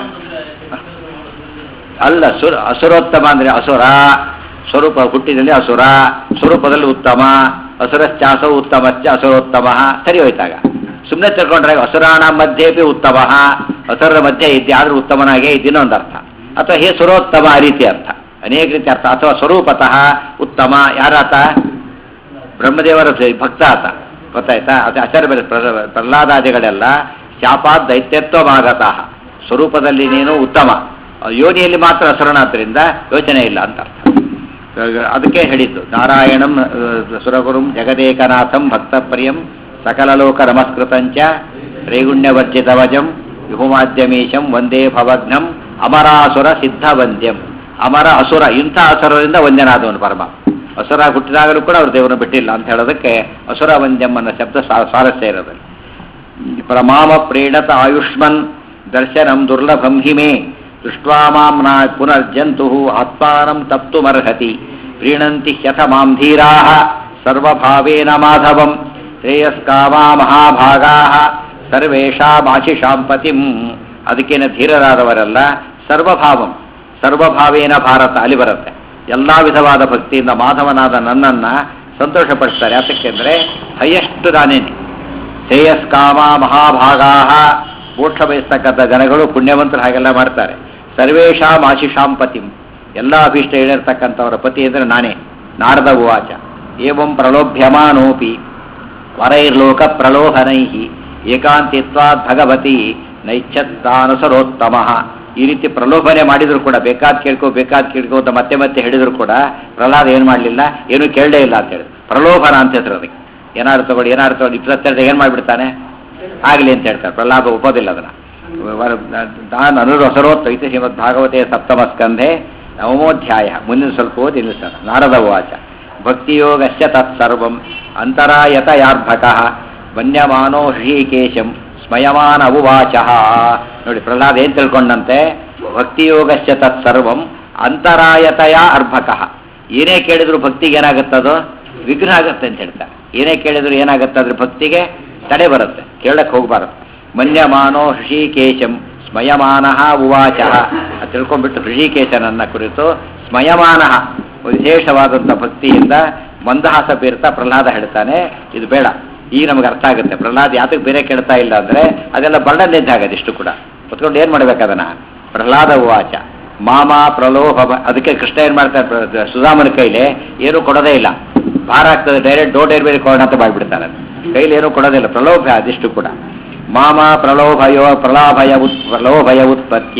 Speaker 1: ಅಲ್ಲ. ಸುರ ಅಸುರೋತ್ತಮ ಅಂದರೆ ಅಸುರ, ಸ್ವರೂಪ ಹುಟ್ಟಿದಲ್ಲಿ ಅಸುರ, ಸ್ವರೂಪದಲ್ಲಿ ಉತ್ತಮ, ಅಸುರಶ್ಚಾಸ ಉತ್ತಮಶ್ಚ ಅಸುರೋತ್ತಮ, ಸರಿ ಹೋಯ್ತಾಗ. ಸುಮ್ಮನೆ ತಿಳ್ಕೊಂಡ್ರೆ ಅಸುರಾಣ ಮಧ್ಯೆ ಉತ್ತಮ, ಅಸುರರ ಮಧ್ಯೆ ಇದ್ದೆ ಆದರೂ ಉತ್ತಮನಾಗೇ ಇದ್ದೀನೋ ಒಂದು ಅರ್ಥ, ಅಥವಾ ಹೇ ಸುರೋತ್ತಮ ಆ ರೀತಿ ಅರ್ಥ, ಅನೇಕ ರೀತಿ ಅರ್ಥ. ಅಥವಾ ಸ್ವರೂಪತಃ ಉತ್ತಮ, ಯಾರಾತ? ಬ್ರಹ್ಮದೇವರ ಭಕ್ತ ಆತ, ಗೊತ್ತಾಯ್ತಾ? ಅದು ಆಚಾರ್ಯ ಬೇರೆ ಪ್ರಹ್ಲಾದಾದಿಗಳೆಲ್ಲ ಶಾಪಾತ್ ದೈತ್ಯತ್ವಮಾಗತಃ, ಸ್ವರೂಪದಲ್ಲಿ ನೀನು ಉತ್ತಮ, ಯೋನಿಯಲ್ಲಿ ಮಾತ್ರ ಅಸುರನಾದ್ದರಿಂದ ಯೋಚನೆ ಇಲ್ಲ ಅಂತ ಅರ್ಥ. ಅದಕ್ಕೆ ಹೇಳಿದ್ದು ನಾರಾಯಣಂ ಸುರಗುರುಂ ಜಗದೇಕನಾಥಂ ಭಕ್ತಪ್ರಿಯಂ ಸಕಲಲೋಕ ನಮಸ್ಕೃತಂಚ ತ್ರೈಗುಣ್ಯವರ್ಜಿತವಜಂ ವಿಹುಮಾದ್ಯಮೀಶಂ ವಂದೇ ಭವಘ್ನಂ ಅಮರಾಸುರ ಸಿದ್ಧವಂದ್ಯಂ. ಅಮರ ಅಸುರ, ಇಂಥ ಅಸುರರಿಂದ ವಂದ್ಯನಾದವನು ಪರಮ. ಅಸುರ ಹುಟ್ಟಿದಾಗಲೂ ಕೂಡ ಅವರು ದೇವರನ್ನು ಬಿಟ್ಟಿಲ್ಲ ಅಂತ ಹೇಳೋದಕ್ಕೆ ಅಸುರ ವಂದ್ಯಂ ಅನ್ನೋ ಶಬ್ದ ಸ್ವಾರಸ್ಯ ಇರೋದು. ಪ್ರಮಾಮ ಪ್ರೇಣತ ಆಯುಷ್ಮನ್ ದರ್ಶನಂ ದುರ್ಲಭಂ ಹಿಮೇ ದೃಷ್ಟ್ವಾ ಮಾಂ ನ ಪುನರ್ಜಂತು ಆತ್ಮಾನಂ ತಪ್ತುಮರ್ಹತಿ. ಪ್ರೀಣಂತಿ ಹ್ಯಥ ಮಾಂ ಧೀರಾಃ ಸರ್ವಭಾವೇನ ಮಾಧವಂ ಶ್ರೇಯಸ್ಕಾಮಾ ಮಹಾಭಾಗಾಃ ಸರ್ವೇಷಾಮಾಶಿಷಾಂ ಪತಿಂ. ಅದಕ್ಕೇನೆ ಧೀರರಾದವರೆಲ್ಲ ಸರ್ವಭಾವಂ, ಸರ್ವಭಾವೇನ ಭಾರತ ಅಲ್ಲಿ ಬರುತ್ತೆ. ಎಲ್ಲ ವಿಧವಾದ ಭಕ್ತಿಯಿಂದ ಮಾಧವನಾದ ನನ್ನನ್ನು ಸಂತೋಷಪಡಿಸ್ತಾರೆ. ಯಾತಕ್ಕೆಂದರೆ ಹೈಯೆಸ್ಟ್ ನಾನೇನೆ. ಶ್ರೇಯಸ್ಕಾಮ ಮಹಾಭಾಗಾಃ, ಮೋಕ್ಷ ಬಯಸ್ತಕ್ಕಂಥ ಜನಗಳು ಪುಣ್ಯವಂತರು ಹಾಗೆಲ್ಲ ಮಾಡ್ತಾರೆ. ಸರ್ವೇಷಾಂ ಆಶಿಷಾಂ ಪತಿಂ, ಎಲ್ಲ ಅಭೀಷ್ಟ ಹೇಳಿರ್ತಕ್ಕಂಥವರ ಪತಿ ಅಂದರೆ ನಾನೇ. ನಾರದ ಉವಾಚ ಏವಂ ಪ್ರಲೋಭ್ಯಮಾನೋಪಿ ವರೈರ್ಲೋಕ ಪ್ರಲೋಭನೈ ಏಕಾಂತಿತ್ವಾದ್ ಭಗವತಿ ನೈಚ್ಛತ್ತಾನುಸರೋತ್ತಮ. ಈ ರೀತಿ ಪ್ರಲೋಭನೆ ಮಾಡಿದ್ರು ಕೂಡ, ಬೇಕಾದ್ ಕೇಳ್ಕೋ ಬೇಕಾದ್ ಕೇಳ್ಕೋ ಅಂತ ಮತ್ತೆ ಮತ್ತೆ ಹೇಳಿದ್ರು ಕೂಡ ಪ್ರಹ್ಲಾದ ಏನು ಮಾಡಲಿಲ್ಲ, ಏನೂ ಕೇಳಲೇ ಇಲ್ಲ ಅಂತ ಹೇಳಿದ್ರು. ಪ್ರಲೋಭನ ಅಂತ ಹೆಸರು ಅದಕ್ಕೆ. ಏನಾರು ತಗೊಳ್ಳಿ ಏನಾರು ತಗೊಳ್ಳಿ ಇಪ್ಪತ್ತೆರಡು ಏನು ಮಾಡಿಬಿಡ್ತಾನೆ, ಆಗಲಿ ಅಂತ ಹೇಳ್ತಾರೆ. ಪ್ರಹ್ಲಾದ ಒಪ್ಪೋದಿಲ್ಲ ಅದನ್ನು. ನಾನು ಅನುರಸರೋತ್ತ ಇತಿ ಶ್ರೀಮದ್ ಭಾಗವತೆ ಸಪ್ತಮ ಸ್ಕಂಧೆ ನವಮೋಧ್ಯಾಯ. ಮುಂದಿನ ಸ್ವಲ್ಪ ಓದಿ ನಿಲ್ಲಿಸೋಣ. ನಾರದ ಉವಾಚ ಭಕ್ತಿಯೋಗಶ್ಚ ತತ್ಸರ್ವಂ ಅಂತರಾಯತ ಯಾರ್ಭಕಃ ವನ್ಯಮಾನೋ ಹೃಷೀಕೇಶಂ ಸ್ಮಯಮಾನ ಉವಾಚಃ. ನೋಡಿ ಪ್ರಹ್ಲಾದ ಏನು ತಿಳ್ಕೊಂಡಂತೆ, ಭಕ್ತಿಯೋಗಶ್ಚ ತತ್ಸರ್ವಂ ಅಂತರಾಯತಯ ಅರ್ಭಕಃ. ಏನೇ ಕೇಳಿದ್ರು ಭಕ್ತಿಗೆ ಏನಾಗುತ್ತದೋ ವಿಘ್ನ ಆಗುತ್ತೆ ಅಂತ ಹೇಳ್ತಾರೆ. ಏನೇ ಕೇಳಿದ್ರು ಏನಾಗುತ್ತೆ ಅದ್ರ ಭಕ್ತಿಗೆ ತಡೆ ಬರುತ್ತೆ, ಕೇಳಕ್ಕೆ ಹೋಗಬಾರದು. ಮನ್ಯಮಾನೋ ಹೃಷೀಕೇಶಂ ಸ್ಮಯಮಾನ ಉವಾಚ. ಅದು ತಿಳ್ಕೊಂಡ್ಬಿಟ್ಟು ಹೃಷೀಕೇಶನನ್ನ ಕುರಿತು ಸ್ಮಯಮಾನ ವಿಶೇಷವಾದಂಥ ಭಕ್ತಿಯಿಂದ ಮಂದಹಾಸ ಬೀರ್ತಾ ಪ್ರಹ್ಲಾದ ಹೇಳ್ತಾನೆ, ಇದು ಬೇಡ. ಈಗ ನಮಗೆ ಅರ್ಥ ಆಗುತ್ತೆ ಪ್ರಹ್ಲಾದ ಯಾತಕ್ಕೆ ಬೇರೆ ಕೇಳ್ತಾ ಇಲ್ಲ ಅಂದರೆ ಅದೆಲ್ಲ ಬರ್ಡನ್ ಇದ್ದಾಗದು. ಇಷ್ಟು ಕೂಡ ಕುತ್ಕೊಂಡು ಏನು ಮಾಡ್ಬೇಕು ಅದನ್ನು. ಪ್ರಹ್ಲಾದ ಉವಾಚ ಮಾಮ ಪ್ರಲೋಭ. ಅದಕ್ಕೆ ಕೃಷ್ಣ ಏನು ಮಾಡ್ತಾರೆ, ಸುಧಾಮನ ಕೈಲಿ ಏನೂ ಕೊಡೋದೇ ಇಲ್ಲ, ಭಾರ ಆಗ್ತದೆ, ಡೈರೆಕ್ಟ್ ಡೋ ಡೈರ್ಬೇರಿ ಕೊಡೋಣ ಅಂತ ಮಾಡಿಬಿಡ್ತಾರೆ. ಕೈಲಿ ಏನೂ ಕೊಡೋದಿಲ್ಲ, ಪ್ರಲೋಭ ಅದಿಷ್ಟು ಕೂಡ. ಮಾಮ ಪ್ರಲೋಭಯೋ ಪ್ರಲಾಭಯ ಉತ್ ಪ್ರಲೋಭಯ ಉತ್ಪತ್ಯ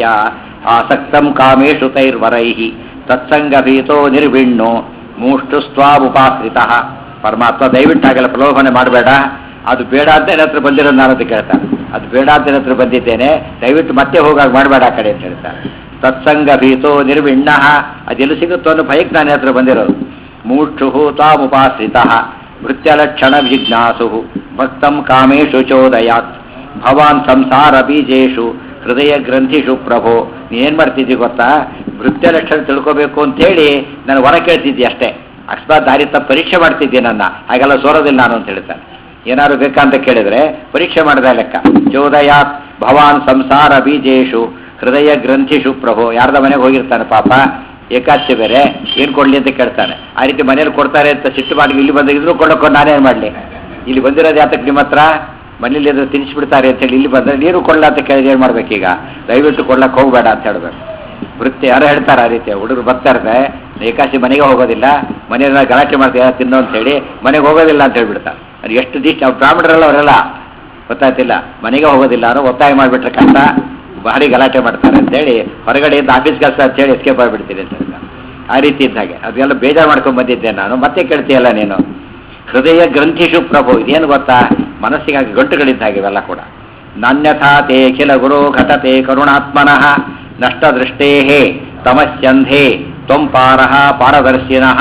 Speaker 1: ಆಸಕ್ತಂ ಕಾಮೇಶು ತೈರ್ವರೈಹಿ ತತ್ಸಂಗ ಭೀತೋ ನಿರ್ವಿಣ್ಣೋ ಮೂಷ್ಟು ಸ್ವಾವುಪಾಶ್ರಿತ. ಪರಮಾತ್ಮ ದಯವಿಟ್ಟು ಹಾಗೆಲ್ಲ ಪ್ರಲೋಭನೆ ಮಾಡಬೇಡ, ಅದು ಬೇಡ ಅಂತ ನನ್ನ ಹತ್ರ ಬಂದಿರೋದು ನಾನು ಅಂತ ಕೇಳ್ತಾರೆ. ಅದು ಬೇಡ ಅಂತ ನನ್ನ ಹತ್ರ ಬಂದಿದ್ದೇನೆ, ದಯವಿಟ್ಟು ಮತ್ತೆ ಹೋಗಾಗ ಮಾಡಬೇಡ ಆ ಕಡೆ ಅಂತ ಹೇಳ್ತಾರೆ. ತತ್ಸಂಗ ಭೀತೋ ನಿರ್ವಿಣ್ಣ, ಅದೆಲ್ಲಿ ಸಿಗುತ್ತೋ ಅನ್ನೋ ಭಯಕ್ಕೆ ನಾನು ಹತ್ರ ಬಂದಿರೋದು. ಮೂಕ್ಷು ತ್ವಾಮುಪಾಶ್ರಿತ ಭೃತ್ಯಲಕ್ಷಣ ಜಿಜ್ಞಾಸು ಭಕ್ತಂ ಕಾಮೇಶು ಚೋದಯಾತ್ ಭವಾನ್ ಸಂಸಾರ ಬೀಜೇಶು ಹೃದಯ ಗ್ರಂಥಿಷು ಪ್ರಭೋ. ನೀನೇನು ಮಾಡ್ತಿದ್ದಿ ಗೊತ್ತಾ, ಭೃತ್ಯ ಲಕ್ಷಣ ತಿಳ್ಕೋಬೇಕು ಅಂತೇಳಿ ನಾನು ಹೊರ ಕೇಳ್ತಿದ್ದಿ ಅಷ್ಟೇ. ಅಕಸ್ಮಾತ್ ದಾರಿ ತಪ್ಪು ಪರೀಕ್ಷೆ ಮಾಡ್ತಿದ್ದೆ ನನ್ನ, ಹಾಗೆಲ್ಲ ಸೋರೋದಿಲ್ಲ ನಾನು ಅಂತ ಹೇಳ್ತಾನೆ. ಏನಾದ್ರು ಬೇಕಂತ ಕೇಳಿದ್ರೆ ಪರೀಕ್ಷೆ ಮಾಡಿದ ಲೆಕ್ಕ. ಚೋದಯಾತ್ ಭವಾನ್ ಸಂಸಾರ ಬೀಜೇಶು ಹೃದಯ ಗ್ರಂಥಿಷು ಪ್ರಭೋ. ಯಾರ್ದ ಮನೆಗೆ ಹೋಗಿರ್ತಾನೆ ಪಾಪ, ಏಕಾದಶಿ ಬೇರೆ, ಏನು ಕೊಡಲಿ ಅಂತ ಕೇಳ್ತಾನೆ. ಆ ರೀತಿ ಮನೇಲಿ ಕೊಡ್ತಾರೆ ಅಂತ ಸಿಟ್ಟು ಮಾಡಿ ಇಲ್ಲಿ ಬಂದಿದ್ರು ಕೊಡೋಕೆ ನಾನೇನು ಮಾಡಲಿ, ಇಲ್ಲಿ ಬಂದಿರೋದು ಯಾತಕ್ಕೆ ನಿಮ್ಮ ಹತ್ರ, ಮನೇಲಿ ಅದು ತಿನ್ನಿಸ್ಬಿಡ್ತಾರೆ ಅಂತೇಳಿ ಇಲ್ಲಿ ಬಂದರೆ ನೀರು ಕೊಡಲ ಅಂತ ಕೇಳಿದ್ರೆ ಏನು ಮಾಡ್ಬೇಕೀಗ, ದಯವಿಟ್ಟು ಕೊಡ್ಲಕ್ಕೆ ಹೋಗಬೇಡ ಅಂತ ಹೇಳ್ಬೇಕು. ವೃತ್ತಿ ಯಾರು ಹೇಳ್ತಾರೆ ಆ ರೀತಿ. ಹುಡುಗರು ಬರ್ತಾ ಇರ್ತಾರೆ, ಏಕಾಶಿ ಮನೆಗೆ ಹೋಗೋದಿಲ್ಲ, ಮನೆಯಲ್ಲ ಗಲಾಟೆ ಮಾಡ್ತೀಯ ತಿನ್ನೋ ಅಂತೇಳಿ ಮನೆಗೆ ಹೋಗೋದಿಲ್ಲ ಅಂತ ಹೇಳ್ಬಿಡ್ತಾರೆ. ಅದು ಎಷ್ಟು ದಿಷ್ಟ ಅವ್ರು ಬ್ರಾಹ್ಮಣರಲ್ಲ ಅವರೆಲ್ಲ, ಗೊತ್ತಾಯ್ತಿಲ್ಲ, ಮನೆಗೆ ಹೋಗೋದಿಲ್ಲ ಅನ್ನೋ ಒತ್ತಾಯ ಮಾಡಿಬಿಟ್ರೆ ಕಷ್ಟ, ಭಾರಿ ಗಲಾಟೆ ಮಾಡ್ತಾರೆ ಅಂತೇಳಿ ಹೊರಗಡೆಯಿಂದ ಆಫೀಸ್ ಕೆಲಸ ಅಂತೇಳಿ ಎಸ್ಕೇಪ್ ಆಗಿಬಿಡ್ತೀನಿ ಅಂತ ಹೇಳ್ತಾರೆ. ಆ ರೀತಿ ಇದ್ದಾಗೆ ಅದೆಲ್ಲ ಬೇಜಾರು ಮಾಡ್ಕೊಂಡು ಬಂದಿದ್ದೆ ನಾನು, ಮತ್ತೆ ಕೇಳ್ತೀಯಲ್ಲ ನೀನು. ಹೃದಯ ಗ್ರಂಥಿಷು ಪ್ರಭು, ಇದೇನು ಗೊತ್ತಾ, ಮನಸ್ಸಿಗಾಗಿ ಗಂಟುಗಳಿದ್ದ ಇವೆಲ್ಲ ಕೂಡ. ನಾನ್ಯಥಾ ತೇ ಖಿಲ ಗುರು ಘಟತೆ ಕರುಣಾತ್ಮನಃ ನಷ್ಟದೃಷ್ಟೇ ತಮಸ್ಯಂಧೇ ತ್ವಂ ಪಾರಃ ಪಾರದರ್ಶಿನಃ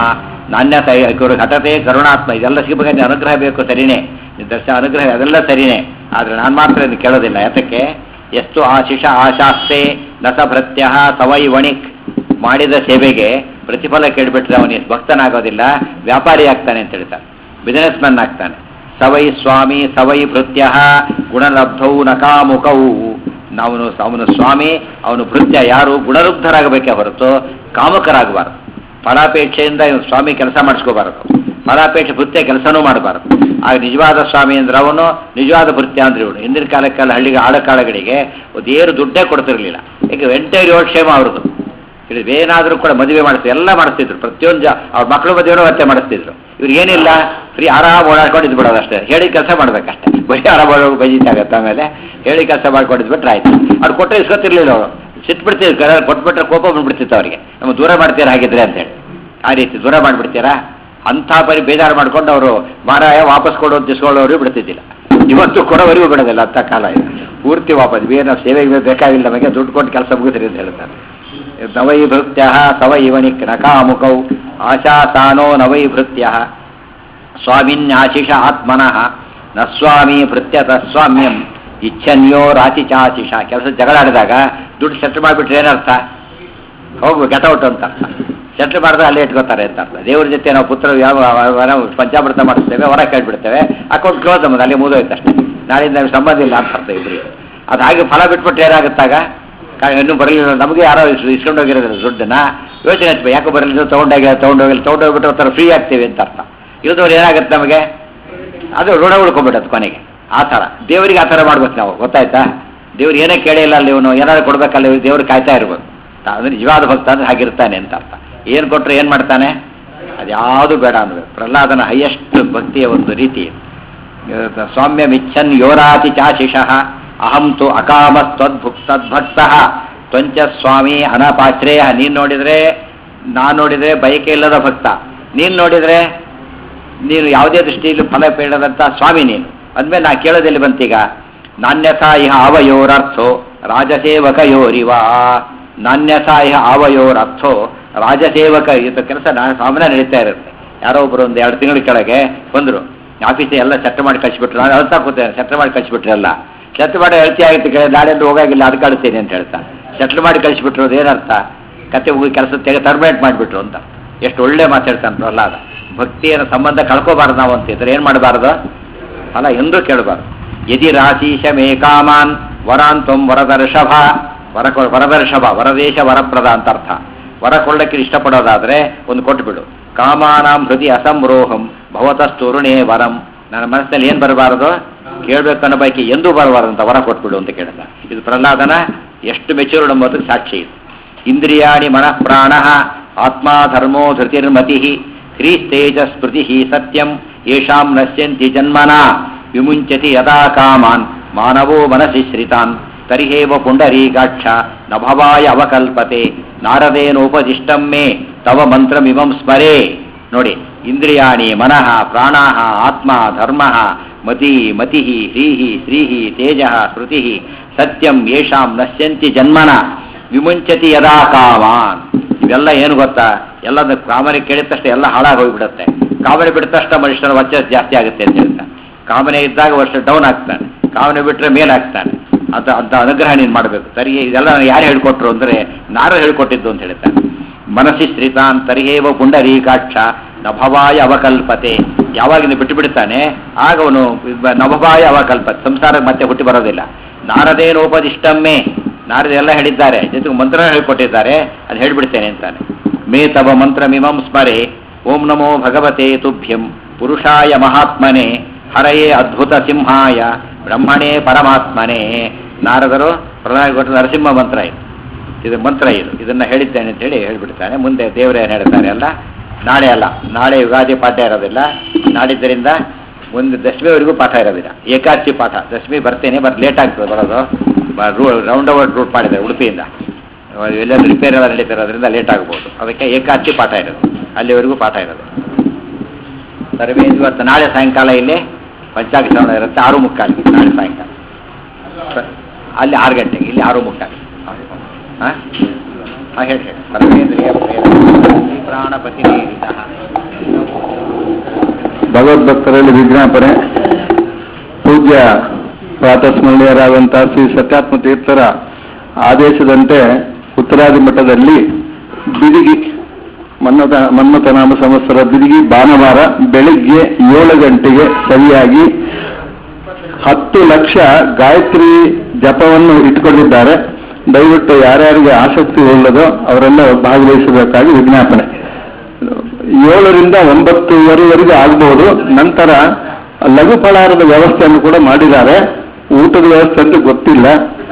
Speaker 1: ನಾಣ್ಯತೆ ಗುರು ಘಟತೆ ಕರುಣಾತ್ಮ ಇದೆಲ್ಲ ಸಿಗಬೇಕಾದ್ರೆ ಅನುಗ್ರಹ ಬೇಕು ಸರಿನೇ, ದರ್ಶನ ಅನುಗ್ರಹ ಅದೆಲ್ಲ ಸರಿನೇ. ಆದರೆ ನಾನು ಮಾತ್ರ ಇದನ್ನು ಕೇಳೋದಿಲ್ಲ. ಯಾತಕ್ಕೆ? ಎಷ್ಟು ಆಶಿಷ ಆಶಾಸ್ತೆ ನಸ ಭೃತ್ಯ ಸವೈ ವಣಿಕ್. ಮಾಡಿದ ಸೇವೆಗೆ ಪ್ರತಿಫಲ ಕೇಳಿಬಿಟ್ರೆ ಅವನಿಗೆ ಭಕ್ತನಾಗೋದಿಲ್ಲ, ವ್ಯಾಪಾರಿ ಆಗ್ತಾನೆ ಅಂತ ಹೇಳ್ತಾರೆ, ಬಿಸಿನೆಸ್ ಮ್ಯಾನ್ ಆಗ್ತಾನೆ. ಸವೈ ಸ್ವಾಮಿ ಸವೈ ಭೃತ್ಯ ಗುಣಲಬ್ಧೌ ನಕಾಮುಖೌ. ಅವನು ಅವನು ಸ್ವಾಮಿ, ಅವನು ಭೃತ್ಯ ಯಾರು ಗುಣಲಬ್ಧರಾಗಬೇಕೇ ಹೊರತು ಕಾಮುಕರಾಗಬಾರದು. ಫಲಾಪೇಕ್ಷೆಯಿಂದ ಇವನು ಸ್ವಾಮಿ ಕೆಲಸ ಮಾಡಿಸ್ಕೋಬಾರದು, ಫಲಾಪೇಕ್ಷೆ ಭೃತ್ಯ ಕೆಲಸನೂ ಮಾಡಬಾರದು. ಆಗ ನಿಜವಾದ ಸ್ವಾಮಿ ಅಂದ್ರೆ ಅವನು, ನಿಜವಾದ ಭೃತ್ಯ ಅಂದ್ರೆ ಇವನು. ಹಿಂದಿನ ಕಾಲಕ್ಕೆಲ್ಲ ಹಳ್ಳಿಗೆ ಆಳಕಾಳಗಳಿಗೆ ಏನು ದುಡ್ಡೇ ಕೊಡ್ತಿರ್ಲಿಲ್ಲ. ಈಗ ಎಂಟೈರ್ ಯೋಗಕ್ಷೇಮ ಅವ್ರದ್ದು. ಇಲ್ಲಿ ಏನಾದರೂ ಕೂಡ ಮದುವೆ ಮಾಡಿಸ್ತಿದ್ರು, ಎಲ್ಲ ಮಾಡಿಸ್ತಿದ್ರು. ಪ್ರತಿಯೊಂದು ಅವ್ರ ಮಕ್ಕಳು ಮದುವೆನೂ ಮತ್ತೆ ಮಾಡಿಸ್ತಿದ್ರು. ಇವ್ರು ಏನಿಲ್ಲ, ಫ್ರೀ ಆರಾಮ್ ಓಡಾಡ್ಕೊಂಡು ಇದ್ದು ಬಿಡೋದು ಅಷ್ಟೇ. ಹೇಳಿ ಕೆಲಸ ಮಾಡ್ಬೇಕಷ್ಟೇ, ಬರೀ ಆರಾಮ ಬಜೀತಾಗತ್ತೆ. ಆಮೇಲೆ ಹೇಳಿ ಕೆಲಸ ಮಾಡ್ಕೊಂಡಿದ್ಬಿಟ್ರೆ ಆಯ್ತು. ಅವ್ರು ಕೊಟ್ಟರೆ ಇಸ್ಕೊತಿರ್ಲಿಲ್ಲ. ಅವರು ಸಿಟ್ಟು ಬಿಡ್ತಿದ್ರು, ಕೊಟ್ಬಿಟ್ರೆ ಕೋಪ ಬಂದ್ಬಿಡ್ತಿತ್ತು ಅವರಿಗೆ. ನಮ್ಮ ದೂರ ಮಾಡ್ತೀರಾ ಹಾಗಿದ್ರೆ ಅಂತೇಳಿ. ಆ ರೀತಿ ದೂರ ಮಾಡಿಬಿಡ್ತೀರಾ ಅಂಥ ಬರೀ ಬೇಜಾರು ಮಾಡ್ಕೊಂಡು ಅವರು ಮಾರಾಯ ವಾಪಸ್ ಕೊಡೋದು ತಿಸ್ಕೊಳ್ಳೋರು ಬಿಡ್ತಿದ್ದಿಲ್ಲ. ಇವತ್ತು ಕೊಡೋವರೆಗೂ ಬಿಡೋದಿಲ್ಲ ಅಂತ ಕಾಲ ಇದೆ. ಪೂರ್ತಿ ವಾಪಸ್ ಬೇರೆ ನಾವು ಸೇವೆಗೆ ಬೇಕಾಗಿಲ್ಲ, ನಮಗೆ ದುಡ್ಡು ಕೊಟ್ಟು ಕೆಲಸ ಮುಗಿದ್ರಿ ಅಂತ ಹೇಳ್ತಾರೆ. ನವೈ ಭೃತ್ಯ ಸವೈ ವಣಿಕ್ ನಕಾಮುಖೌ ಆಶಾತಾನೋ ನವೈ ಭೃತ್ಯ ಸ್ವಾಮಿನ್ಯಾಶಿಷ ಆತ್ಮನಃ ನ ಸ್ವಾಮಿ ಭೃತ್ಯ ತಸ್ವಾಮ್ಯಂ ಇಚ್ಛನ್ಯೋ ರಾತಿ ಚಾಶಿಷ. ಕೆಲಸ ಜಗಳಾಡಿದಾಗ ದುಡ್ಡು ಸೆಟ್ಲ್ ಮಾಡಿಬಿಟ್ರೆ ಏನರ್ಥ? ಹೋಗ್ಬೇಕು ಗೆಟೌಟ್ ಅಂತ ಅರ್ಥ. ಸೆಟ್ಲ್ ಮಾಡಿದ್ರೆ ಅಲ್ಲೇ ಇಟ್ಕೋತಾರೆ ಅಂತ ಅರ್ಥ. ದೇವ್ರ ಜೊತೆ ನಾವು ಪುತ್ರ ಯಾವ ಪಂಚಾಮೃತ ಮಾಡಿಸ್ತೇವೆ, ಹೊರ ಕೇಳ್ಬಿಡ್ತೇವೆ, ಅಕೌಂಟ್ ಕ್ಲೋಸ್ ನಮ್ಮದು ಅಲ್ಲಿ ಮುಗಿದೋಯ್ತು ಅಷ್ಟೇ. ನಾಳಿಂದ ನಮ್ಗೆ ಸಂಬಂಧ ಇಲ್ಲ ಅಂತ ಅರ್ಥ ಇಬ್ಬರಿಗೆ. ಅದು ಹಾಗೆ ಫಲ ಬಿಟ್ಬಿಟ್ರೆ ಏನಾಗುತ್ತಾಗ? ಇನ್ನೂ ಬರಲಿಲ್ಲ, ನಮಗೆ ಯಾರೋ ಇಸ್ಕೊಂಡೋಗಿರೋದಿಲ್ಲ ದುಡ್ಡನ್ನ, ಯೋಚನೆ ಹಚ್ಬೇಕು, ಯಾಕೋ ಬರಲಿಲ್ಲ, ತೊಗೊಂಡೋಗಿ ತೊಗೊಂಡೋಗಿಲ್ಲ ತೊಗೊಂಡೋಗ್ಬಿಟ್ರೆ ಒಂಥರ ಫ್ರೀ ಆಗ್ತೀವಿ ಅಂತ ಅರ್ಥ. ಇಲ್ಲದವ್ರು ಏನಾಗುತ್ತೆ ನಮಗೆ? ಅದು ಋಣ ಉಳ್ಕೊಂಡ್ಬಿಟ್ಟದು ಕೊನೆಗೆ. ಆ ಥರ ದೇವರಿಗೆ ಆ ಥರ ಮಾಡ್ಬೇಕು ನಾವು, ಗೊತ್ತಾಯ್ತಾ? ದೇವ್ರು ಏನೇ ಕೇಳಿಲ್ಲ ಅಲ್ಲಿ ಇವನು ಏನಾದ್ರು ಕೊಡ್ಬೇಕಲ್ಲ, ಇವ್ರು ದೇವ್ರು ಕಾಯ್ತಾ ಇರ್ಬೇಕು. ಅಂದರೆ ನಿಜವಾದ ಭಕ್ತ ಅಂದ್ರೆ ಹಾಗಿರ್ತಾನೆ ಅಂತ ಅರ್ಥ. ಏನು ಕೊಟ್ಟರೆ ಏನು ಮಾಡ್ತಾನೆ? ಅದ್ಯಾವುದು ಬೇಡ ಅನ್ನಬೇಕು. ಪ್ರಹ್ಲಾದನ ಹೈಯೆಸ್ಟ್ ಭಕ್ತಿಯ ಒಂದು ರೀತಿ. ಸ್ವಾಮ್ಯ ಮಿಚ್ಚನ್ ಯೋರಾತಿ ಚಾಶಿಷಃ ಅಹಂ ತು ಅಕಾಮಸ್ತದ್ಭುಕ್ ತದ್ಭಕ್ತ ತ್ವಂಚ ಸ್ವಾಮಿ ಅನಪಾಶ್ರೇಯ. ನೀನು ನೋಡಿದರೆ, ನಾನು ನೋಡಿದರೆ ಬಯಕೆ ಇಲ್ಲದ ಭಕ್ತ, ನೀನು ನೋಡಿದರೆ ನೀನು ಯಾವುದೇ ದೃಷ್ಟಿಯಲ್ಲಿ ಫಲ ಬೇಡದಂಥ ಸ್ವಾಮಿ ನೀನು ಅಂದಮೇಲೆ ನಾ ಕೇಳೋದೆಲ್ಲಿ ಬಂತೀಗ? ನಾಣ್ಯಥಾ ಇಹ ಅವಯೋರರ್ಥೋ ರಾಜಸೇವಕಯೋರಿವ. ನಾಣ್ಯಥಾ ಇಹ ಅವಯೋರರ್ಥೋ ರಾಜಸೇವಕ. ಇದು ಕೆಲಸ ನಾನು ಸಾಮಾನ್ಯ ನಡೀತಾ ಇರುತ್ತೆ. ಯಾರೋ ಒಬ್ಬರು ಒಂದು ಎರಡು ತಿಂಗಳ ಕೆಳಗೆ ಬಂದರು, ಆಫೀಸಿಗೆ ಎಲ್ಲ ಸೆಟ್ ಮಾಡಿ ಕಳಿಸ್ಬಿಟ್ರು. ನಾನು ಅಳ್ತಾ ಕೂತೇನೆ, ಸೆಟ್ ಮಾಡಿ ಕಳಿಸ್ಬಿಟ್ರಲ್ಲ. ಸೆಟ್ ಮಾಡಿ ಅಳ್ತಿ ಆಗುತ್ತೆ, ನಾಳೆಂದು ಹೋಗಾಗಿಲ್ಲ, ಅದು ಕಳಿಸ್ತೇನೆ ಅಂತ ಹೇಳ್ತಾ ಸೆಟ್ಲ್ ಮಾಡಿ ಕಳಿಸ್ಬಿಟ್ರು. ಅದೇನರ್ಥ? ಕತೆ ಹೋಗಿ ಕೆಲಸ ತೆಗೆ ಟರ್ಮಿನೇಟ್ ಮಾಡಿಬಿಟ್ರು ಅಂತ. ಎಷ್ಟು ಒಳ್ಳೆ ಮಾತಾಡ್ತಾನೆ ಪ್ರಹ್ಲಾದ. ಭಕ್ತಿಯ ಸಂಬಂಧ ಕಳ್ಕೋಬಾರ್ದು ನಾವು ಅಂತಿದ್ರೆ ಏನು ಮಾಡಬಾರ್ದು? ಅಲ್ಲ, ಎಂದೂ ಕೇಳಬಾರ್ದು. ಯದಿ ರಾಶೀಶ ಮೇ ಕಾಮಾನ್ ವರಾಂತಂ ವರದರ್ಷಭ. ವರ ವರದರ್ಷಭ ವರದೇಶ ವರಪ್ರದ ಅಂತ ಅರ್ಥ. ವರ ಕೊಳ್ಳಕ್ಕೆ ಇಷ್ಟಪಡೋದಾದ್ರೆ ಒಂದು ಕೊಟ್ಬಿಡು. ಕಾಮಾನಾಂ ಹೃದಯ ಅಸಂರೋಹಂ ಭವತಸ್ತೂರುಣೇ ವರಂ. ನನ್ನ ಮನಸ್ಸಿನಲ್ಲಿ ಏನು ಬರಬಾರದು? ಕೇಳಬೇಕನ್ನೋ ಬೈಕಿ ಎಂದೂ ಬರಬಾರದು ಅಂತ ವರ ಕೊಟ್ಬಿಡು ಅಂತ ಕೇಳಿದ. ಇದು ಪ್ರಹ್ಲಾದನ ಎಷ್ಟು ಮೆಚೂರ್ಡ್ ಎಂಬುದಕ್ಕೆ ಸಾಕ್ಷಿ ಇದು. ಇಂದ್ರಿಯಾಣಿ ಮನಃ ಪ್ರಾಣ ಆತ್ಮ ಧರ್ಮೋ ಧೃತಿರ್ಮತಿ ಶ್ರೀಸ್ತೇಜ ಸ್ಮೃತಿ ಸತ್ಯಂ ಯೇಷಾಂ ನಶ್ಯಂತಿ ಜನ್ಮನ ವಿಮುಂಚತಿ ಯದಾ ಕಾಮಾನ್ ಮಾನವೋ ಮನಸಿ ಶ್ರಿತಾನ್ ತರಿಹೇವ ಪುಂಡರೀಕಾಕ್ಷ ನಭವಾಯ ಅವಕಲ್ಪತೆ ನಾರದೇನೋಪದಿಷ್ಟಂ ಮೇ ತವ ಮಂತ್ರಮಿಮಂ ಸ್ಮರೇ. ನೋಡಿ, ಇಂದ್ರಿಯಾಣಿ ಮನಃ ಪ್ರಾಣಾಹ ಆತ್ಮ ಧರ್ಮ ಮತಿ ಮತಿ ಹ್ರೀಹಿ ಶ್ರೀಹಿ ತೇಜ ಸ್ಮೃತಿ ಸತ್ಯಂ ಯೇಷಾಂ ನಶ್ಯಂತಿ ಜನ್ಮನ ವಿಮುಂಚತಿ ಯದಾ ಕಾಮಾನ್. ಇವೆಲ್ಲ ಏನು ಗೊತ್ತಾ? ಎಲ್ಲದ ಕಾಮನೆ ಕೇಳಿದ ತಕ್ಷಣ ಎಲ್ಲ ಹಾಳಾಗಿ ಹೋಗಿಬಿಡುತ್ತೆ. ಕಾಮನೆ ಬಿಟ್ಟ ತಕ್ಷಣ ಮನುಷ್ಯನ ವರ್ಚಸ್ ಜಾಸ್ತಿ ಆಗುತ್ತೆ ಅಂತ ಹೇಳ್ತಾನೆ. ಕಾಮನೆ ಇದ್ದಾಗ ವರ್ಷ ಡೌನ್ ಆಗ್ತಾನೆ, ಕಾಮನೆ ಬಿಟ್ಟರೆ ಮೇಲಾಗ್ತಾನೆ. ಅಂತ ಅಂತ ಅನುಗ್ರಹ ನೀನು ಮಾಡಬೇಕು. ಸರಿ, ಇದೆಲ್ಲ ಯಾರು ಹೇಳ್ಕೊಟ್ರು ಅಂದರೆ ನಾರು ಹೇಳ್ಕೊಟ್ಟಿದ್ದು ಅಂತ ಹೇಳ್ತಾನೆ. ಮನಸ್ಸಿ ಶ್ರೀತಾನ್ ತರಿಹೇವ ಪುಂಡರೀಕಾಕ್ಷ ನಭವಾಯ ಅವಕಲ್ಪತೆ. ಯಾವಾಗ ನೀವು ಬಿಟ್ಟು ಬಿಡ್ತಾನೆ ಆಗ ಅವನು ನಭವಾಯ ಅವಕಲ್ಪತೆ, ಸಂಸಾರಕ್ಕೆ ಮತ್ತೆ ಹುಟ್ಟಿ ಬರೋದಿಲ್ಲ. ನಾರದೇನೋಪದಿಷ್ಟಮ್ಮೆ, ನಾರದ ಎಲ್ಲ ಹೇಳಿದ್ದಾರೆ, ಜೊತೆಗೆ ಮಂತ್ರ ಹೇಳ್ಕೊಟ್ಟಿದ್ದಾರೆ, ಅದು ಹೇಳ್ಬಿಡ್ತೇನೆ ಅಂತಾನೆ. ಮೇ ತವ ಮಂತ್ರ ಮಿಮಂ ಸ್ಮರೆ ಓಂ ನಮೋ ಭಗವತೆ ತುಭ್ಯಂ ಪುರುಷಾಯ ಮಹಾತ್ಮನೆ ಹರಯೇ ಅದ್ಭುತ ಸಿಂಹಾಯ ಬ್ರಹ್ಮಣೇ ಪರಮಾತ್ಮನೇ. ನಾರದರು ಪ್ರಧಾನ ಕೊಟ್ಟ ನರಸಿಂಹ ಮಂತ್ರ ಇದು. ಇದು ಮಂತ್ರ ಇದು, ಇದನ್ನು ಹೇಳಿದ್ದೇನೆ ಅಂತ ಹೇಳಿ ಹೇಳ್ಬಿಡ್ತಾನೆ. ಮುಂದೆ ದೇವರೇನು ಹೇಳ್ತಾರೆ ಅಲ್ಲ, ನಾಳೆ ಅಲ್ಲ, ನಾಳೆ ಯುಗಾದಿ ಪಾಠ ಇರೋದಿಲ್ಲ. ನಾಡಿದ್ದರಿಂದ ಒಂದು ದಶಮಿವರೆಗೂ ಪಾಠ ಇರೋದಿಲ್ಲ, ಏಕಾದಶಿ ಪಾಠ. ದಶಮಿ ಬರ್ತೇನೆ, ಬಟ್ ಲೇಟ್ ಆಗ್ತದೆ ಬರೋದು. ರೂ ರೌಂಡ್ ಅಬೌಟ್ ರೂಟ್ ಮಾಡಿದ್ದಾರೆ ಉಡುಪಿಯಿಂದ, ಎಲ್ಲರೂ ರಿಪೇರ್ ಎಲ್ಲ ನಡೀತಿರೋದ್ರಿಂದ ಲೇಟ್ ಆಗ್ಬೋದು. ಅದಕ್ಕೆ ಏಕಾದಶಿ ಪಾಠ ಇರೋದು, ಅಲ್ಲಿವರೆಗೂ ಪಾಠ ಇರೋದು. ಸರ್ವೇ ಇವತ್ತು ನಾಳೆ ಸಾಯಂಕಾಲ ಇಲ್ಲಿ ಪಂಚಾಂಗ ಶ್ರವಣ ಇರುತ್ತೆ, ಆರು ಮುಕ್ಕಾಲಿಗೆ ನಾಳೆ ಸಾಯಂಕಾಲ. ಅಲ್ಲಿ ಆರು ಗಂಟೆಗೆ, ಇಲ್ಲಿ ಆರು ಮುಕ್ಕಾಲಿಗೆ. ಹಾಂ ಹಾಂ ಹೇಳಿ ಹೇಳಿ ಸರ್ವೇಂದ್ರಿಯ ಪ್ರಾಣಪತಿ ನೀಡಿದ
Speaker 2: ಭಗವದ್ಭಕ್ತರಲ್ಲಿ ವಿಜ್ಞಾಪನೆ. ಪೂಜ್ಯ ಪ್ರಾತಸ್ಮರಣೀಯರಾದಂತಹ ಶ್ರೀ ಸತ್ಯಾತ್ಮ ತೀರ್ಥರ ಆದೇಶದಂತೆ ಉತ್ತರಾದಿ ಮಠದಲ್ಲಿ ಬಿದಿಗಿ ಮನ್ಮಥ ಮನ್ಮಥನಾಮ ಸಂವತ್ಸರ ಬಿದಿಗಿ ಭಾನುವಾರ ಬೆಳಿಗ್ಗೆ ಏಳು ಗಂಟೆಗೆ ಸರಿಯಾಗಿ ಹತ್ತು ಲಕ್ಷ ಗಾಯತ್ರಿ ಜಪವನ್ನು ಇಟ್ಕೊಂಡಿದ್ದಾರೆ. ದಯವಿಟ್ಟು ಯಾರ್ಯಾರಿಗೆ ಆಸಕ್ತಿ ಉಳ್ಳದೋ ಅವರೆಲ್ಲ ಭಾಗವಹಿಸಬೇಕಾಗಿ ವಿಜ್ಞಾಪನೆ. ಏಳರಿಂದ ಒಂಬತ್ತುವರೆವರೆಗೂ ಆಗ್ಬಹುದು. ನಂತರ ಲಘು ಫಲಾರದ ವ್ಯವಸ್ಥೆಯನ್ನು ಕೂಡ ಮಾಡಿದ್ದಾರೆ. ಊಟದ ವ್ಯವಸ್ಥೆ ಅಂತ ಗೊತ್ತಿಲ್ಲ.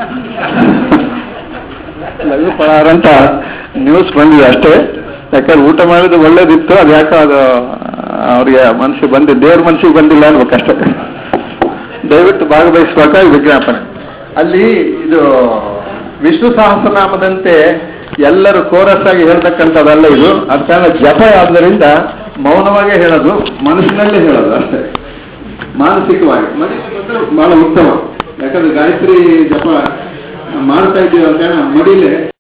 Speaker 2: ಲಘು ಫಲಾರ ಅಂತ ನ್ಯೂಸ್ ಬಂದಿದೆ ಅಷ್ಟೇ. ಯಾಕಂದ್ರೆ ಊಟ ಮಾಡಿದ್ರೆ ಒಳ್ಳೇದಿತ್ತು, ಅದು ಯಾಕೆ ಅದು ಅವ್ರಿಗೆ ಮನಸ್ಸಿಗೆ ಬಂದಿದ್ದು, ದೇವ್ರ ಮನಸ್ಸಿಗೆ ಬಂದಿಲ್ಲ ಅನ್ಬೇಕಷ್ಟೇ. ದಯವಿಟ್ಟು ಭಾಗವಹಿಸುವಾಗ ವಿಜ್ಞಾಪನೆ. ಅಲ್ಲಿ ಇದು ವಿಷ್ಣು ಸಹಸ್ರನಾಮದಂತೆ ಎಲ್ಲರೂ ಕೋರಸ್ ಆಗಿ ಹೇಳ್ತಕ್ಕಂಥದ್ದಲ್ಲ ಇದು. ಅದ ಕಾರಣ ಜಪ ಆದ್ದರಿಂದ ಮೌನವಾಗೇ ಹೇಳೋದು, ಮನಸ್ಸಿನಲ್ಲೇ ಹೇಳೋದು ಅಷ್ಟೇ. ಮಾನಸಿಕವಾಗಿ ಮಡಿಲಿ ಬಂದ್ರೆ ಬಹಳ ಉತ್ತಮ. ಯಾಕಂದ್ರೆ ಗಾಯತ್ರಿ ಜಪ ಮಾಡ್ತಾ ಇದ್ದೀವಿ ಅಂತ ಮಡಿಲೆ